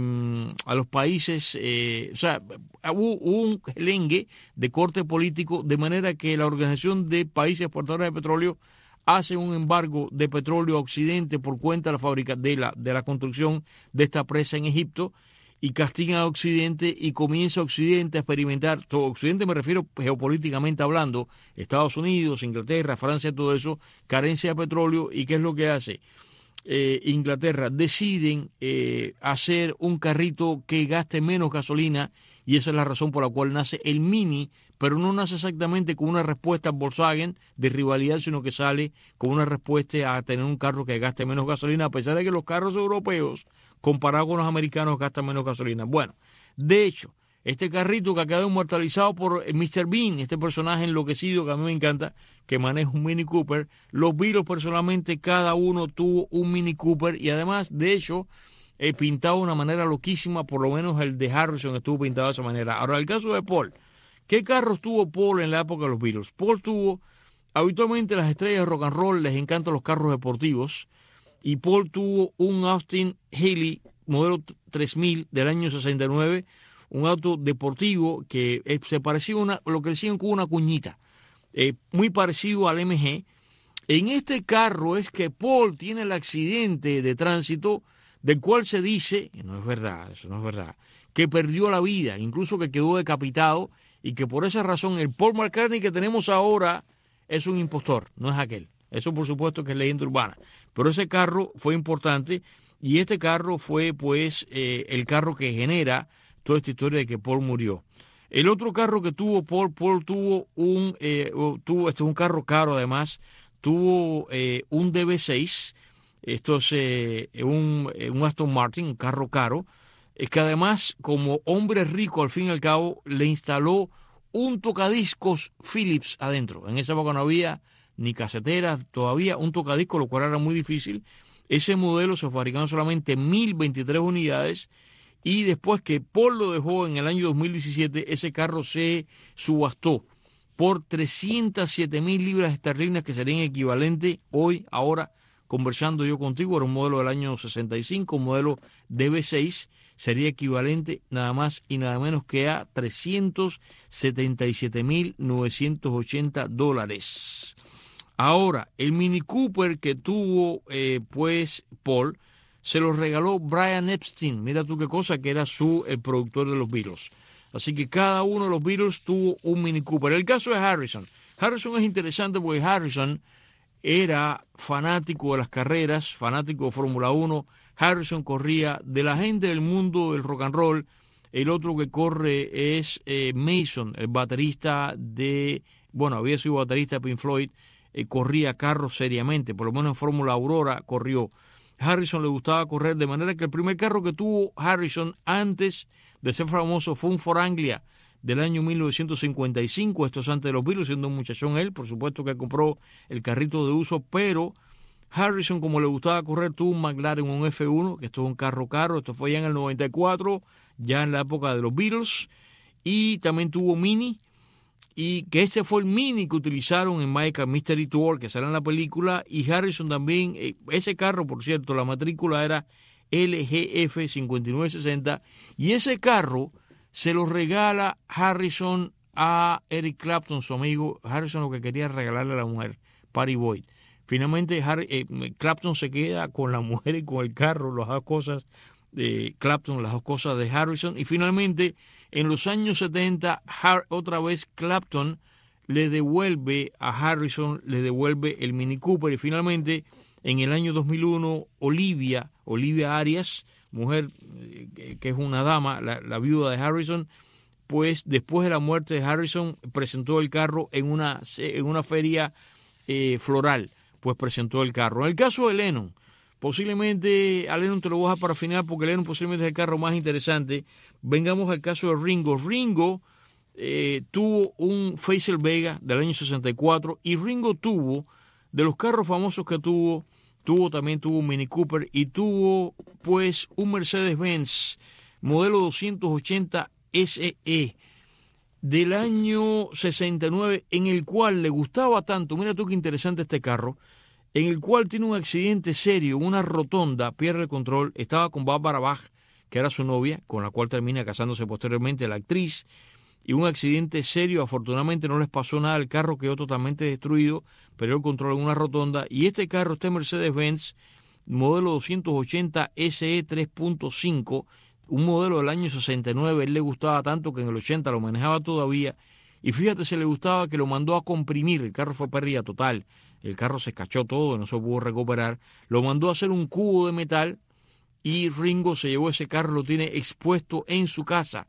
o sea, hubo un gelengue de corte político, de manera que la Organización de Países Exportadores de Petróleo hace un embargo de petróleo a Occidente por cuenta de la fábrica de la construcción de esta presa en Egipto, y castigan a Occidente, y comienza Occidente a experimentar, todo Occidente me refiero geopolíticamente hablando, Estados Unidos, Inglaterra, Francia, todo eso, carencia de petróleo. ¿Y qué es lo que hace Inglaterra? Deciden hacer un carrito que gaste menos gasolina, y esa es la razón por la cual nace el Mini, pero no nace exactamente con una respuesta a Volkswagen de rivalidad, sino que sale con una respuesta a tener un carro que gaste menos gasolina, a pesar de que los carros europeos, comparado con los americanos, gastan menos gasolina. Bueno, de hecho, este carrito que ha quedado inmortalizado por Mr. Bean, este personaje enloquecido que a mí me encanta, que maneja un Mini Cooper, los Beatles personalmente cada uno tuvo un Mini Cooper, y además, de hecho, pintado de una manera loquísima. Por lo menos el de Harrison estuvo pintado de esa manera. Ahora, el caso de Paul. ¿Qué carros tuvo Paul en la época de los Beatles? Paul tuvo, habitualmente las estrellas de rock and roll les encantan los carros deportivos, y Paul tuvo un Austin Healey modelo 3000 del año 69, un auto deportivo que se parecía a lo que decían con una cuñita, muy parecido al MG. En este carro es que Paul tiene el accidente de tránsito del cual se dice, y no es verdad, eso no es verdad, que perdió la vida, incluso que quedó decapitado, y que por esa razón el Paul McCartney que tenemos ahora es un impostor, no es aquel. Eso por supuesto que es leyenda urbana, pero ese carro fue importante, y este carro fue pues el carro que genera toda esta historia de que Paul murió. El otro carro que tuvo Paul tuvo este es un carro caro además, tuvo un DB6, esto es un Aston Martin, un carro caro, que además, como hombre rico al fin y al cabo, le instaló un tocadiscos Philips adentro. En esa época no había ni caseteras, todavía un tocadisco, lo cual era muy difícil. Ese modelo se fabricaron solamente 1.023 unidades y después que Paul lo dejó en el año 2017, ese carro se subastó por 307,000 libras esterlinas, que serían equivalente hoy, ahora, conversando yo contigo, era un modelo del año 65, un modelo DB6, sería equivalente nada más y nada menos que a $377,980. Ahora, el Mini Cooper que tuvo Paul, se lo regaló Brian Epstein. Mira tú qué cosa, que era el productor de los Beatles. Así que cada uno de los Beatles tuvo un Mini Cooper. El caso de Harrison. Harrison es interesante porque Harrison era fanático de las carreras, fanático de Fórmula 1. Harrison corría de la gente del mundo del rock and roll. El otro que corre es Mason, el baterista había sido baterista de Pink Floyd. Corría carros seriamente, por lo menos en Fórmula Aurora corrió. Harrison le gustaba correr, de manera que el primer carro que tuvo Harrison antes de ser famoso fue un Ford Anglia del año 1955, esto es antes de los Beatles, siendo un muchachón él, por supuesto que compró el carrito de uso, pero Harrison, como le gustaba correr, tuvo un McLaren, un F1, que esto es un carro caro, esto fue ya en el 94, ya en la época de los Beatles, y también tuvo Mini, y que ese fue el Mini que utilizaron en My Car Mystery Tour, que sale en la película, y Harrison también, ese carro, por cierto, la matrícula era LGF 5960, y ese carro se lo regala Harrison a Eric Clapton, su amigo. Harrison lo que quería regalarle a la mujer, Patty Boyd. Finalmente Clapton se queda con la mujer y con el carro, las dos cosas de Clapton, las dos cosas de Harrison, y finalmente en los años 70 otra vez Clapton le devuelve a Harrison, le devuelve el Mini Cooper, y finalmente en el año 2001 Olivia Arias, mujer que es una dama, la viuda de Harrison, pues después de la muerte de Harrison presentó el carro en una feria floral, pues presentó el carro. En el caso de Lennon, posiblemente a Lennon te lo voy a dejar para final porque Lennon posiblemente es el carro más interesante. Vengamos al caso de Ringo. Ringo tuvo un Faisal Vega del año 64 y Ringo tuvo, de los carros famosos que también tuvo un Mini Cooper y tuvo pues un Mercedes-Benz modelo 280 SE del año 69, en el cual le gustaba tanto, mira tú qué interesante este carro, en el cual tiene un accidente serio, una rotonda, pierde el control, estaba con Barbara Bach, que era su novia, con la cual termina casándose posteriormente la actriz, y un accidente serio, afortunadamente no les pasó nada, el carro quedó totalmente destruido, perdió el control en una rotonda, y este carro, este Mercedes-Benz, modelo 280 SE 3.5, un modelo del año 69, él le gustaba tanto que en el 80 lo manejaba todavía, y fíjate, se le gustaba que lo mandó a comprimir, el carro fue pérdida total, el carro se escachó todo, no se pudo recuperar, lo mandó a hacer un cubo de metal, y Ringo se llevó ese carro, lo tiene expuesto en su casa,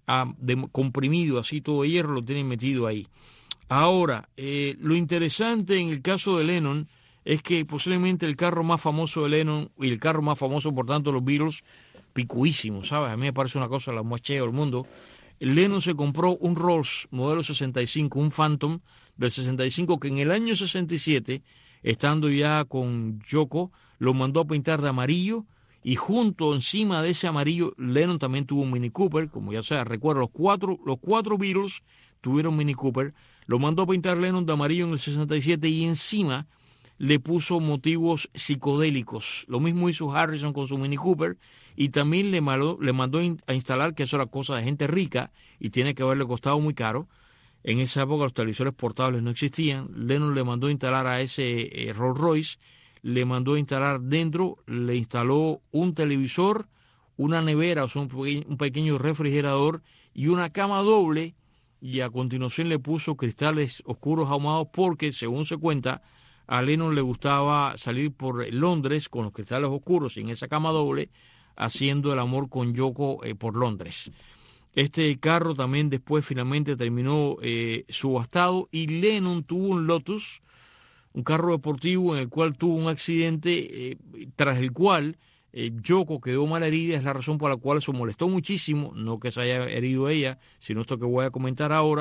comprimido, así todo de hierro, lo tienen metido ahí. Ahora, lo interesante en el caso de Lennon es que posiblemente el carro más famoso de Lennon y el carro más famoso, por tanto, los Beatles, picuísimo, ¿sabes? A mí me parece una cosa, la más chea del mundo. Lennon se compró un Rolls modelo 65, un Phantom del 65, que en el año 67, estando ya con Yoko, lo mandó a pintar de amarillo, y junto encima de ese amarillo, Lennon también tuvo un Mini Cooper, como ya sea, recuerdo, los cuatro Beatles tuvieron Mini Cooper, lo mandó a pintar Lennon de amarillo en el 67 y encima le puso motivos psicodélicos. Lo mismo hizo Harrison con su Mini Cooper y también le mandó a instalar, que eso era cosa de gente rica y tiene que haberle costado muy caro. En esa época los televisores portables no existían. Lennon le mandó a instalar a ese Rolls Royce, le mandó a instalar dentro, le instaló un televisor, una nevera, o sea, un pequeño refrigerador y una cama doble, y a continuación le puso cristales oscuros ahumados porque, según se cuenta, a Lennon le gustaba salir por Londres con los cristales oscuros y en esa cama doble haciendo el amor con Yoko por Londres. Este carro también después finalmente terminó subastado y Lennon tuvo un Lotus, un carro deportivo en el cual tuvo un accidente tras el cual Yoko quedó mal herida. Es la razón por la cual se molestó muchísimo, no que se haya herido ella, sino esto que voy a comentar ahora.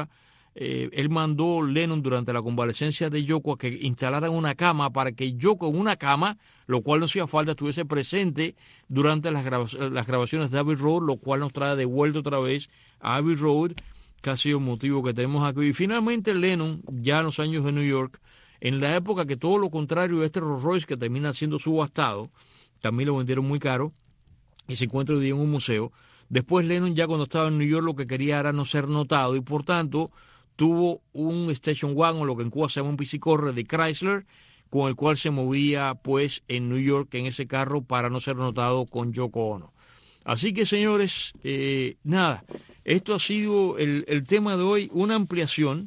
él mandó Lennon durante la convalecencia de Yoko a que instalaran una cama para que Yoko en una cama, lo cual no hacía falta, estuviese presente durante las grabaciones de Abbey Road, lo cual nos trae de vuelta otra vez a Abbey Road, que ha sido el motivo que tenemos aquí. Y finalmente Lennon, ya en los años de New York, en la época que todo lo contrario de este Rolls Royce que termina siendo subastado, también lo vendieron muy caro y se encuentra hoy día en un museo. Después Lennon, ya cuando estaba en New York, lo que quería era no ser notado y por tanto tuvo un station wagon, lo que en Cuba se llama un bicicorre de Chrysler, con el cual se movía pues en New York en ese carro para no ser notado con Yoko Ono. Así que, señores, nada, esto ha sido el tema de hoy, una ampliación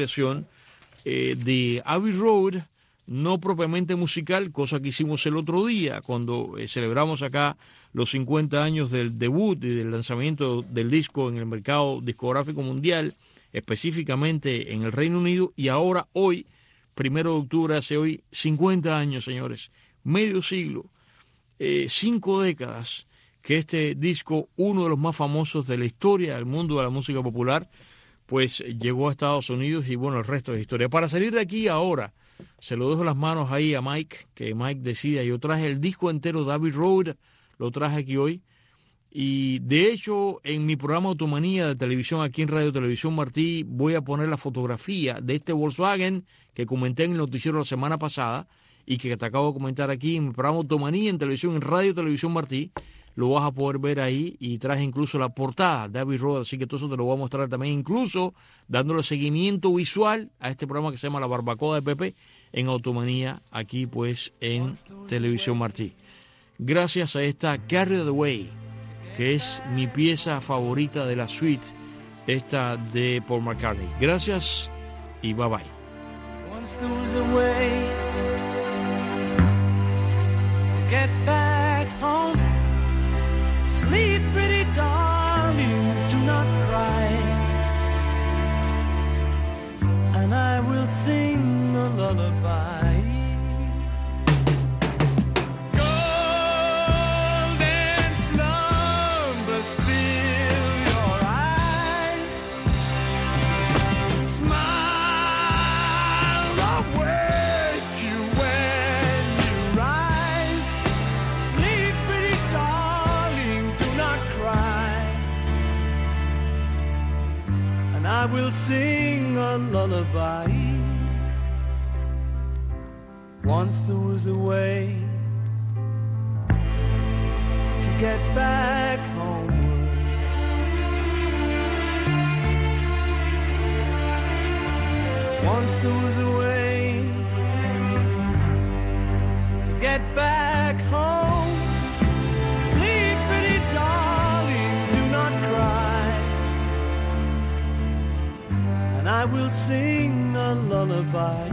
de Abbey Road, no propiamente musical, cosa que hicimos el otro día cuando celebramos acá los 50 años del debut y del lanzamiento del disco en el mercado discográfico mundial, específicamente en el Reino Unido, y ahora hoy, 1 de octubre, hace hoy 50 años, señores, medio siglo, 5 décadas, que este disco, uno de los más famosos de la historia del mundo de la música popular, pues llegó a Estados Unidos y bueno, el resto es historia. Para salir de aquí ahora, se lo dejo las manos ahí a Mike, que Mike decida. Yo traje el disco entero de Abbey Road, lo traje aquí hoy. Y de hecho, en mi programa Automanía de televisión, aquí en Radio Televisión Martí, voy a poner la fotografía de este Volkswagen que comenté en el noticiero la semana pasada y que te acabo de comentar aquí en mi programa Automanía en televisión, en Radio Televisión Martí. Lo vas a poder ver ahí y traje incluso la portada de Abbey Road, así que todo eso te lo voy a mostrar también, incluso dándole seguimiento visual a este programa que se llama La Barbacoa de Pepe en Automanía, aquí pues en Televisión Martí. Gracias a esta Carry the Way, que es mi pieza favorita de la suite, esta de Paul McCartney. Gracias y bye bye. Once there was a way to get back home. Sleep, pretty darling, do not cry, and I will sing a lullaby. Golden slumbers fill your eyes, smiles awake you when you rise. Sleep, pretty darling, and I will sing a lullaby. Once there was a way to get back homeward. Once there was a way to get back home. Sleep, pretty darling, do not cry, and I will sing a lullaby.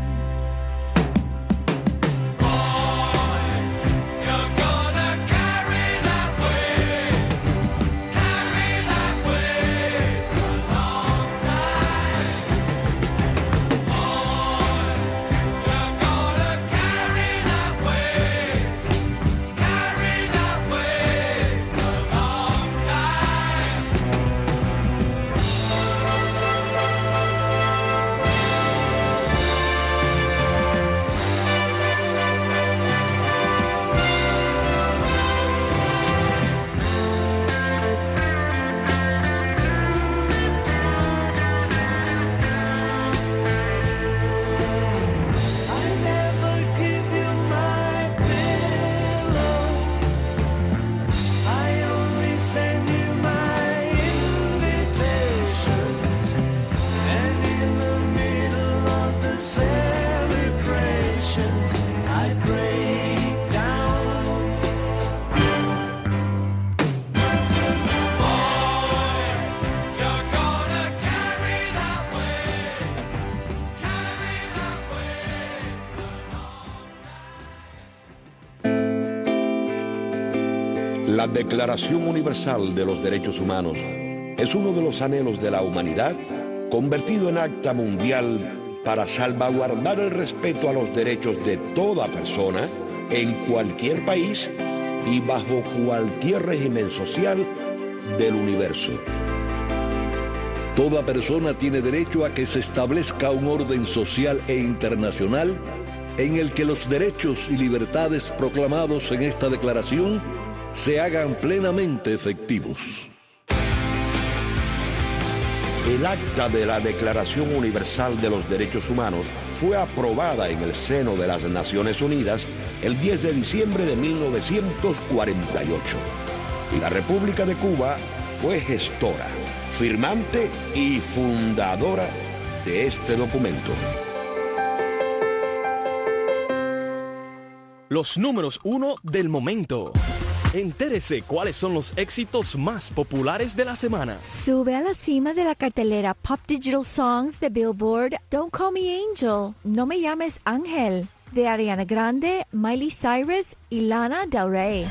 La Declaración Universal de los Derechos Humanos es uno de los anhelos de la humanidad convertido en acta mundial para salvaguardar el respeto a los derechos de toda persona en cualquier país y bajo cualquier régimen social del universo. Toda persona tiene derecho a que se establezca un orden social e internacional en el que los derechos y libertades proclamados en esta declaración se hagan plenamente efectivos. El acta de la Declaración Universal de los Derechos Humanos fue aprobada en el seno de las Naciones Unidas el 10 de diciembre de 1948. Y la República de Cuba fue gestora, firmante y fundadora de este documento. Los números 1 del momento. Entérese cuáles son los éxitos más populares de la semana. Sube a la cima de la cartelera Pop Digital Songs de Billboard Don't Call Me Angel, No Me Llames Ángel, de Ariana Grande, Miley Cyrus y Lana Del Rey.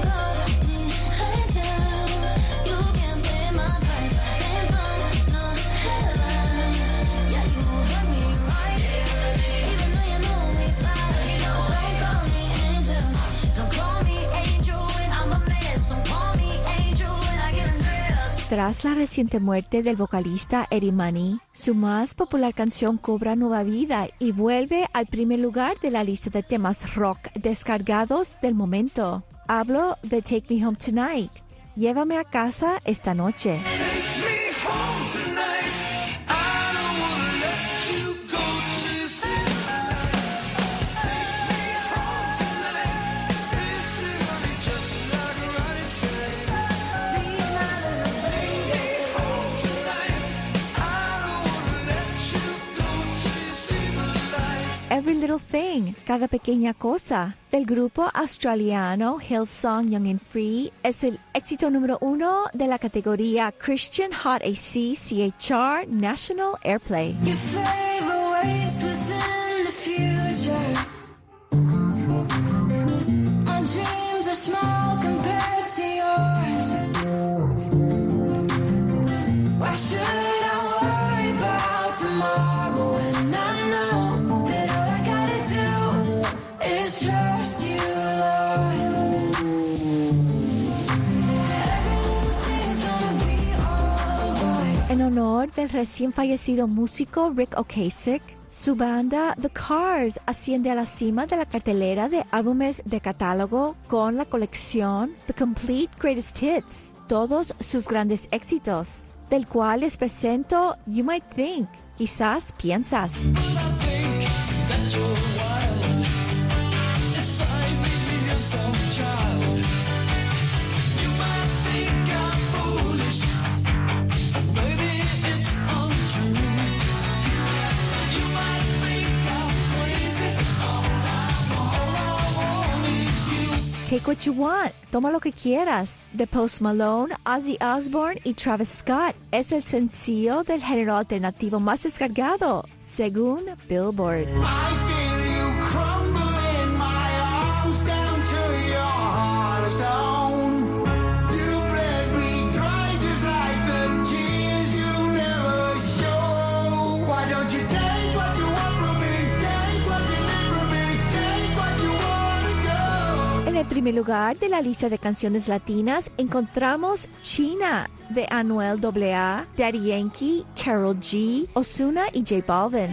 Tras la reciente muerte del vocalista Eddie Money, su más popular canción cobra nueva vida y vuelve al primer lugar de la lista de temas rock descargados del momento. Hablo de Take Me Home Tonight, Llévame a casa esta noche. Every Little Thing, Cada Pequeña Cosa, del grupo australiano Hillsong Young and Free, es el éxito número 1 de la categoría Christian Hot AC CHR National Airplay. Your favorite ways within the future. My dreams are small compared to yours. Why should I worry about tomorrow when I know en honor del recién fallecido músico Rick Ocasek, su banda The Cars asciende a la cima de la cartelera de álbumes de catálogo con la colección The Complete Greatest Hits, todos sus grandes éxitos, del cual les presento You Might Think, quizás piensas. Take What You Want, Toma Lo Que Quieras, de Post Malone, Ozzy Osbourne y Travis Scott, es el sencillo del género alternativo más descargado, según Billboard. En el primer lugar de la lista de canciones latinas encontramos China, de Anuel AA, Daddy Yankee, Karol G, Ozuna y J Balvin.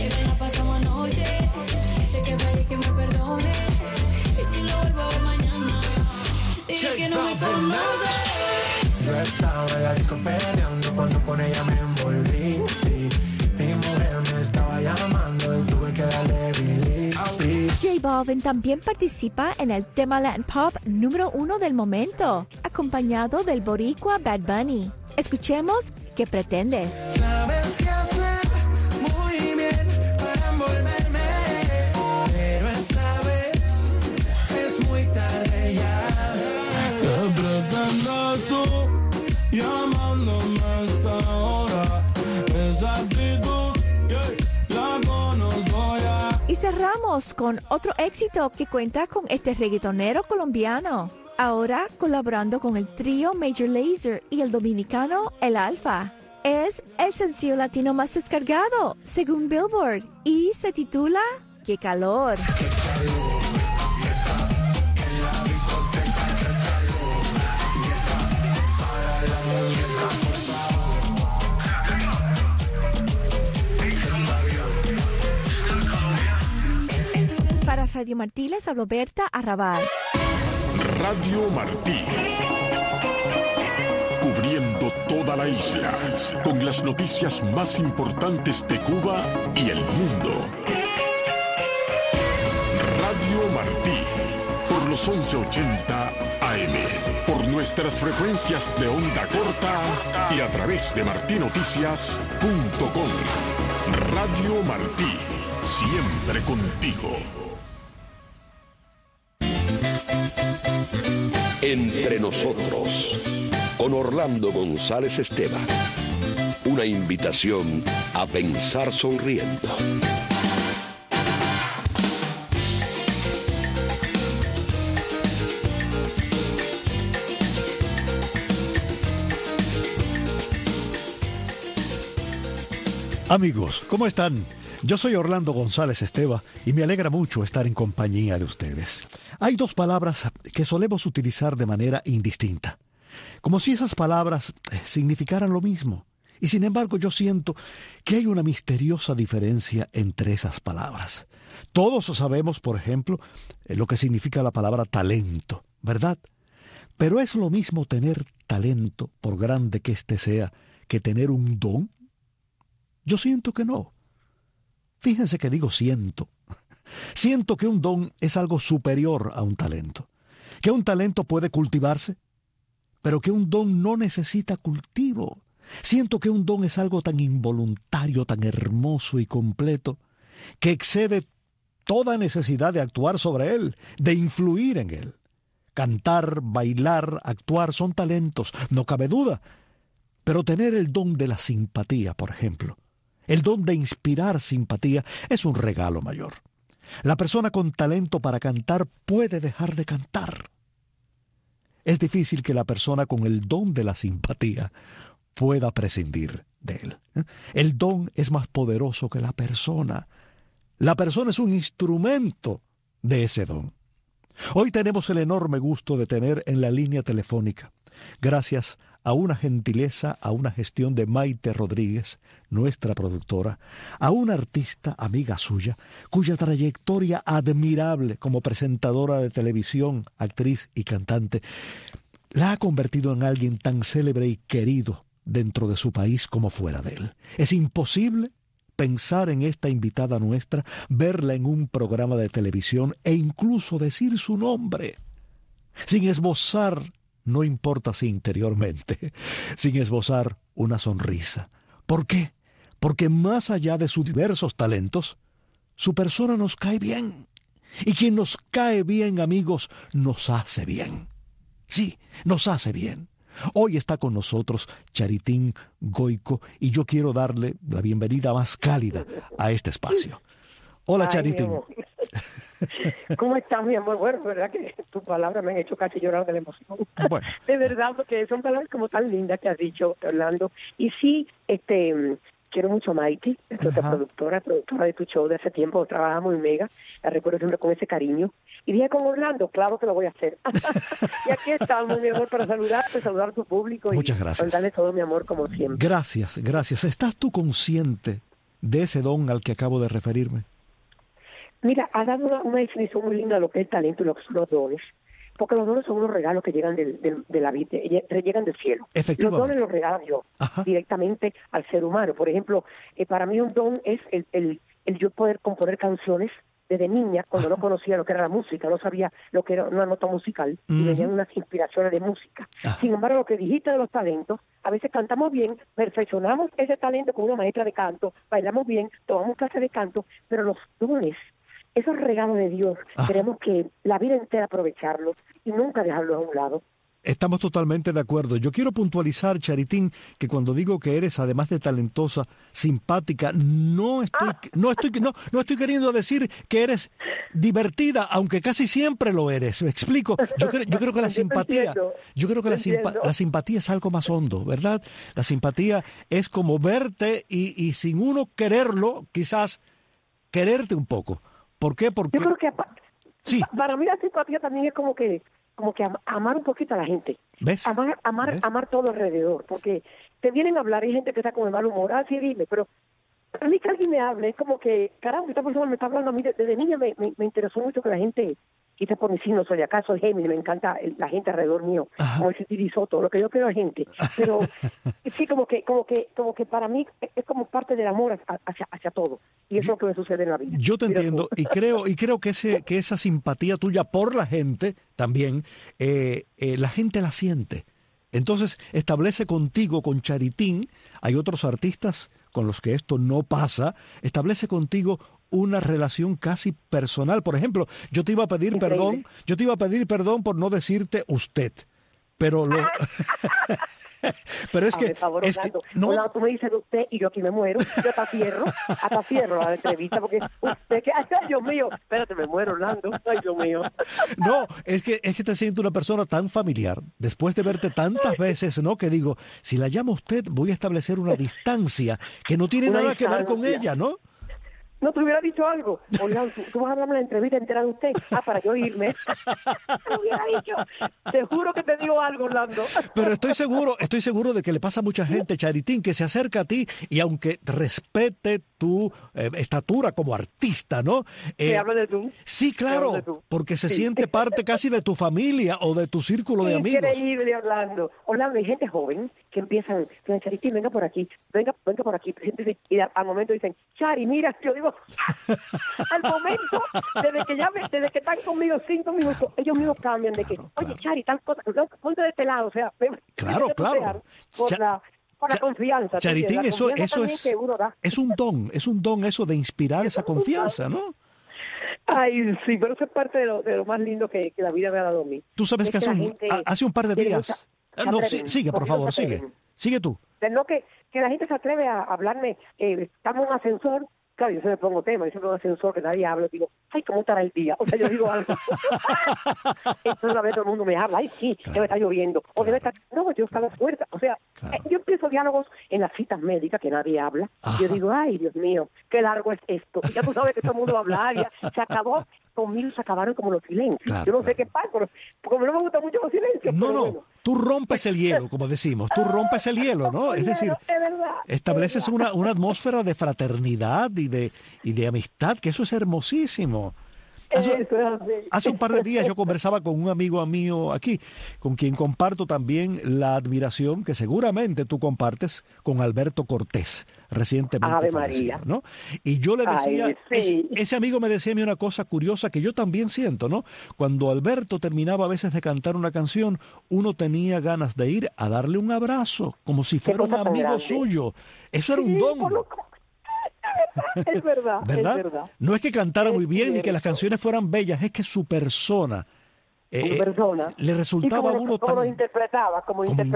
Yo estaba en la disco peleando cuando con ella me envolví, sí. Mi mujer me estaba llamando y tuve que darle delete. J Balvin también participa en el tema Latin Pop número 1 del momento, acompañado del boricua Bad Bunny. Escuchemos ¿Qué pretendes? Sabes qué hacer muy bien para envolverme, pero esta vez es muy tarde ya. ¿Qué pretendes tú llamándome a esta hora? Esa actitud, la conozco ya. Y cerramos con otro éxito que cuenta con este reggaetonero colombiano, ahora colaborando con el trío Major Lazer y el dominicano El Alfa. Es el sencillo latino más descargado, según Billboard, y se titula ¡Qué calor! ¡Qué calor! Radio Martí les habló Berta Arrabal. Radio Martí. Cubriendo toda la isla con las noticias más importantes de Cuba y el mundo. Radio Martí, por los 1180 AM, por nuestras frecuencias de onda corta y a través de martinoticias.com. Radio Martí, siempre contigo. Entre nosotros, con Orlando González Esteban. Una invitación a pensar sonriendo. Amigos, ¿cómo están? Yo soy Orlando González Esteban y me alegra mucho estar en compañía de ustedes. Hay dos palabras que solemos utilizar de manera indistinta, como si esas palabras significaran lo mismo. Y sin embargo yo siento que hay una misteriosa diferencia entre esas palabras. Todos sabemos, por ejemplo, lo que significa la palabra talento, ¿verdad? Pero ¿es lo mismo tener talento, por grande que éste sea, que tener un don? Yo siento que no. Fíjense que digo siento. Siento que un don es algo superior a un talento. Que un talento puede cultivarse, pero que un don no necesita cultivo. Siento que un don es algo tan involuntario, tan hermoso y completo, que excede toda necesidad de actuar sobre él, de influir en él. Cantar, bailar, actuar son talentos, no cabe duda. Pero tener el don de la simpatía, por ejemplo, el don de inspirar simpatía, es un regalo mayor. La persona con talento para cantar puede dejar de cantar. Es difícil que la persona con el don de la simpatía pueda prescindir de él. El don es más poderoso que la persona. La persona es un instrumento de ese don. Hoy tenemos el enorme gusto de tener en la línea telefónica, gracias a una gentileza, a una gestión de Maite Rodríguez, nuestra productora, a una artista amiga suya, cuya trayectoria admirable como presentadora de televisión, actriz y cantante, la ha convertido en alguien tan célebre y querido dentro de su país como fuera de él. Es imposible pensar en esta invitada nuestra, verla en un programa de televisión e incluso decir su nombre, sin esbozar, no importa si interiormente, sin esbozar una sonrisa. ¿Por qué? Porque más allá de sus diversos talentos, su persona nos cae bien. Y quien nos cae bien, amigos, nos hace bien. Sí, nos hace bien. Hoy está con nosotros Charitín Goico y yo quiero darle la bienvenida más cálida a este espacio. Hola, Charitín. ¿Cómo estás, mi amor? Bueno, verdad que tus palabras me han hecho casi llorar de la emoción. Bueno. De verdad, porque son palabras como tan lindas que has dicho, Orlando. Y sí, quiero mucho a Maite, nuestra productora de tu show de hace tiempo, trabajamos en Mega, la recuerdo siempre con ese cariño. Y dije con Orlando, claro que lo voy a hacer. Y aquí estamos, mi amor, para saludarte, saludar a tu público. Muchas gracias. Darle todo mi amor, como siempre. Gracias, gracias. ¿Estás tú consciente de ese don al que acabo de referirme? Mira, has dado una definición muy linda de lo que es el talento y lo que son los dones. Porque los dones son unos regalos que llegan de la vida, llegan del cielo. Los dones los regalo yo directamente al ser humano. Por ejemplo, para mí un don es el yo poder componer canciones desde niña, cuando no conocía lo que era la música, no sabía lo que era una nota musical, y venían unas inspiraciones de música. Sin embargo, lo que dijiste de los talentos, a veces cantamos bien, perfeccionamos ese talento con una maestra de canto, bailamos bien, tomamos clases de canto, pero los dones, esos regalos de Dios, tenemos que la vida entera aprovecharlos y nunca dejarlos a un lado. Estamos totalmente de acuerdo. Yo quiero puntualizar, Charitín, que cuando digo que eres, además de talentosa, simpática, no estoy queriendo decir que eres divertida, aunque casi siempre lo eres. ¿Me explico? Yo creo que la simpatía, la simpatía es algo más hondo, ¿verdad? La simpatía es como verte y sin uno quererlo, quizás quererte un poco. ¿Por qué? Porque yo creo que para mí la simpatía también es como que amar un poquito a la gente. ¿Ves? Amar todo alrededor, porque te vienen a hablar, hay gente que está con el mal humor, sí, dime, pero a mí que alguien me hable, es como que, caramba, esta persona me está hablando a mí. Desde niña me interesó mucho que la gente, quizás por mi signo zodiacal, soy Géminis, me encanta la gente alrededor mío, como ese tirisoto, lo que yo creo es gente. Pero sí, como que para mí es como parte del amor hacia todo. Y eso es lo que me sucede en la vida. Yo te entiendo, y creo que esa simpatía tuya por la gente también, la gente la siente. Entonces, establece contigo, con Charitín, hay otros artistas con los que esto no pasa, establece contigo una relación casi personal. Por ejemplo, yo te iba a pedir perdón por no decirte usted. Pero pero es que, favor, es Orlando, que no, Orlando, tú me dices de usted y yo aquí me muero. Yo hasta cierro la entrevista porque usted que ay, Dios mío, espérate, me muero, Orlando. Ay, Dios mío. No, es que te siento una persona tan familiar después de verte tantas veces, ¿no? Que digo, si la llamo usted, voy a establecer una distancia que no tiene nada que ver con ella, ¿no? No te hubiera dicho algo. Orlando, tú vas a hablarme la entrevista entera de usted. Para yo irme. Te hubiera dicho. Te juro que te digo algo, Orlando. Pero estoy seguro de que le pasa a mucha gente, Charitín, que se acerca a ti y aunque respete tu estatura como artista, ¿no? ¿Te hablo de tú? Sí, claro, porque se siente parte casi de tu familia o de tu círculo de amigos. Increíble, Orlando. Orlando, hay gente joven que empiezan, Charitín, venga por aquí, venga por aquí. Y al momento dicen, Chari, mira, yo digo, al momento, desde que están conmigo 5 minutos, ellos mismos cambian de que, oye, Chari, tal cosa, ponte de este lado, o sea, claro. Por la confianza. Charitín, eso es un don eso de inspirar esa confianza, ¿no? Ay, sí, pero eso es parte de lo más lindo que la vida me ha dado a mí. Tú sabes que hace un par de días... No, sigue, por favor, sigue tú. No, que la gente se atreve a hablarme, estamos en un ascensor. Claro, yo se me pongo tema, yo siempre en un ascensor que nadie habla, digo, ay, ¿cómo estará el día? O sea, yo digo algo. Entonces una vez todo el mundo me habla, ay, sí, debe estar lloviendo, o debe estar, no, yo estaba fuerte, o sea, yo empiezo diálogos en las citas médicas que nadie habla, yo digo, ay, Dios mío, qué largo es esto, y ya tú sabes que todo el mundo va a hablar, ya se acabó, conmigo se acabaron como los silencios, yo no sé qué pasa, pero como no me gustan mucho los silencios. No, bueno. Tú rompes el hielo, como decimos, tú rompes el hielo, ¿no? Es decir, estableces una atmósfera de fraternidad y de amistad, que eso es hermosísimo. Hace un par de días yo conversaba con un amigo mío aquí, con quien comparto también la admiración que seguramente tú compartes con Alberto Cortés, recientemente Ave María, ¿no? Y yo le decía, ese amigo me decía a mí una cosa curiosa que yo también siento, ¿no? Cuando Alberto terminaba a veces de cantar una canción, uno tenía ganas de ir a darle un abrazo, como si fuera un amigo suyo. Eso era un don. Es verdad, ¿verdad? Es verdad. No es que cantara muy bien ni que las canciones fueran bellas, es que su persona, le resultaba a uno como interpretaba.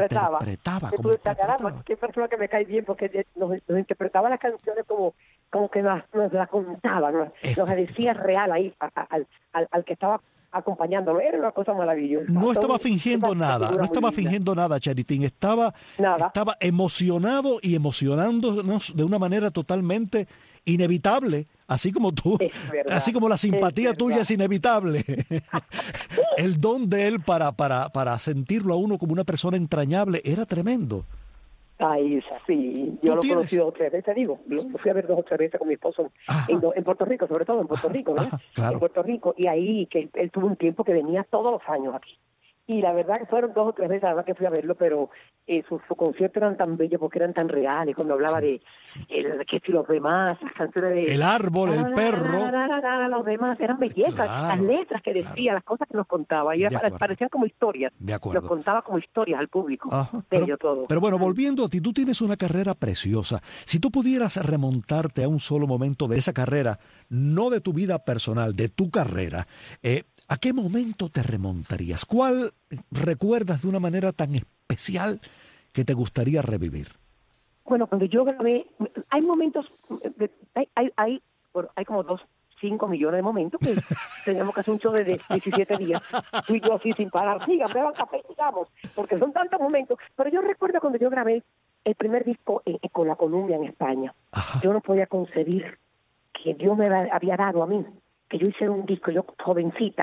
Qué persona que me cae bien, porque nos interpretaba las canciones como que nos la contaba, nos decía real ahí al que estaba acompañándolo. Era una cosa maravillosa. No estaba fingiendo nada, Charitín. Estaba emocionado y emocionándonos de una manera totalmente inevitable, así como tú, así como la simpatía tuya es inevitable. El don de él para sentirlo a uno como una persona entrañable era tremendo. Ay, sí, yo lo he conocido 3 veces, digo, lo fui a ver 2 o 3 veces con mi esposo en Puerto Rico, sobre todo en Puerto Rico, ¿no? Claro. En Puerto Rico, y ahí que él tuvo un tiempo que venía todos los años aquí. Y la verdad que fueron 2 o 3 veces además que fui a verlo, pero sus conciertos eran tan bellos porque eran tan reales, cuando hablaba de que si los demás, las canciones de... El árbol, el perro... Los demás eran bellezas, las letras que decía, las cosas que nos contaba, y parecían como historias. De acuerdo. Los contaba como historias al público. Pero bueno, volviendo a ti, tú tienes una carrera preciosa. Si tú pudieras remontarte a un solo momento de esa carrera, no de tu vida personal, de tu carrera, ¿a qué momento te remontarías? ¿Cuál recuerdas de una manera tan especial que te gustaría revivir? Bueno, cuando yo grabé, hay momentos, hay como 5 millones de momentos que teníamos que hacer un show de 17 días. Fui yo así sin parar. Sigan, beban café, sigamos, porque son tantos momentos. Pero yo recuerdo cuando yo grabé el primer disco con la Columbia en España. Yo no podía concebir que Dios me había dado a mí, que yo hiciera un disco, yo jovencita,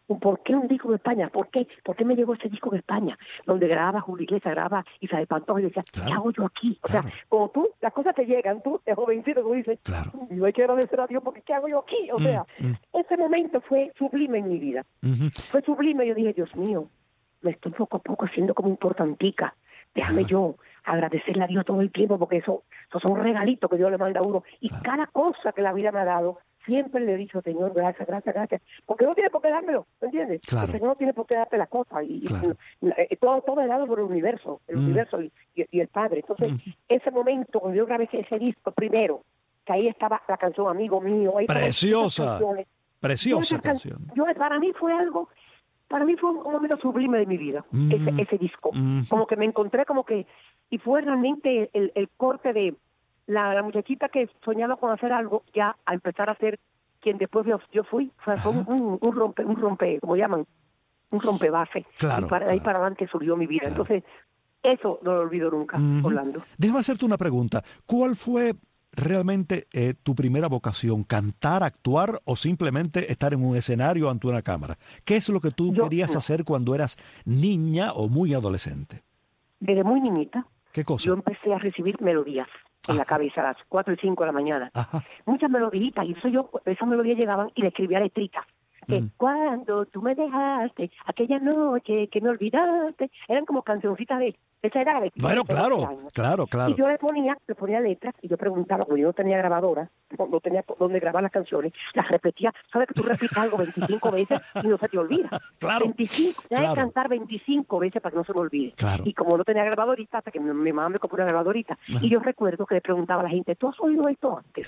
¿por qué un disco en España? ¿Por qué me llegó ese disco en España? Donde grababa Julio Iglesias, grababa Isabel Pantoja, y decía, ¿qué hago yo aquí? O sea, como tú, las cosas te llegan, tú, de jovencito, tú dices, yo hay que agradecer a Dios porque ¿qué hago yo aquí? O sea, ese momento fue sublime en mi vida. Fue sublime, yo dije, Dios mío, me estoy poco a poco haciendo como importantica. Déjame yo agradecerle a Dios todo el tiempo, porque eso son regalitos que Dios le manda a uno. Y cada cosa que la vida me ha dado, siempre le he dicho, Señor, gracias, gracias, gracias. Porque no tiene por qué dármelo, ¿me entiendes? Claro. El Señor no tiene por qué darte las cosas. Y todo es dado por el universo y el Padre. Entonces, ese momento, cuando yo grabé ese disco primero, que ahí estaba la canción Amigo Mío. Ahí preciosa canción. Para mí fue un momento sublime de mi vida, ese disco. Como que me encontré y fue realmente el corte de la muchachita que soñaba con hacer algo, ya a empezar a ser quien después yo fui. Fue un rompe, como llaman, un rompebase. Claro, y ahí para adelante surgió mi vida. Claro. Entonces, eso no lo olvido nunca, Orlando. Déjame hacerte una pregunta. ¿Cuál fue realmente tu primera vocación? ¿Cantar, actuar o simplemente estar en un escenario ante una cámara? ¿Qué es lo que tú querías hacer cuando eras niña o muy adolescente? Desde muy niñita. ¿Qué cosa? Yo empecé a recibir melodías en la cabeza a las 4 y 5 de la mañana. Muchas melodías, y esas melodías llegaban y le escribía letritas. Cuando tú me dejaste, aquella noche que me olvidaste, eran como cancioncitas de esa edad. Bueno, claro. Y yo le ponía letras, y yo preguntaba, como yo no tenía grabadora, no tenía dónde grabar las canciones, las repetía. ¿Sabes que tú repites algo 25 veces y no se te olvida? Claro. 25, tenía que cantar 25 veces para que no se me olvide. Claro. Y como no tenía grabadorita, hasta que mi mamá me compró una grabadorita, y yo recuerdo que le preguntaba a la gente, ¿tú has oído esto antes?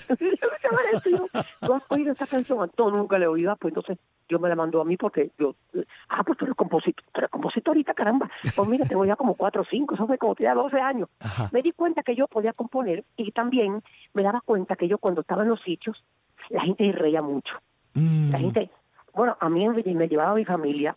¿Tú has oído esta canción antes? No, nunca le he oído. Pues entonces yo me la mandó a mí porque pues tú eres compositorita, caramba. Pues mira, tengo ya como 4 o 5, eso fue como tenía 12 años. Me di cuenta que yo podía componer, y también me daba cuenta que yo cuando estaba en los sitios, la gente reía mucho. La gente, bueno, a mí me llevaba a mi familia,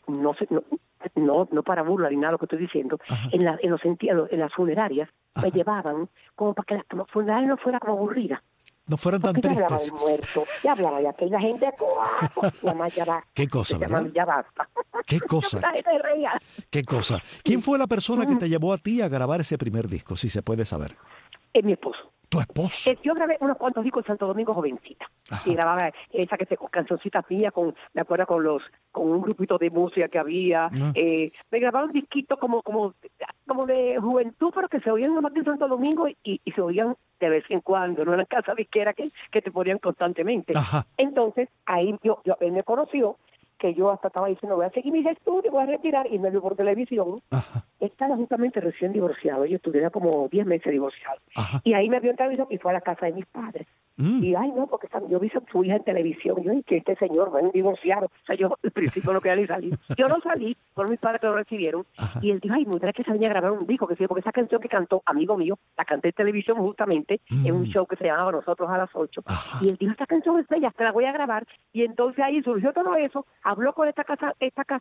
no para burla ni nada lo que estoy diciendo, en las funerarias me llevaban como para que la funeraria no fuera como aburrida. No fueran tan tristes. Ya hablaba del muerto, ya hablaba de aquella gente, ya basta. ¿Qué cosa, verdad? Ya basta. ¿Qué cosa? ¿Qué cosa? ¿Quién fue la persona que te llevó a ti a grabar ese primer disco, si se puede saber? Es mi esposo. ¿Tu esposo? Yo grabé unos cuantos discos en Santo Domingo jovencita. Y grababa esa cancioncita mía me acuerdo con un grupito de música que había. Me grababa un disquito como de juventud, pero que se oían nomás en Santo Domingo y se oían de vez en cuando, no eran casas disqueras que te ponían constantemente. Entonces, ahí él me conoció, que yo hasta estaba diciendo, voy a seguir mis estudios, voy a retirar, y me vio por televisión. Estaba justamente recién divorciado, yo estuve como 10 meses divorciado. Y ahí me vio en televisión y fue a la casa de mis padres. Y ay no, porque yo vi a su hija en televisión, y yo, y que este señor va a divorciado. O sea, yo al principio no quería ni salir. Yo no salí, fueron mis padres que lo recibieron. Y él dijo, ay, me gustaría que se venía a grabar un disco, porque esa canción que cantó, amigo mío, la canté en televisión justamente, en un show que se llamaba Nosotros a las 8. Y él dijo, esta canción es bella, te la voy a grabar. Y entonces ahí surgió todo eso, habló con esta casa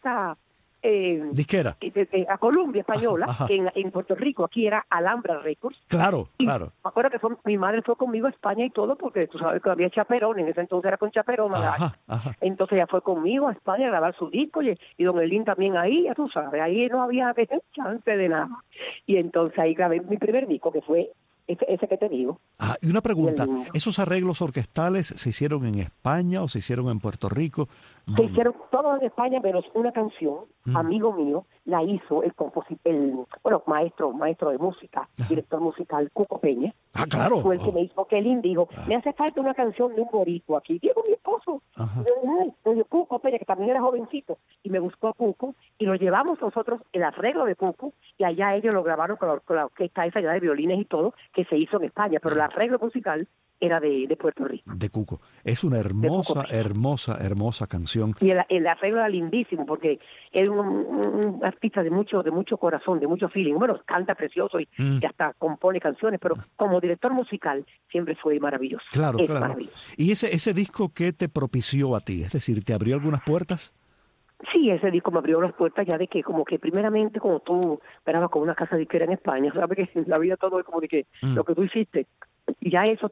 disquera a Columbia española, que en Puerto Rico aquí era Alhambra Records. Claro. Me acuerdo que mi madre fue conmigo a España y todo, porque tú sabes que había chaperón, en ese entonces era con chaperón. Entonces ella fue conmigo a España a grabar su disco, y don Elín también ahí, ya tú sabes, ahí no había chance de nada. Y entonces ahí grabé mi primer disco, que fue ese que te digo. Y una pregunta, ¿esos arreglos orquestales se hicieron en España o se hicieron en Puerto Rico? Se hicieron todos en España, menos una canción, amigo mío, la hizo el maestro de música, director musical, Cuco Peña. Claro. Fue el que me hizo, que él dijo, me hace falta una canción de un boricua aquí. Diego, mi esposo. Yo, Cuco Peña, que también era jovencito, y me buscó a Cuco, y lo llevamos nosotros, el arreglo de Cuco, y allá ellos lo grabaron con la orquesta esa ya de violines y todo, que se hizo en España, pero el arreglo musical era de Puerto Rico. De Cuco. Es una hermosa canción. Y el arreglo era lindísimo, porque era un artista de mucho corazón, de mucho feeling. Bueno, canta precioso y hasta compone canciones, pero como director musical siempre fue maravilloso. Claro. Maravilloso. ¿Y ese disco qué te propició a ti? Es decir, ¿te abrió algunas puertas? Sí, ese disco me abrió las puertas ya de que como que primeramente como tú esperabas con una casa disquera en España, sabes que en la vida todo es como de que lo que tú hiciste, ya eso te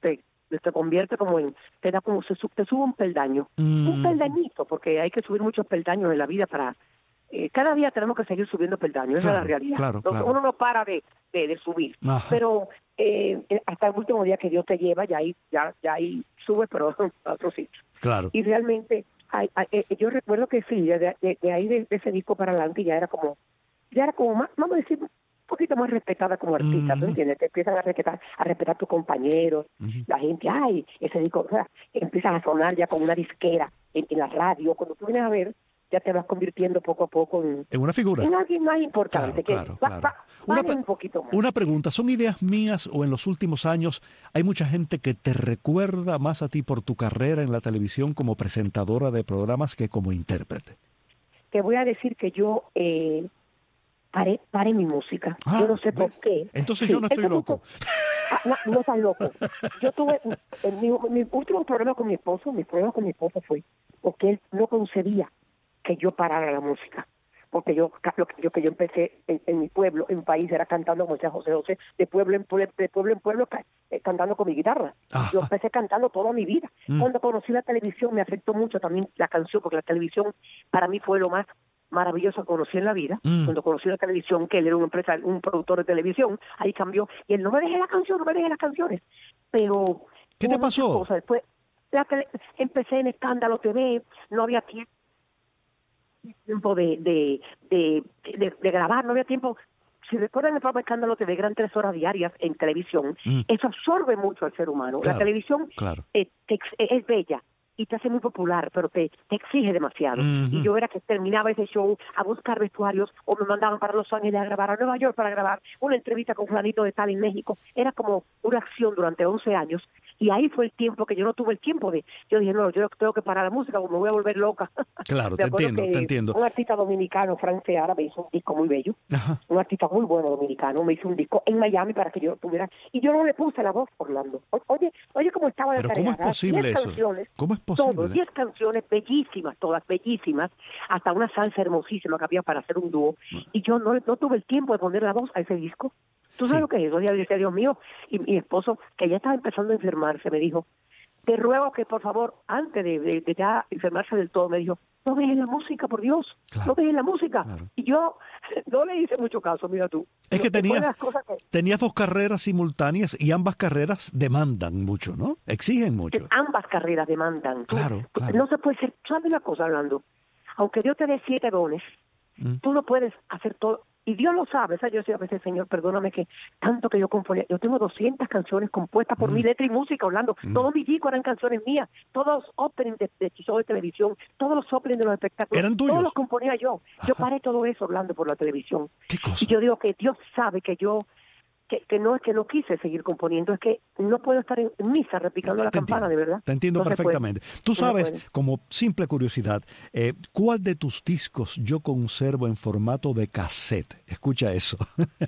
te convierte como en, te sube un peldaño, un peldañito, porque hay que subir muchos peldaños en la vida para, cada día tenemos que seguir subiendo peldaños, esa es la realidad. Uno no para de subir, pero hasta el último día que Dios te lleva, ya ahí sube, pero a otro sitio. Claro. Y realmente, yo recuerdo que sí, de ahí de ese disco para adelante ya era como más, vamos a decir, un poquito más respetada como artista, ¿tú entiendes? Te empiezan a respetar tus compañeros, la gente, ese disco, o sea, empiezas a sonar ya con una disquera en la radio, cuando tú vienes a ver, ya te vas convirtiendo poco a poco en una figura, en alguien más importante, claro. Un poquito más. Una pregunta, ¿son ideas mías o en los últimos años hay mucha gente que te recuerda más a ti por tu carrera en la televisión como presentadora de programas que como intérprete? Te voy a decir que yo paré mi música. Yo no sé por qué. Entonces yo no estoy loco. No estás loco. Yo tuve mi último problema con mi esposo fue porque él no concebía que yo parara la música. Porque yo empecé en mi pueblo, en mi país, era cantando como decía José, de pueblo en pueblo, cantando con mi guitarra. Yo empecé cantando toda mi vida. Cuando conocí la televisión me afectó mucho también la canción, porque la televisión para mí fue lo más maravilloso que conocí en la vida. Cuando conocí la televisión, que él era un productor de televisión, ahí cambió. Y él, no me deje las canciones. Pero ¿qué te pasó? Después empecé en Escándalo TV, no había tiempo de grabar, no había tiempo. Si recuerdan el programa Escándalo TV, eran 3 horas diarias en televisión. Eso absorbe mucho al ser humano. Claro, la televisión es bella y te hace muy popular, pero te exige demasiado. Y yo era que terminaba ese show a buscar vestuarios, o me mandaban para Los Ángeles a grabar, a Nueva York para grabar una entrevista con fulanito de tal en México. Era como una acción durante 11 años. Y ahí fue el tiempo que yo no tuve el tiempo yo dije, no, yo tengo que parar la música o me voy a volver loca. Claro, te entiendo. Un artista dominicano, Frank Seara, me hizo un disco muy bello. Un artista muy bueno dominicano, me hizo un disco en Miami para que yo tuviera, y yo no le puse la voz, Orlando. Oye cómo estaba de tarea. ¿Cómo es posible eso? ¿Cómo es posible? Todos, 10 canciones bellísimas, todas bellísimas, hasta una salsa hermosísima que había para hacer un dúo, y yo no tuve el tiempo de poner la voz a ese disco. ¿Tú sabes lo que es eso? Yo decía, Dios mío, y mi esposo, que ya estaba empezando a enfermarse, me dijo, te ruego que por favor, antes de ya enfermarse del todo, me dijo, no dejes la música, por Dios, no dejes la música. Y yo no le hice mucho caso, mira tú. Es que tenías 2 carreras simultáneas y ambas carreras demandan mucho, ¿no? Exigen mucho. Ambas carreras demandan. Claro. No se puede ser, ¿sabes una cosa, Orlando? Aunque Dios te dé 7 dones, tú no puedes hacer todo. Y Dios lo sabe, ¿sabes? Yo decía a veces, Señor, perdóname que tanto que yo componía. Yo tengo 200 canciones compuestas por mi letra y música, Orlando. Todos mis discos eran canciones mías. Todos los openings de shows de televisión, todos los openings de los espectáculos. ¿Eran tuyos? Todos los componía yo. Yo paré todo eso, Orlando, por la televisión. ¿Qué cosa? Y yo digo que Dios sabe que yo... Que no es que no quise seguir componiendo, es que no puedo estar en misa repicando la campana, de verdad. Te entiendo perfectamente. Tú sabes, como simple curiosidad, ¿cuál de tus discos yo conservo en formato de cassette? Escucha eso.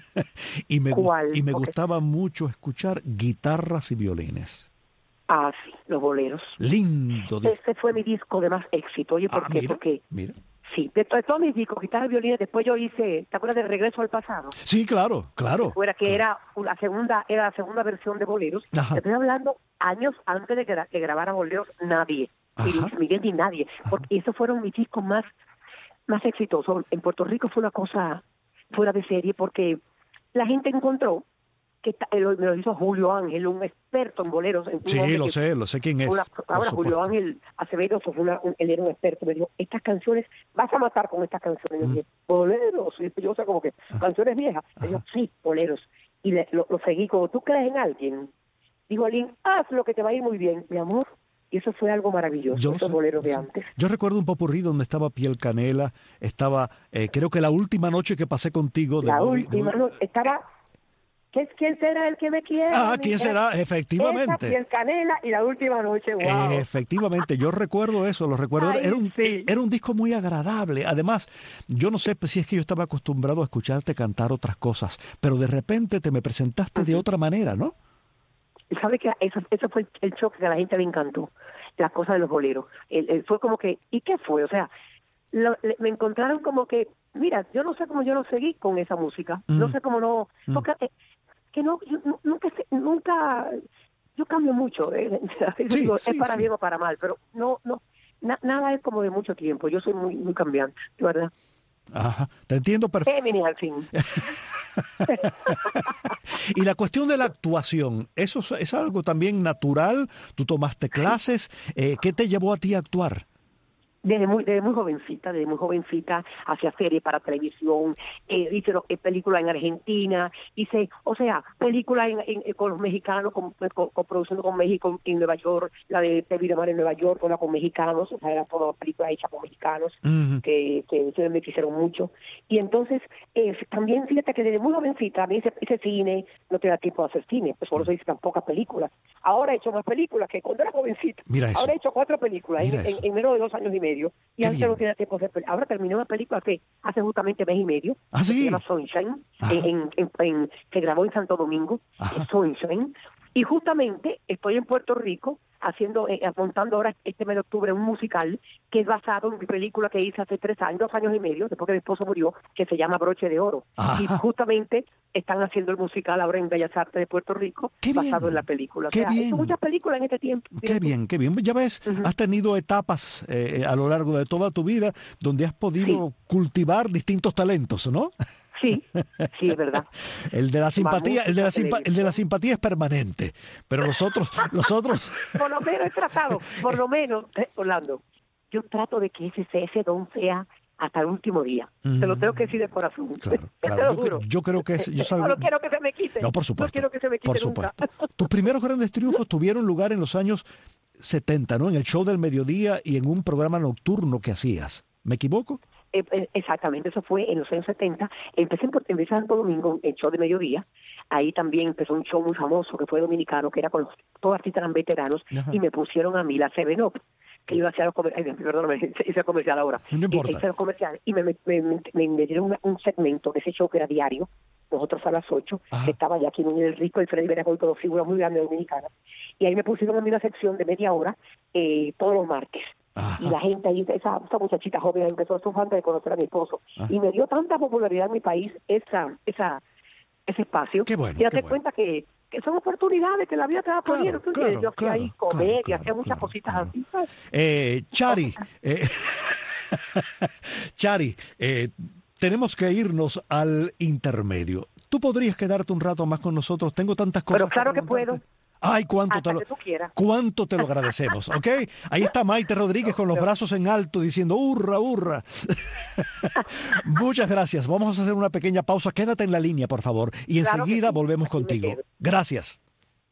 y me gustaba mucho escuchar guitarras y violines. Sí, los boleros. Lindo. Ese fue mi disco de más éxito. Oye, ¿por qué? Porque... Sí, de todos mis discos, guitarra y violines, después yo hice, ¿te acuerdas de Regreso al Pasado? Sí, claro. Era la segunda versión de boleros. Estoy hablando años antes de que grabara boleros nadie, ni Luis Miguel ni nadie, porque esos fueron mis discos más exitosos. En Puerto Rico fue una cosa fuera de serie, porque la gente encontró que me lo hizo Julio Ángel, un experto en boleros. Lo sé quién es. Ahora Julio Ángel Acevedo, él era un experto, me dijo, estas canciones, vas a matar con estas canciones. Yo dije, boleros, y yo sé como que, canciones viejas. Me dijo, sí, boleros. Y lo seguí, como tú crees en alguien. Dijo Alín, haz lo que te va a ir muy bien, mi amor. Y eso fue algo maravilloso, esos boleros de antes. Yo recuerdo un popurrí donde estaba Piel Canela, estaba, creo que La Última Noche que pasé contigo. Última noche, estaba... ¿Quién será el que me quiere? ¿Quién será? Efectivamente. Esa Piel Canela y La Última Noche, wow. Efectivamente, yo recuerdo eso, lo recuerdo. Era un disco muy agradable. Además, yo no sé si es que yo estaba acostumbrado a escucharte cantar otras cosas, pero de repente te me presentaste de otra manera, ¿no? ¿Sabe que eso fue el choque que a la gente le encantó? La cosa de los boleros. Fue como que, ¿y qué fue? O sea, me encontraron como que, mira, yo no sé cómo yo no seguí con esa música. No sé cómo no... Porque, que no, yo nunca yo cambio mucho, digo, es para bien o para mal, pero nada es como de mucho tiempo. Yo soy muy, muy cambiante, ¿verdad? Ajá, te entiendo perfecto. Géminis al fin. Y la cuestión de la actuación, ¿eso es algo también natural? ¿Tú tomaste clases? ¿Qué te llevó a ti a actuar? Desde muy jovencita, hacía series para televisión, hice películas en Argentina, hice, películas con los mexicanos, produciendo con México en Nueva York, la de Te vi de Mar en Nueva York, toda con mexicanos, era toda película hecha con mexicanos, que me quisieron mucho. Y entonces, también fíjate que desde muy jovencita, a mí hice cine, no tenía tiempo de hacer cine, pues por eso hice tan pocas películas. Ahora he hecho más películas que cuando era jovencita. Ahora he hecho 4 películas en menos de 2 años y medio. Y antes no tenía tiempo de hacer películas. Ahora terminé una película que hace justamente mes y medio. ¿Ah, sí? Se llama Sunshine, se grabó en Santo Domingo, Sunshine. Y justamente estoy en Puerto Rico montando ahora este mes de octubre un musical que es basado en mi película que hice hace 2 años y medio, después que mi esposo murió, que se llama Broche de Oro. Y justamente están haciendo el musical ahora en Bellas Artes de Puerto Rico, basado en la película. He hecho muchas películas en este tiempo. Qué bien. Ya ves, has tenido etapas a lo largo de toda tu vida donde has podido cultivar distintos talentos, ¿no? Sí, es verdad. El de la simpatía, el de la simpatía es permanente, pero los otros. Por lo menos he tratado, Orlando, yo trato de que ese don sea hasta el último día. Te lo tengo que decir de corazón. Claro. Te lo juro. Yo creo que no quiero que se me quite. No, por supuesto. No quiero que se me quite nunca. Tus primeros grandes triunfos tuvieron lugar en los años 70, ¿no? En el show del mediodía y en un programa nocturno que hacías. ¿Me equivoco? Exactamente, eso fue en los años 70. Empecé en Santo Domingo, el show de mediodía. Ahí también empezó un show muy famoso que fue dominicano, que era con todos artistas eran veteranos. Ajá. Y me pusieron a mí la 7-Up, que yo hacía los comerciales. Perdón, hice comercial ahora. No importa. Hice los comerciales y me dieron un segmento de ese show que era diario, nosotros a las 8, que estaba Jackie Núñez del Rico y Freddy Veracruz, dos figuras muy grandes dominicanas. Y ahí me pusieron a mí una sección de media hora todos los martes. Ajá. Y la gente ahí, esa muchachita joven empezó a su falta de conocer a mi esposo. Ajá. Y me dio tanta popularidad en mi país ese espacio. Qué bueno, y date cuenta que son oportunidades que la vida te va poniendo. Yo hacía ahí comedia, hacía muchas cositas así. Chari, Chari, tenemos que irnos al intermedio. ¿Tú podrías quedarte un rato más con nosotros? Tengo tantas cosas. Pero claro que puedo. Ay, cuánto te lo agradecemos, ¿ok? Ahí está Maite Rodríguez con los brazos en alto diciendo ¡hurra, hurra! Muchas gracias. Vamos a hacer una pequeña pausa. Quédate en la línea, por favor. Y enseguida volvemos contigo. Gracias.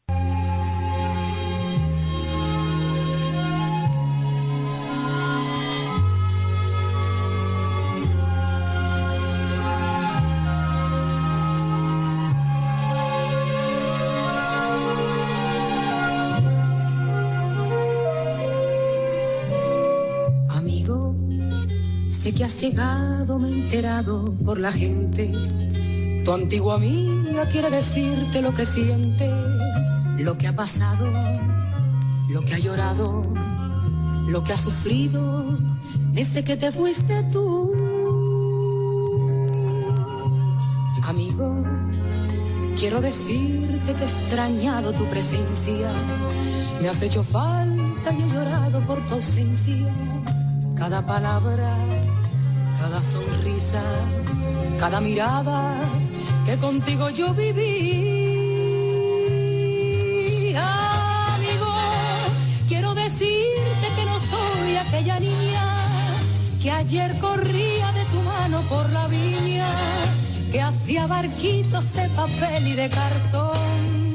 Sé que has llegado, me he enterado por la gente. Tu antigua amiga quiere decirte lo que siente, lo que ha pasado, lo que ha llorado, lo que ha sufrido desde que te fuiste tú. Amigo, quiero decirte que he extrañado tu presencia. Me has hecho falta y he llorado por tu ausencia. Cada palabra, cada sonrisa, cada mirada que contigo yo viví. Amigo, quiero decirte que no soy aquella niña que ayer corría de tu mano por la viña, que hacía barquitos de papel y de cartón.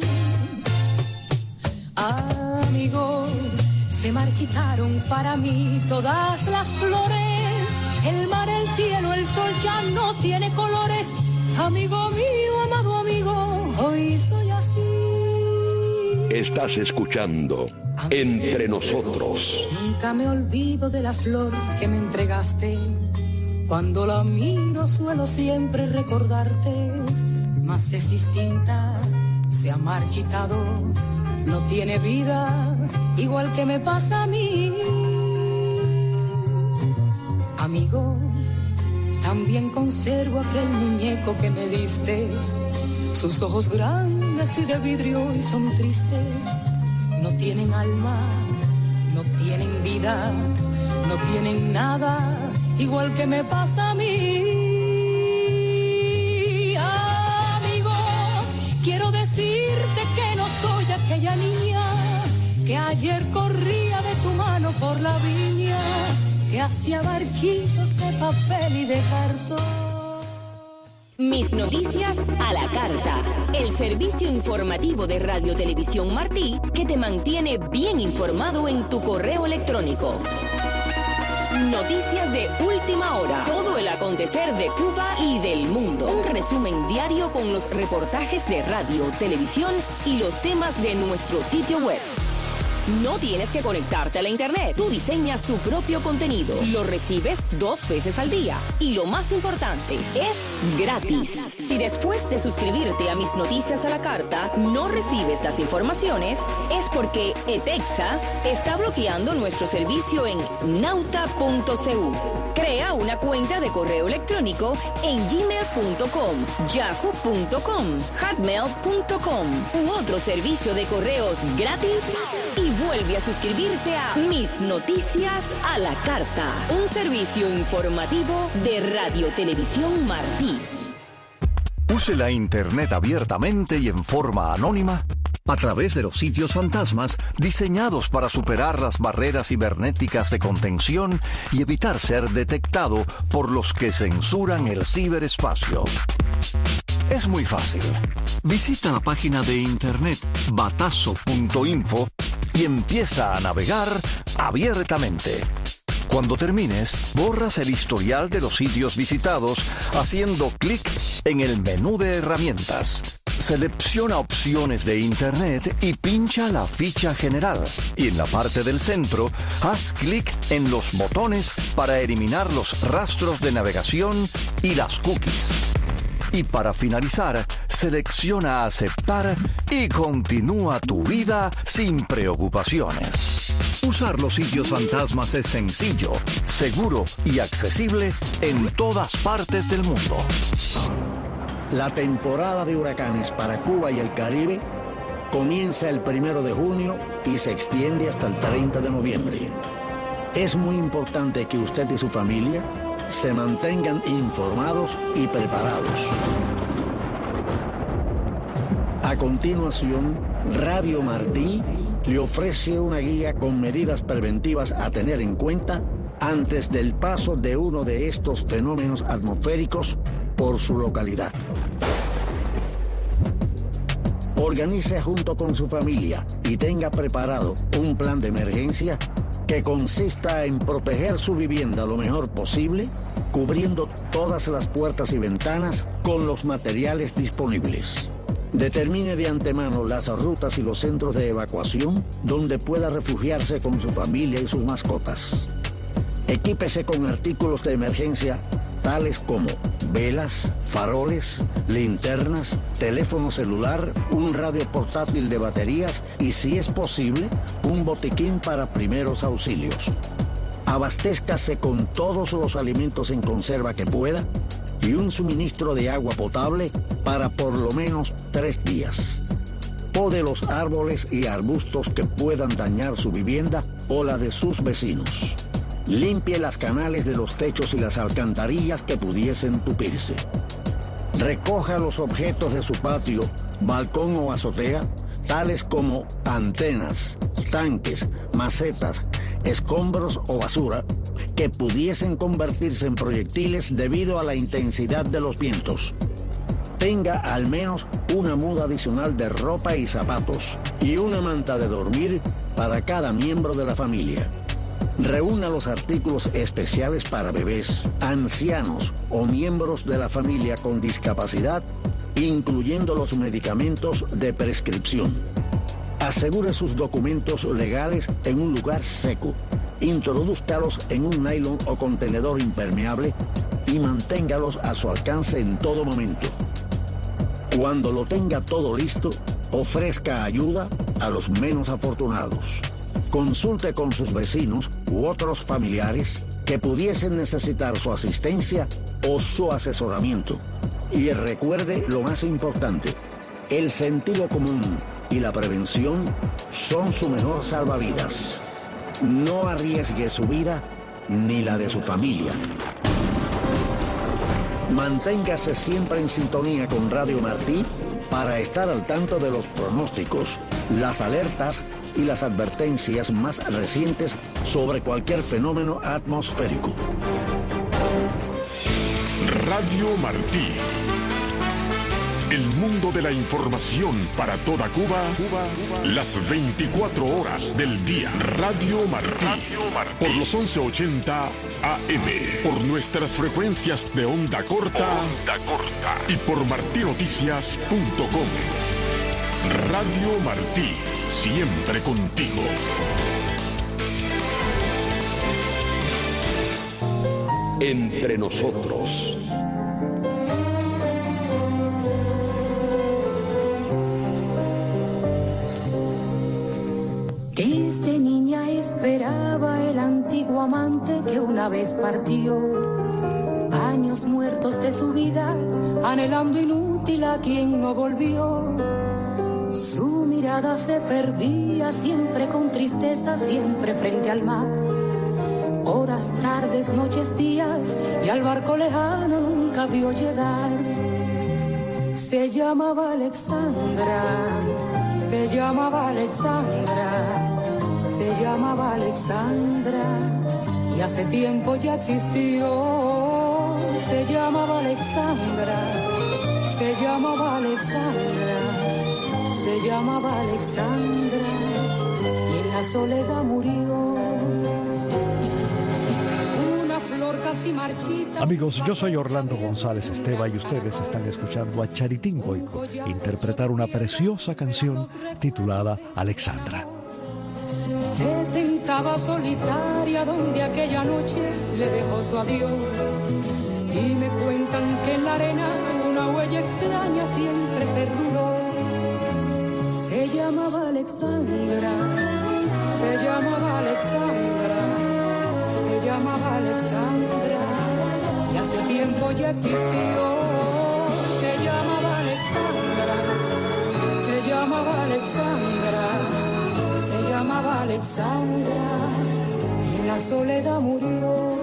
Amigo, se marchitaron para mí todas las flores, el mar, el cielo, el sol ya no tiene colores. Amigo mío, amado amigo, hoy soy así. Estás escuchando Entre Nosotros. Nunca me olvido de la flor que me entregaste. Cuando la miro suelo siempre recordarte, mas es distinta, se ha marchitado, no tiene vida, igual que me pasa a mí. Amigo, también conservo aquel muñeco que me diste, sus ojos grandes y de vidrio y son tristes, no tienen alma, no tienen vida, no tienen nada, igual que me pasa a mí. Amigo, quiero decirte que no soy aquella niña que ayer corría de tu mano por la viña, que hacía barquitos de papel y de cartón. Mis noticias a la carta, el servicio informativo de Radio Televisión Martí que te mantiene bien informado en tu correo electrónico. Noticias de última hora, todo el acontecer de Cuba y del mundo. Un resumen diario con los reportajes de radio, televisión y los temas de nuestro sitio web. No tienes que conectarte a la internet. Tú diseñas tu propio contenido. Lo recibes 2 veces al día. Y lo más importante, es gratis. Si después de suscribirte a Mis Noticias a la Carta no recibes las informaciones, es porque ETEXA está bloqueando nuestro servicio en nauta.cu. Crea una cuenta de correo electrónico en gmail.com, yahoo.com, hotmail.com u otro servicio de correos gratis y vuelve a suscribirte a Mis Noticias a la Carta, un servicio informativo de Radio Televisión Martí. Use la Internet abiertamente y en forma anónima a través de los sitios fantasmas diseñados para superar las barreras cibernéticas de contención y evitar ser detectado por los que censuran el ciberespacio. Es muy fácil. Visita la página de internet batazo.info y empieza a navegar abiertamente. Cuando termines, borras el historial de los sitios visitados haciendo clic en el menú de herramientas. Selecciona opciones de Internet y pincha la ficha general. Y en la parte del centro, haz clic en los botones para eliminar los rastros de navegación y las cookies. Y para finalizar, selecciona aceptar y continúa tu vida sin preocupaciones. Usar los sitios fantasmas es sencillo, seguro y accesible en todas partes del mundo. La temporada de huracanes para Cuba y el Caribe comienza el 1 de junio y se extiende hasta el 30 de noviembre. Es muy importante que usted y su familia se mantengan informados y preparados. A continuación, Radio Martí le ofrece una guía con medidas preventivas a tener en cuenta antes del paso de uno de estos fenómenos atmosféricos por su localidad. Organice junto con su familia y tenga preparado un plan de emergencia que consista en proteger su vivienda lo mejor posible, cubriendo todas las puertas y ventanas con los materiales disponibles. Determine de antemano las rutas y los centros de evacuación donde pueda refugiarse con su familia y sus mascotas. Equípese con artículos de emergencia tales como velas, faroles, linternas, teléfono celular, un radio portátil de baterías y, si es posible, un botiquín para primeros auxilios. Abastézcase con todos los alimentos en conserva que pueda y un suministro de agua potable para por lo menos 3 días. Pode los árboles y arbustos que puedan dañar su vivienda o la de sus vecinos. Limpie las canales de los techos y las alcantarillas que pudiesen tupirse. Recoja los objetos de su patio, balcón o azotea, tales como antenas, tanques, macetas, escombros o basura, que pudiesen convertirse en proyectiles debido a la intensidad de los vientos. Tenga al menos una muda adicional de ropa y zapatos y una manta de dormir para cada miembro de la familia. Reúna los artículos especiales para bebés, ancianos o miembros de la familia con discapacidad, incluyendo los medicamentos de prescripción. Asegure sus documentos legales en un lugar seco. Introdúzcalos en un nylon o contenedor impermeable y manténgalos a su alcance en todo momento. Cuando lo tenga todo listo, ofrezca ayuda a los menos afortunados. Consulte con sus vecinos u otros familiares que pudiesen necesitar su asistencia o su asesoramiento. Y recuerde lo más importante, El sentido común y la prevención son su mejor salvavidas. No arriesgue su vida ni la de su familia. Manténgase siempre en sintonía con Radio Martí para estar al tanto de los pronósticos, las alertas y las advertencias más recientes sobre cualquier fenómeno atmosférico. Radio Martí. El mundo de la información para toda Cuba, las 24 horas del día. Radio Martí. Por los 1180 AM. Por nuestras frecuencias de onda corta. Y por martinoticias.com. Radio Martí. Siempre contigo. Entre nosotros. Desde niña esperaba el antiguo amante que una vez partió. Años muertos de su vida, anhelando inútil a quien no volvió. Su mirada se perdía siempre con tristeza, siempre frente al mar. Horas, tardes, noches, días, y al barco lejano nunca vio llegar. Se llamaba Alexandra, se llamaba Alexandra, se llamaba Alexandra, y hace tiempo ya existió. Se llamaba Alexandra, se llamaba Alexandra, se llamaba Alexandra, y en la soledad murió. Amigos, yo soy Orlando González Esteva y ustedes están escuchando a Charitín Goico interpretar una preciosa canción titulada Alexandra. Se sentaba solitaria donde aquella noche le dejó su adiós, y me cuentan que en la arena una huella extraña siempre perduró. Se llamaba Alexandra, se llamaba Alexandra, se llamaba Alexandra, y hace tiempo ya existió. Se llamaba Alexandra, se llamaba Alexandra, se llamaba Alexandra, y en la soledad murió.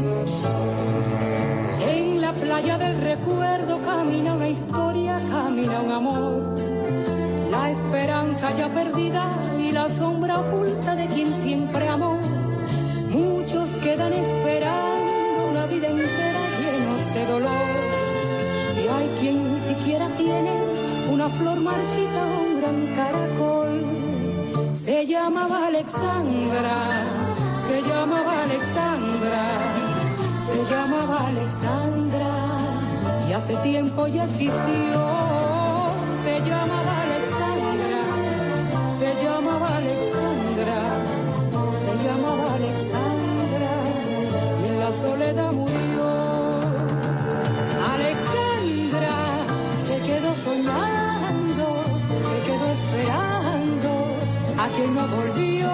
En la playa del recuerdo camina una historia, camina un amor, la esperanza ya perdida y la sombra oculta de quien siempre amó. Muchos quedan esperando una vida entera llenos de dolor, y hay quien ni siquiera tiene una flor marchita o un gran caracol. Se llamaba Alexandra, se llamaba Alexandra, se llamaba Alexandra, y hace tiempo ya existió. Se llamaba Alexandra, se llamaba Alexandra, se llamaba Alexandra, y en la soledad murió. Alexandra se quedó soñando, se quedó esperando a quien no volvió.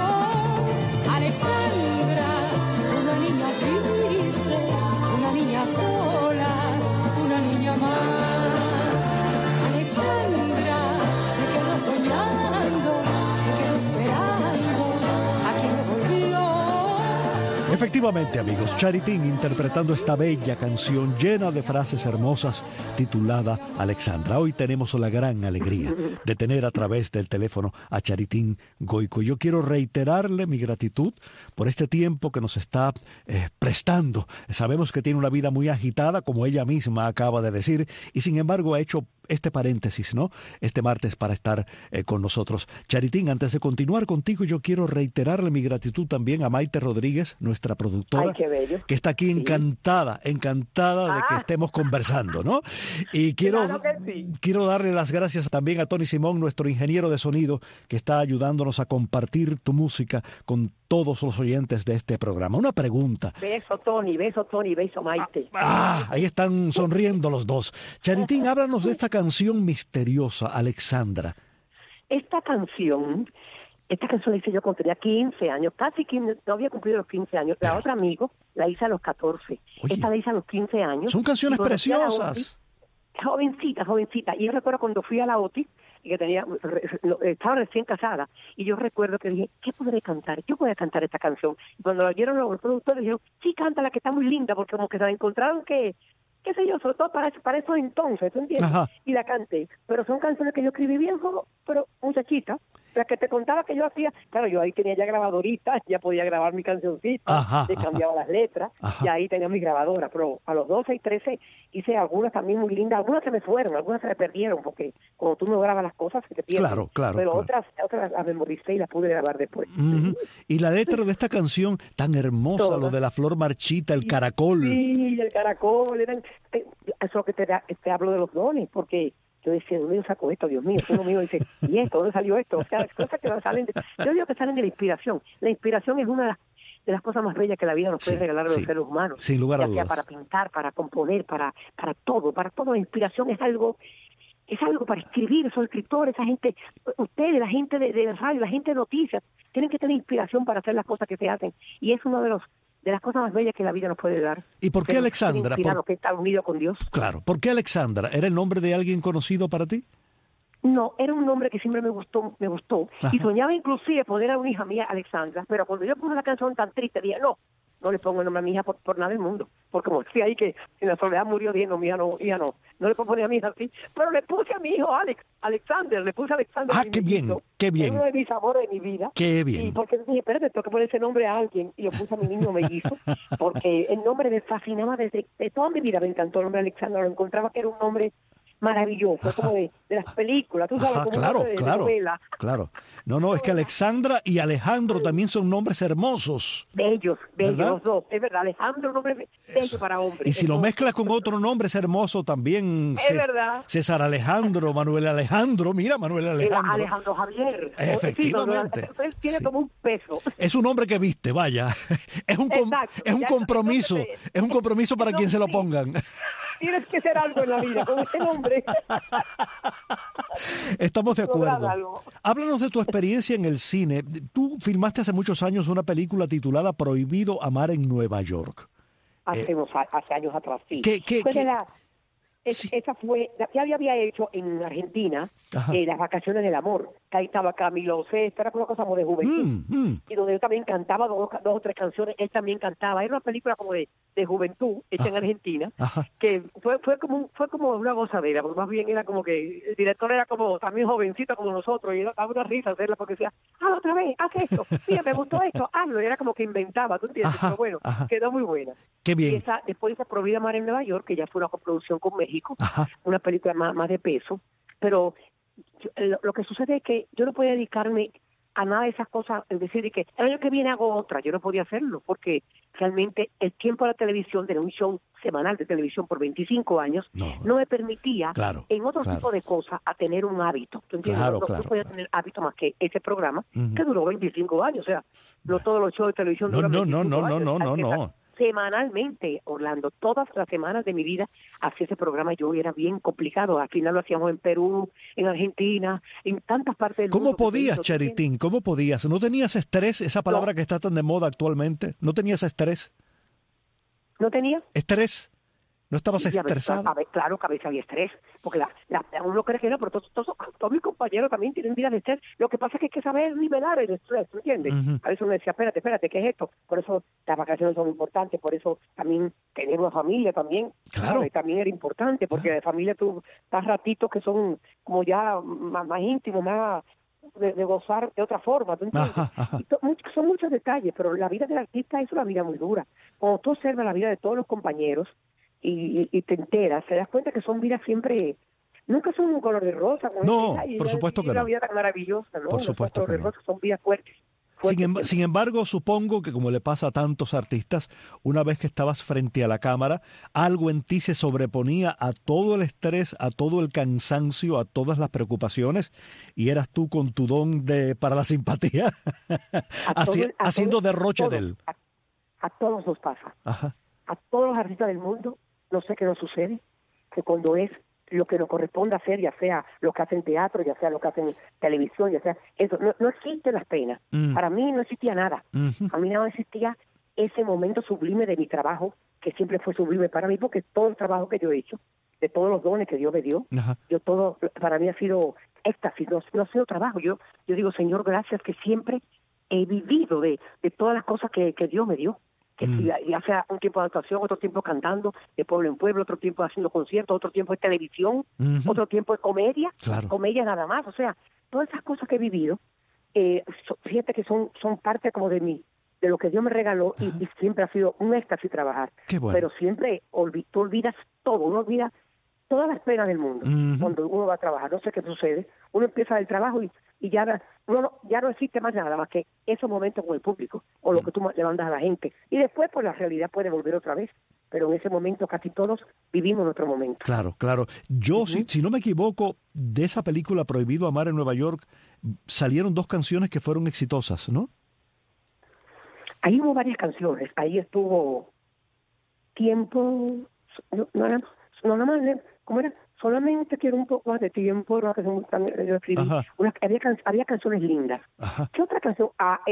Alexandra, una niña triste, una niña sola, una niña más. Alexandra se quedó soñando, se quedó esperando a quien no volvió. Efectivamente, amigos, Charitín interpretando esta bella canción llena de frases hermosas titulada Alexandra. Hoy tenemos la gran alegría de tener a través del teléfono a Charitín Goico. Yo quiero reiterarle mi gratitud por este tiempo que nos está prestando. Sabemos que tiene una vida muy agitada, como ella misma acaba de decir, y sin embargo ha hecho este paréntesis, ¿no? Este martes para estar con nosotros. Charitín, antes de continuar contigo, yo quiero reiterarle mi gratitud también a Maite Rodríguez, nuestra productora, que está aquí encantada de que estemos conversando, ¿no? Y quiero darle las gracias también a Tony Simón, nuestro ingeniero de sonido, que está ayudándonos a compartir tu música con todos los oyentes de este programa. Una pregunta. Beso, Tony, beso, Maite. Ahí están sonriendo los dos. Charitín, háblanos de esta canción misteriosa, Alexandra. Esta canción la hice yo cuando tenía 15 años, casi 15, no había cumplido los 15 años. La otra amigo la hice a los 14. Oye, esta la hice a los 15 años. Son canciones preciosas. jovencita. Y yo recuerdo cuando fui a la OTI, y que estaba recién casada, y yo recuerdo que dije, ¿qué podré cantar? Yo voy a cantar esta canción. Y cuando la oyeron los productores, dijeron, sí, cántala, que está muy linda, porque como que se la encontraron que, qué sé yo, sobre todo para esos entonces, ¿tú entiendes? Ajá. Y la canté. Pero son canciones que yo escribí bien joven, pero muchachita. La que te contaba que yo hacía, claro, yo ahí tenía ya grabadorita, ya podía grabar mi cancioncita, le cambiaba las letras, y ahí tenía mi grabadora, pero a los 12 y 13 hice algunas también muy lindas, algunas se me fueron, algunas se me perdieron, porque cuando tú no grabas las cosas se te pierden. Claro. Pero otras las memoricé y las pude grabar después. Y la letra de esta canción tan hermosa, toda. Lo de la flor marchita, el caracol. Sí, el caracol, eso es lo que te hablo de los dones, porque yo decía, ¿dónde yo saco esto? Dios mío, uno mío dice, ¿y esto? ¿Dónde salió esto? O sea, cosas que salen yo digo que salen de la inspiración. La inspiración es una de las cosas más bellas que la vida nos puede regalar a los seres humanos. Sin lugar a dudas. Ya sea para pintar, para componer, para todo. La inspiración es algo para escribir, esos escritores, esa gente, ustedes, la gente de radio, la gente de noticias, tienen que tener inspiración para hacer las cosas que se hacen. Y es uno de las cosas más bellas que la vida nos puede dar. ¿Y por qué Alexandra? Que está unido con Dios. Claro. ¿Por qué Alexandra? ¿Era el nombre de alguien conocido para ti? No, era un nombre que siempre me gustó. Ajá. Y soñaba inclusive poner a una hija mía, Alexandra, pero cuando yo puse la canción tan triste, dije, no le pongo el nombre a mi hija por nada del mundo. Porque como decía ahí que en la soledad murió, dije, no, mi hija no le puedo poner a mi hija así. Pero le puse a mi hijo Alexander, le puse Alexander. Ah, qué bien. Es uno de mis amores de mi vida. Qué bien. Y porque dije, espérate, tengo que poner ese nombre a alguien. Y yo puse a mi niño mellizo, porque el nombre me fascinaba de toda mi vida. Me encantó el nombre Alexander, lo encontraba que era un nombre maravilloso, como de las películas, tú sabes, como claro, de novela. Claro. No, es que Alexandra y Alejandro también son nombres hermosos. Bellos, los dos, es verdad, Alejandro es un nombre bello para hombre. Y si lo mezclas con otro nombre es hermoso también. Es verdad. César Alejandro, Manuel Alejandro, mira Manuel Alejandro. Alejandro Javier. Efectivamente. Sí, tiene como un peso. Es un nombre que viste, vaya. Es un compromiso, es un compromiso para quien se lo pongan. Tienes que ser algo en la vida con ese nombre. Estamos de acuerdo. Háblanos de tu experiencia en el cine. Tú filmaste hace muchos años una película titulada Prohibido amar en Nueva York. Hace años atrás, sí. Sí. Esa fue, ya había hecho en Argentina Las vacaciones del amor, que ahí estaba Camilo Sesto, era una cosa como de juventud, y donde yo también cantaba dos o tres canciones, él también cantaba, era una película como de juventud, hecha en Argentina, que fue como una gozadera, porque más bien era como que el director era como también jovencito como nosotros, y era una risa hacerla porque decía, hazlo otra vez, haz esto, mira, me gustó esto, hazlo, y era como que inventaba, ¿tú entiendes? Pero bueno, quedó muy buena. Qué bien. Y después de Prohibido amar en Nueva York, que ya fue una coproducción con México, una película más de peso, pero lo que sucede es que yo no podía dedicarme a nada de esas cosas, es decir, que el año que viene hago otra, yo no podía hacerlo, porque realmente el tiempo de la televisión, de un show semanal de televisión por 25 años, no me permitía en otro tipo de cosas a tener un hábito, ¿tú entiendes? No podía tener hábito más que ese programa, que duró 25 años, o sea, no todos los shows de televisión duran 25 años. No. Semanalmente, Orlando, todas las semanas de mi vida hacía ese programa yo y era bien complicado. Al final lo hacíamos en Perú, en Argentina, en tantas partes del mundo. ¿Cómo podías, Charitín? ¿Cómo podías? ¿No tenías estrés? Esa palabra que está tan de moda actualmente. ¿No tenías estrés? ¿No tenía? ¿Estrés? ¿No estabas estresado? Claro que a veces había estrés, porque uno cree que no, pero todos mis compañeros también tienen vidas de estrés. Lo que pasa es que hay que saber nivelar el estrés, ¿tú entiendes? A veces uno decía, espérate, ¿qué es esto? Por eso las vacaciones son importantes, por eso también tener una familia también, también era importante, porque de familia tú estás ratitos que son como ya más íntimos, más de gozar de otra forma, ¿tú entiendes? Son muchos detalles, pero la vida del artista es una vida muy dura. Cuando tú observas la vida de todos los compañeros, y te enteras, te das cuenta que son vidas siempre, nunca son un color de rosa. No, por supuesto que no. Una vida tan maravillosa, ¿no? Por supuesto que no. Son vidas fuertes. Sin embargo, supongo que como le pasa a tantos artistas, una vez que estabas frente a la cámara, algo en ti se sobreponía a todo el estrés, a todo el cansancio, a todas las preocupaciones, y eras tú con tu don para la simpatía, haciendo derroche de él. A todos nos pasa. A todos los artistas del mundo, no sé qué nos sucede, que cuando es lo que nos corresponde hacer, ya sea lo que hacen teatro, ya sea lo que hacen televisión, ya sea eso, no existen las penas. Para mí no existía nada. A mí no existía ese momento sublime de mi trabajo, que siempre fue sublime para mí, porque todo el trabajo que yo he hecho de todos los dones que Dios me dio. Ajá. Yo todo, para mí ha sido éxtasis, no ha sido trabajo. Yo digo, Señor, gracias que siempre he vivido de todas las cosas que Dios me dio. Que ya sea un tiempo de actuación, otro tiempo cantando de pueblo en pueblo, otro tiempo haciendo conciertos, otro tiempo de televisión, otro tiempo de comedia, comedia nada más. O sea, todas esas cosas que he vivido, fíjate que son parte como de mí, de lo que Dios me regaló, y siempre ha sido un éxtasis trabajar. Qué bueno. Pero siempre tú olvidas todo, uno olvida todas las penas del mundo cuando uno va a trabajar. No sé qué sucede, uno empieza el trabajo y ya no existe más nada más que esos momentos con el público o lo que tú le mandas a la gente, y después pues la realidad puede volver otra vez, pero en ese momento casi todos vivimos nuestro momento. Claro. Yo, si no me equivoco, de esa película Prohibido Amar en Nueva York salieron 2 canciones que fueron exitosas, ¿no? Ahí hubo varias canciones. Ahí estuvo Tiempo, nada más, ¿cómo era? Solamente quiero un poco más de tiempo, ¿no? Que yo escribí. Había canciones lindas. Ajá. ¿Qué otra canción?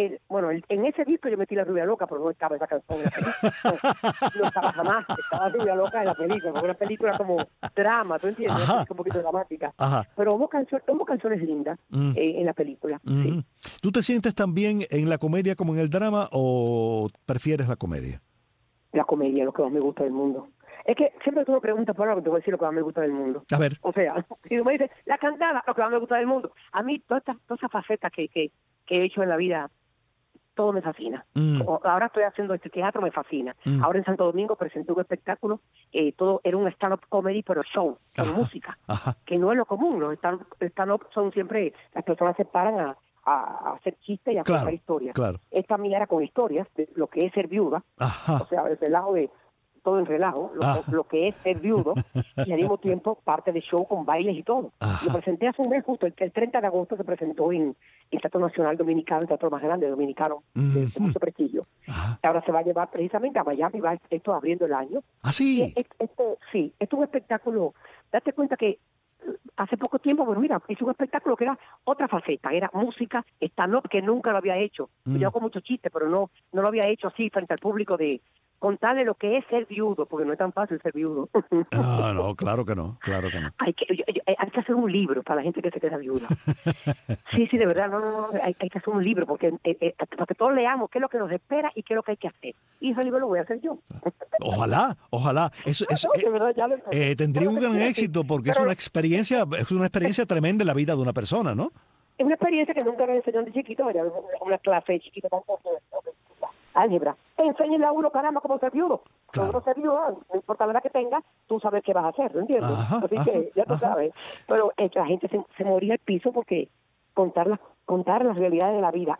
En ese disco yo metí La Rubia Loca, pero no estaba esa canción en la película. No estaba jamás, estaba Rubia Loca en la película, porque una película como drama, ¿tú entiendes? Es un poquito dramática. Ajá. Pero hubo canciones lindas en la película. Sí. ¿Tú te sientes también en la comedia como en el drama o prefieres la comedia? La comedia, lo que más me gusta del mundo. Es que siempre tú me preguntas por algo, te voy a decir lo que más me gusta del mundo. A ver. O sea, si tú me dices, la cantada, lo que más me gusta del mundo. A mí, todas esas facetas que he hecho en la vida, todo me fascina. Ahora estoy haciendo este teatro, me fascina. Ahora en Santo Domingo presenté un espectáculo, todo era un stand-up comedy, pero show, con música, que no es lo común. Los stand-up son siempre, las personas se paran a hacer chistes y a contar historias. Claro. Esta mía era con historias de lo que es ser viuda, o sea, el relajo de todo en relajo, lo que es ser viudo, y al mismo tiempo parte de show con bailes y todo. Lo presenté hace un mes justo, el 30 de agosto se presentó en el Teatro Nacional Dominicano, el teatro más grande dominicano, de mucho prestigio. Ahora se va a llevar precisamente a Miami, va esto abriendo el año. ¿Ah, sí? Sí, esto es un espectáculo, date cuenta que hace poco tiempo, bueno, mira, hice un espectáculo que era otra faceta, era música, stand-up, que nunca lo había hecho. Yo hago muchos chistes, pero no lo había hecho así frente al público, de contarle lo que es ser viudo, porque no es tan fácil ser viudo. No, claro que no. Hay que hacer un libro para la gente que se queda viuda. Sí, de verdad, no, hay que hacer un libro, porque para que todos leamos qué es lo que nos espera y qué es lo que hay que hacer. Y ese libro lo voy a hacer yo. Ojalá. Eso de verdad, ya tendría un gran éxito, porque es una experiencia tremenda en la vida de una persona, ¿no? Es una experiencia que nunca me enseñaron de chiquito, una clase de chiquito tampoco. Álgebra. Enséñale a uno, caramba, cómo ser viudo. Claro. Cómo ser viudo, no importa la edad que tengas, tú sabes qué vas a hacer, ¿no entiendes? Así que ya tú sabes. Pero la gente se moría al piso porque contar las realidades de la vida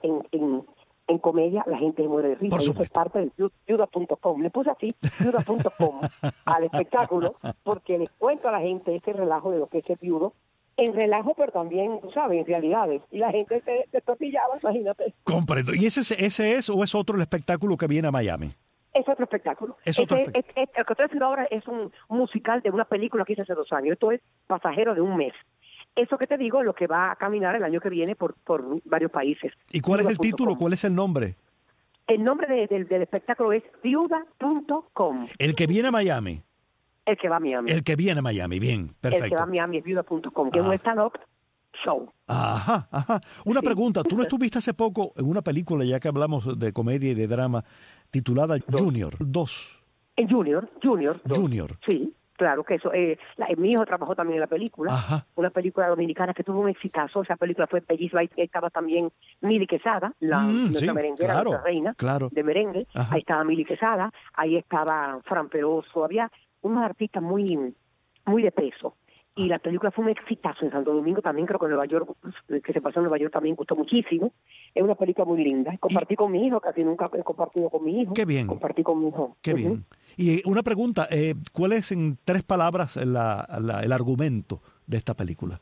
en comedia, la gente se muere de risa. Eso es parte del viuda.com. Le puse así, viuda.com, al espectáculo, porque les cuento a la gente ese relajo de lo que es ser viudo, en relajo, pero también, tú sabes, en realidades. Y la gente se tortillaba, imagínate. Comprendo. ¿Y ese es o es otro el espectáculo que viene a Miami? Es otro espectáculo. El que estoy haciendo ahora es un musical de una película que hice hace 2 años. Esto es Pasajero de un mes. Eso que te digo es lo que va a caminar el año que viene por varios países. ¿Y cuál es el título? ¿Cuál es el nombre? El nombre del espectáculo es viuda.com. ¿El que viene a Miami? El que va a Miami. El que viene a Miami, bien, perfecto. El que va a Miami es viuda.com, que es un stand-up show. Ajá. Una pregunta, ¿tú no estuviste hace poco en una película, ya que hablamos de comedia y de drama, titulada Junior 2? En Junior 2. Junior. Sí, claro que eso. Mi hijo trabajó también en la película, una película dominicana que tuvo un exitazo. Esa película fue bellísima. Ahí estaba también Mili Quesada, nuestra merenguera, nuestra reina de merengue. Ajá. Ahí estaba Mili Quesada, ahí estaba Fran Peroso, había unos artistas muy de peso. Y la película fue un exitazo en Santo Domingo, también creo que en Nueva York, que se pasó en Nueva York también gustó muchísimo. Es una película muy linda. Compartí con mi hijo, casi nunca he compartido con mi hijo. Qué bien. Compartí con mi hijo. Qué bien. Y una pregunta, ¿cuál es en 3 palabras el argumento de esta película?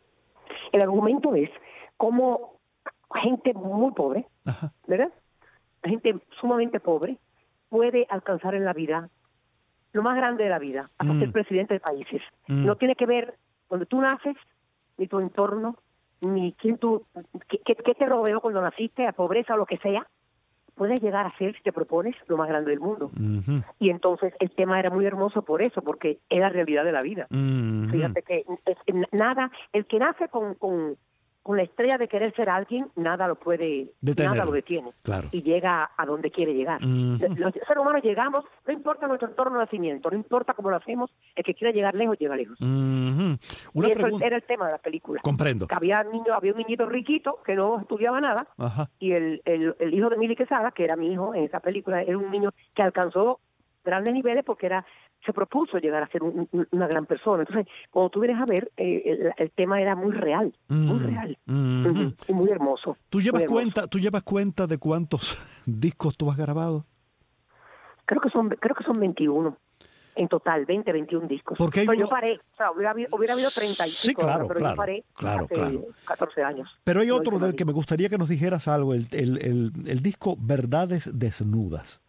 El argumento es cómo gente muy pobre, ¿verdad? Gente sumamente pobre puede alcanzar en la vida lo más grande de la vida, hasta ser presidente de países. No tiene que ver donde tú naces, ni tu entorno, ni quién qué te rodeó cuando naciste, a pobreza o lo que sea, puedes llegar a ser, si te propones, lo más grande del mundo. Uh-huh. Y entonces el tema era muy hermoso por eso, porque es la realidad de la vida. Uh-huh. Fíjate que nada, el que nace con la estrella de querer ser alguien, nada lo puede, detener. nada lo detiene. Claro. Y llega a donde quiere llegar. Uh-huh. Los seres humanos llegamos, no importa nuestro entorno de nacimiento, no importa cómo lo hacemos, el que quiera llegar lejos, llega lejos. Uh-huh. Y eso era el tema de la película. Comprendo. Que había un niñito riquito que no estudiaba nada, Ajá. y el hijo de Mili Quesada, que era mi hijo en esa película, era un niño que alcanzó grandes niveles porque se propuso llegar a ser una gran persona. Entonces, cuando tú vienes a ver, el tema era muy real, muy real, y muy hermoso. ¿Tú llevas cuenta de cuántos discos tú has grabado? Creo que son 21. En total, 21 discos. Pero yo paré, o sea, hubiera habido 35, sí, claro, pero claro, yo paré hace 14 años. Pero hay otro del que me gustaría que nos dijeras algo, el disco Verdades Desnudas.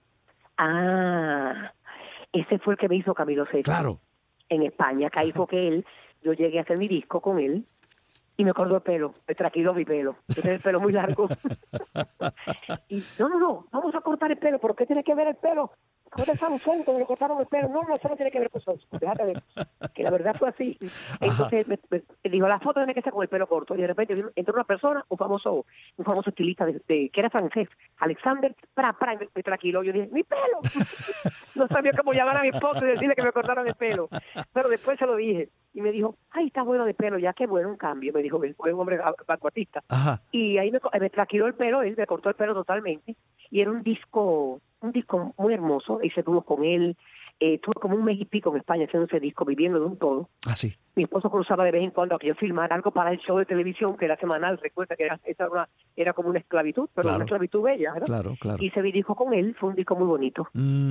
Ah, ese fue el que me hizo Camilo Sesto. Claro. En España, que ahí fue que yo llegué a hacer mi disco con él, y me cortó el pelo, me traquiló mi pelo. Yo tenía el pelo muy largo. Y no, vamos a cortar el pelo. ¿Por qué tiene que ver el pelo? ¿Cómo te están usando? Me cortaron el pelo. No, eso no tiene que ver con eso. Déjate ver. Que la verdad fue así. Entonces me dijo, la foto tiene que ser con el pelo corto. Y de repente entró una persona, un famoso estilista que era francés, Alexander, me traquiló. Yo dije, ¡mi pelo! No sabía cómo llamar a mi esposo y decirle que me cortaran el pelo. Pero después se lo dije. Y me dijo, ay, está bueno de pelo, ya qué bueno, un cambio. Me dijo, fue un hombre vanguardista. Y ahí me traquiló el pelo, él me cortó el pelo totalmente. Y era un disco muy hermoso. Hice tuvo con él. Estuve como un mes y pico en España haciendo ese disco, viviendo de un todo. Ah, sí. Mi esposo cruzaba de vez en cuando a que yo filmara algo para el show de televisión, que era semanal. Recuerda que era como una esclavitud, pero una esclavitud bella, ¿verdad? Claro, claro. Hice mi disco con él, fue un disco muy bonito.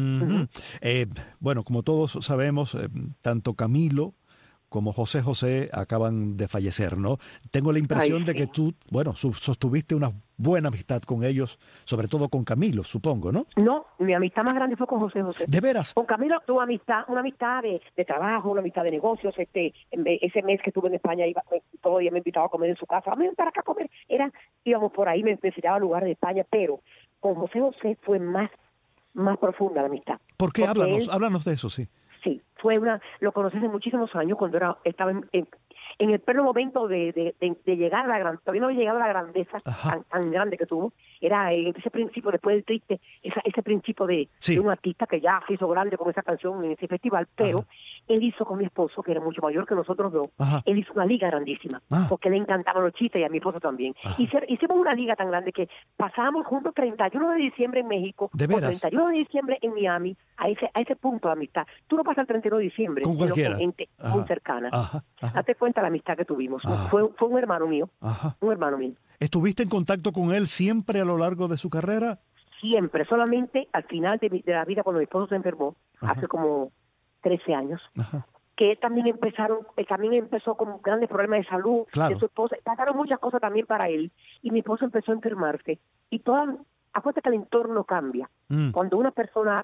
Bueno, como todos sabemos, tanto Camilo como José acaban de fallecer, ¿no? Tengo la impresión de que tú, sostuviste una buena amistad con ellos, sobre todo con Camilo, supongo, ¿no? No, mi amistad más grande fue con José. ¿De veras? Con Camilo tuve una amistad de trabajo, una amistad de negocios. Ese mes que estuve en España, todo el día me invitaba a comer en su casa. Ven para acá a comer. Íbamos por ahí, me enseñaba lugares de España, pero con José fue más profunda la amistad. ¿Por qué? Háblanos de eso, sí. Sí, lo conocí hace muchísimos años cuando estaba en el pleno momento de llegar a la gran, todavía no había llegado a la grandeza tan grande que tuvo. Era ese principio, después del triste, ese principio de un artista que ya se hizo grande con esa canción en ese festival, pero él hizo con mi esposo, que era mucho mayor que nosotros dos, él hizo una liga grandísima, porque le encantaban los chistes y a mi esposo también. Hicimos una liga tan grande que pasábamos juntos 31 de diciembre en México, ¿De veras? 31 de diciembre en Miami, a ese punto de amistad. Tú no pasas el 31 de diciembre, con cualquiera, con gente muy cercana. Date cuenta la amistad que tuvimos. Fue un hermano mío, un hermano mío. ¿Estuviste en contacto con él siempre a lo largo de su carrera? Siempre, solamente al final de la vida, cuando mi esposo se enfermó, hace como 13 años, que él también empezó con grandes problemas de salud, de su esposa, pasaron muchas cosas también para él, y mi esposo empezó a enfermarse, y acuérdate que el entorno cambia. Cuando una persona,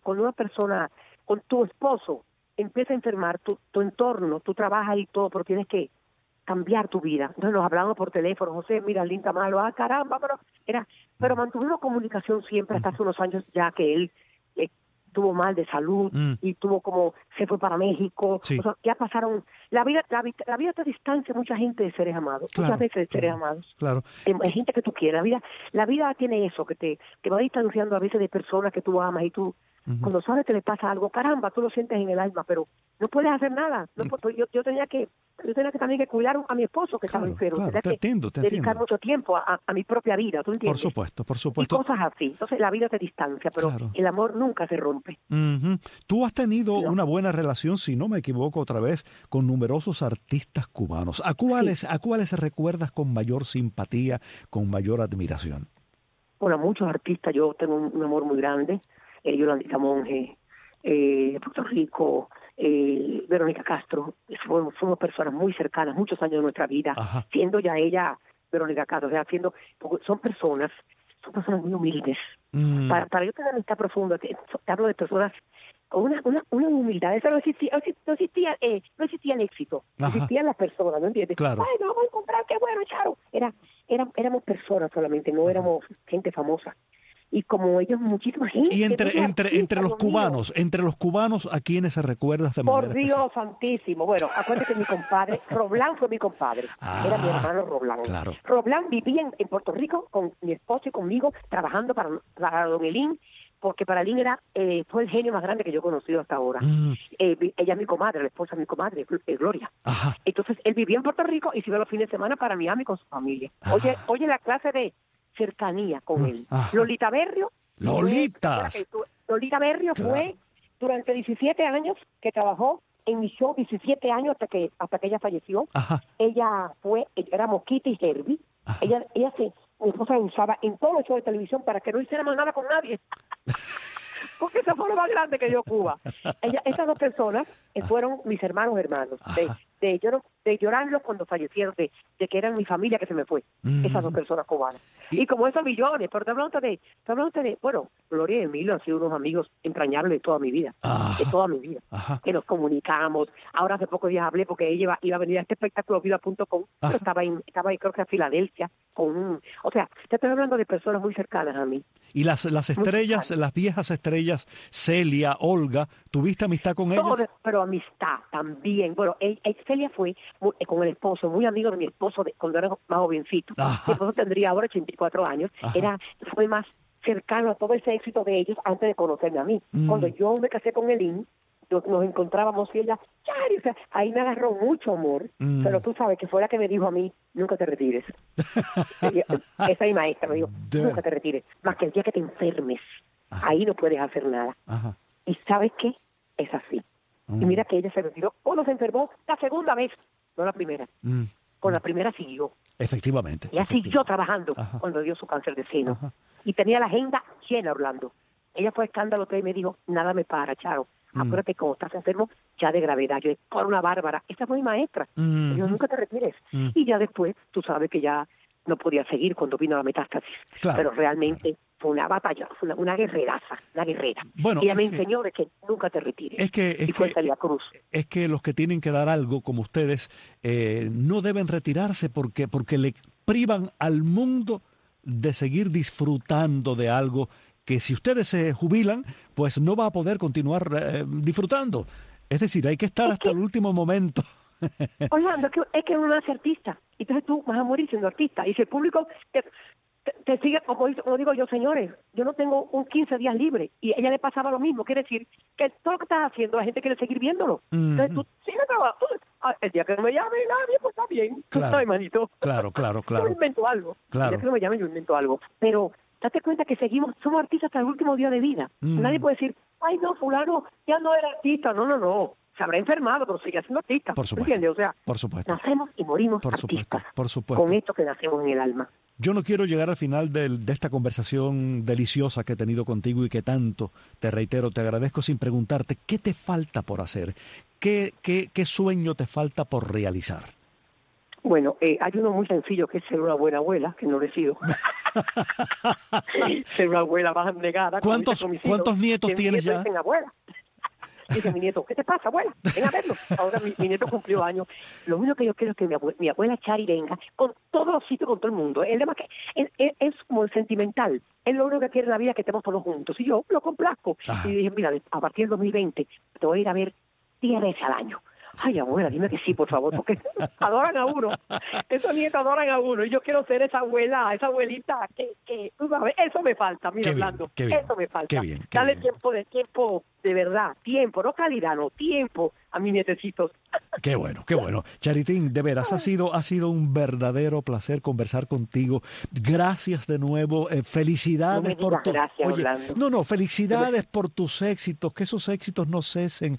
con tu esposo, empieza a enfermar, tu entorno, tú trabajas y todo, pero tienes que cambiar tu vida. Entonces nos hablamos por teléfono, José, mira, el link está malo, caramba, pero mantuvimos comunicación siempre hasta hace unos años ya que él tuvo mal de salud y se fue para México. Sí. O sea, ya pasaron, la vida te distancia mucha gente de seres amados, muchas veces de seres amados. Claro. Hay gente que tú quieres, la vida tiene eso, que te va distanciando a veces de personas que tú amas y tú, cuando sabes que le pasa algo, caramba, tú lo sientes en el alma, pero no puedes hacer nada. Yo tenía que también que cuidar a mi esposo que estaba enfermo. Claro, te entiendo. Dedicar mucho tiempo a mi propia vida, ¿tú entiendes? Por supuesto. Y cosas así. Entonces la vida te distancia, pero el amor nunca se rompe. Tú has tenido una buena relación, si no me equivoco otra vez, con numerosos artistas cubanos. ¿A cuáles recuerdas con mayor simpatía, con mayor admiración? Bueno, muchos artistas. Yo tengo un amor muy grande. Yolandita Monge, de Puerto Rico, Verónica Castro, fuimos personas muy cercanas, muchos años de nuestra vida, siendo ya ella Verónica Castro, o sea, son personas muy humildes. Para yo tener amistad profunda, te hablo de personas con una humildad. Eso no existía el éxito, existían las personas, ¿no entiendes? Claro. Ay, no vamos a encontrar, qué bueno, Charo. Éramos personas solamente, no éramos gente famosa. y como ellos, muchísima gente. Y entre los cubanos, ¿a quiénes se recuerdas de manera Por Dios especial? santísimo. Bueno, acuérdate que mi compadre, Roblán fue mi compadre. Era mi hermano Roblán. Claro. Roblán vivía en Puerto Rico con mi esposo y conmigo, trabajando para don Elín, porque para Elín fue el genio más grande que yo he conocido hasta ahora. Ella es mi comadre, la esposa de mi comadre, Gloria. Ajá. Entonces, él vivía en Puerto Rico y se iba los fines de semana para Miami con su familia. Oye la clase de cercanía con él. Lolita Berrio. Lolita Berrio fue durante 17 años que trabajó en mi show, 17 años hasta que ella falleció. Ajá. Ella era Moquita y Herbie. Mi esposa usaba en todos los shows de televisión para que no hiciera más nada con nadie. Porque esa fue lo más grande que dio Cuba. Esas dos personas fueron mis hermanos. De llorarlos cuando fallecieron, de que eran mi familia que se me fue. Esas dos personas cubanas. Y como esos millones, pero te hablo de, bueno, Gloria y Emilio han sido unos amigos entrañables de toda mi vida. De toda mi vida. Que nos comunicamos. Ahora hace pocos días hablé porque ella iba a venir a este espectáculo Viva.com, pero estaba ahí creo que a Filadelfia. O sea, te estoy hablando de personas muy cercanas a mí. Y las estrellas, las viejas estrellas, Celia, Olga, ¿tuviste amistad con ellas? Pero amistad también. Bueno, Celia fue con el esposo, muy amigo de mi esposo cuando era más jovencito. Mi esposo tendría ahora 84 años. Fue más cercano a todo ese éxito de ellos antes de conocerme a mí. Cuando yo me casé con Elín, nos encontrábamos y ella, Chari, o sea, ahí me agarró mucho amor, pero tú sabes que fue la que me dijo a mí, nunca te retires. Esa es mi maestra, me dijo, nunca te retires, más que el día que te enfermes, ahí no puedes hacer nada. Y ¿sabes qué? Es así. Y mira que ella se retiró cuando se enfermó la segunda vez, no la primera. Con la primera siguió. Efectivamente. Ella siguió trabajando cuando dio su cáncer de seno. Y tenía la agenda llena, Orlando. Ella fue a Escándalo y me dijo, nada me para, Charo. Acuérdate, cuando estás enfermo, ya de gravedad. Yo, por una bárbara. Esa fue mi maestra. Yo, nunca te retires. Y ya después, tú sabes que ya no podía seguir cuando vino la metástasis. Claro. Pero realmente fue una batalla, fue una guerreraza, una guerrera. Bueno, ella me enseñó de que nunca te retires. Y fue Celia Cruz. Es que los que tienen que dar algo, como ustedes, no deben retirarse porque le privan al mundo de seguir disfrutando de algo que si ustedes se jubilan, pues no va a poder continuar disfrutando. Es decir, hay que estar hasta el último momento. Orlando, es que uno nace artista, y entonces tú vas a morir siendo artista. Y si el público te sigue, como digo yo, señores, yo no tengo un 15 días libre, y a ella le pasaba lo mismo. Quiere decir que todo lo que estás haciendo, la gente quiere seguir viéndolo. Entonces tú sigues trabajando. El día que no me llame nadie, pues está bien. Claro, ¿sabes, manito? Claro. Yo invento algo. Claro. El día que no me llame, yo invento algo. Pero date cuenta que somos artistas hasta el último día de vida. Nadie puede decir, ay no, fulano ya no era artista. No. Se habrá enfermado, pero sigue siendo artista. Por supuesto. ¿Entiendes? O sea, por supuesto. Nacemos y morimos artistas. Por supuesto. Con esto que nacemos en el alma. Yo no quiero llegar al final de esta conversación deliciosa que he tenido contigo y que tanto, te reitero, te agradezco sin preguntarte, ¿qué te falta por hacer? ¿Qué sueño te falta por realizar? Bueno, hay uno muy sencillo que es ser una buena abuela, que no lo he sido. Ser una abuela más abnegada. ¿Cuántos nietos tienes ya? Abuela. Dice mi nieto, ¿qué te pasa, abuela? Ven a verlo. Ahora mi nieto cumplió años. Lo único que yo quiero es que mi abuela Chari venga con todos los sitios, con todo el mundo. El tema que es como el sentimental. Él lo único que quiere en la vida es que estemos todos juntos. Y yo lo complazco. Y dije, mira, a partir del 2020 te voy a ir a ver 10 veces al año. Ay, abuela, dime que sí, por favor, porque adoran a uno. Esos nietos adoran a uno. Y yo quiero ser esa abuela, esa abuelita que tú sabes, eso me falta, mira, Orlando. Eso me falta. Dale tiempo de verdad, tiempo, no calidad, no, tiempo a mis nietecitos. Qué bueno. Charitín, de veras, ha sido un verdadero placer conversar contigo. Gracias de nuevo, felicidades por tu... Gracias, Oye, Orlando. No, felicidades por tus éxitos, que esos éxitos no cesen.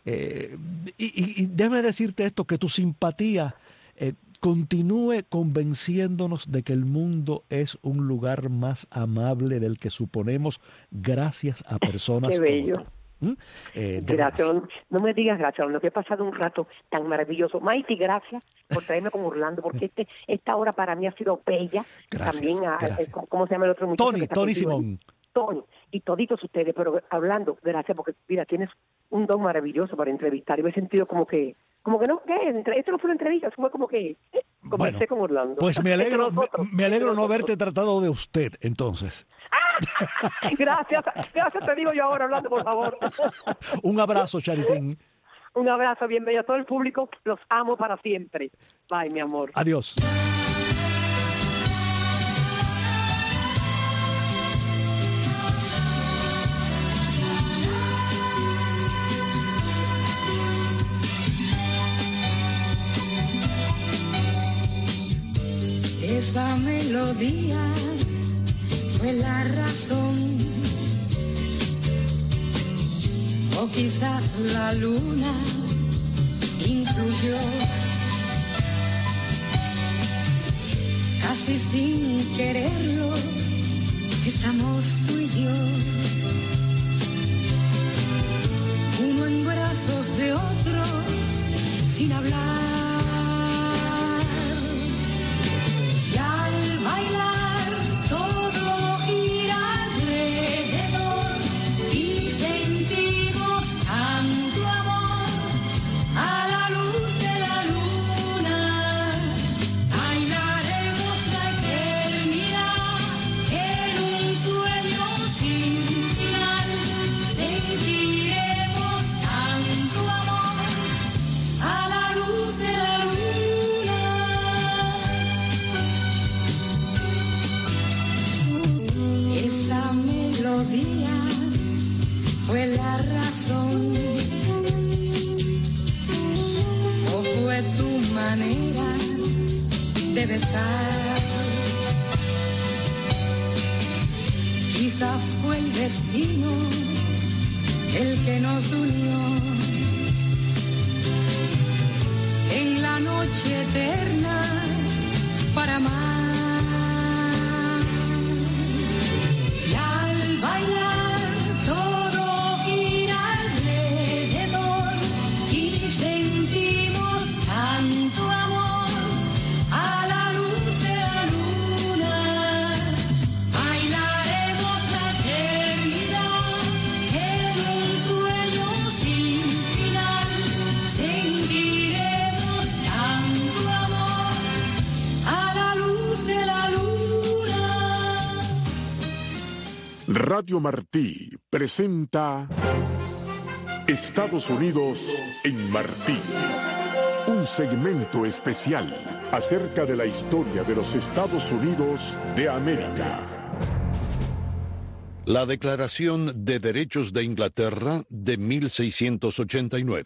Y déjame decirte esto, que tu simpatía continúe convenciéndonos de que el mundo es un lugar más amable del que suponemos gracias a personas como tú. Gracias, no me digas gracias, lo que he pasado un rato tan maravilloso. Maiti, gracias por traerme con Orlando, porque esta hora para mí ha sido bella. Gracias, también ¿cómo se llama el otro muchacho? Tony Simón. Tony y toditos ustedes, pero hablando, gracias, porque mira, tienes un don maravilloso para entrevistar, y me he sentido como que no, esto no fue una entrevista, fue como que comencé con Orlando. Pues me alegro no haberte tratado de usted, entonces. Gracias te digo yo ahora, Orlando, por favor. Un abrazo, Charitín. Un abrazo, bienvenido a todo el público, los amo para siempre. Bye, mi amor. Adiós. Esa melodía fue la razón, o quizás la luna influyó, casi sin quererlo, estamos tú y yo, uno en brazos de otro, sin hablar. Fue la razón, o fue tu manera de besar, quizás fue el destino el que nos unió en la noche eterna para amar. Y al bailar Radio Martí presenta Estados Unidos en Martí. Un segmento especial acerca de la historia de los Estados Unidos de América. La Declaración de Derechos de Inglaterra de 1689.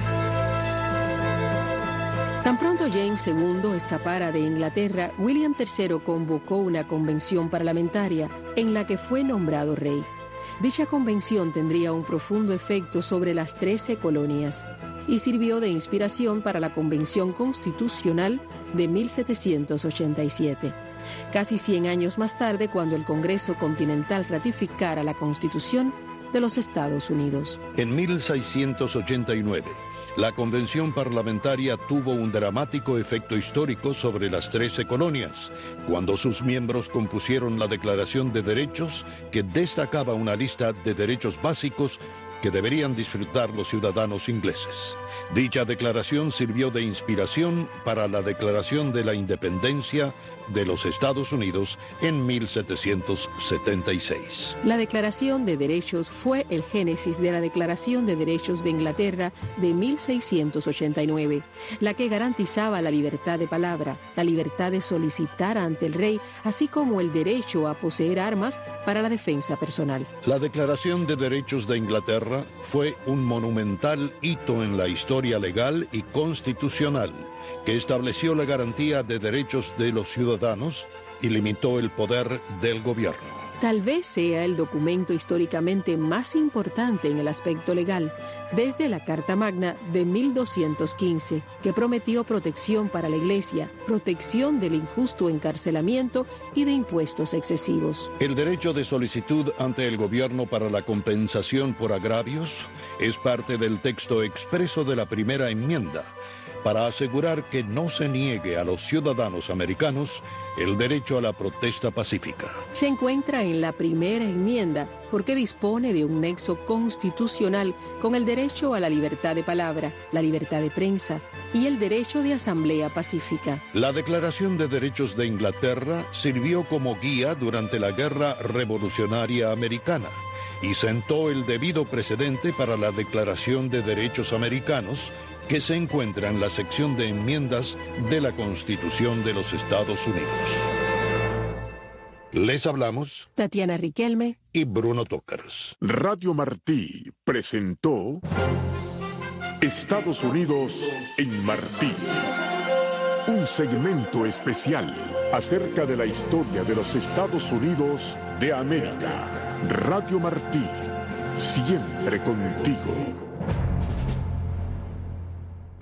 Tan pronto James II escapara de Inglaterra, William III convocó una convención parlamentaria en la que fue nombrado rey. Dicha convención tendría un profundo efecto sobre las 13 colonias y sirvió de inspiración para la Convención Constitucional de 1787. Casi 100 años más tarde, cuando el Congreso Continental ratificara la Constitución de los Estados Unidos. En 1689, la Convención Parlamentaria tuvo un dramático efecto histórico sobre las 13 colonias, cuando sus miembros compusieron la Declaración de Derechos, que destacaba una lista de derechos básicos que deberían disfrutar los ciudadanos ingleses. Dicha declaración sirvió de inspiración para la Declaración de la Independencia de los Estados Unidos en 1776. La Declaración de Derechos fue el génesis de la Declaración de Derechos de Inglaterra de 1689, la que garantizaba la libertad de palabra, la libertad de solicitar ante el rey, así como el derecho a poseer armas para la defensa personal. La Declaración de Derechos de Inglaterra fue un monumental hito en la historia legal y constitucional, que estableció la garantía de derechos de los ciudadanos y limitó el poder del gobierno. Tal vez sea el documento históricamente más importante en el aspecto legal, desde la Carta Magna de 1215, que prometió protección para la Iglesia, protección del injusto encarcelamiento y de impuestos excesivos. El derecho de solicitud ante el gobierno para la compensación por agravios es parte del texto expreso de la primera enmienda, para asegurar que no se niegue a los ciudadanos americanos el derecho a la protesta pacífica. Se encuentra en la primera enmienda porque dispone de un nexo constitucional con el derecho a la libertad de palabra, la libertad de prensa y el derecho de asamblea pacífica. La Declaración de Derechos de Inglaterra sirvió como guía durante la Guerra Revolucionaria Americana y sentó el debido precedente para la Declaración de Derechos Americanos, que se encuentra en la sección de enmiendas de la Constitución de los Estados Unidos. Les hablamos Tatiana Riquelme y Bruno Tokars. Radio Martí presentó Estados Unidos en Martí. Un segmento especial acerca de la historia de los Estados Unidos de América. Radio Martí, siempre contigo.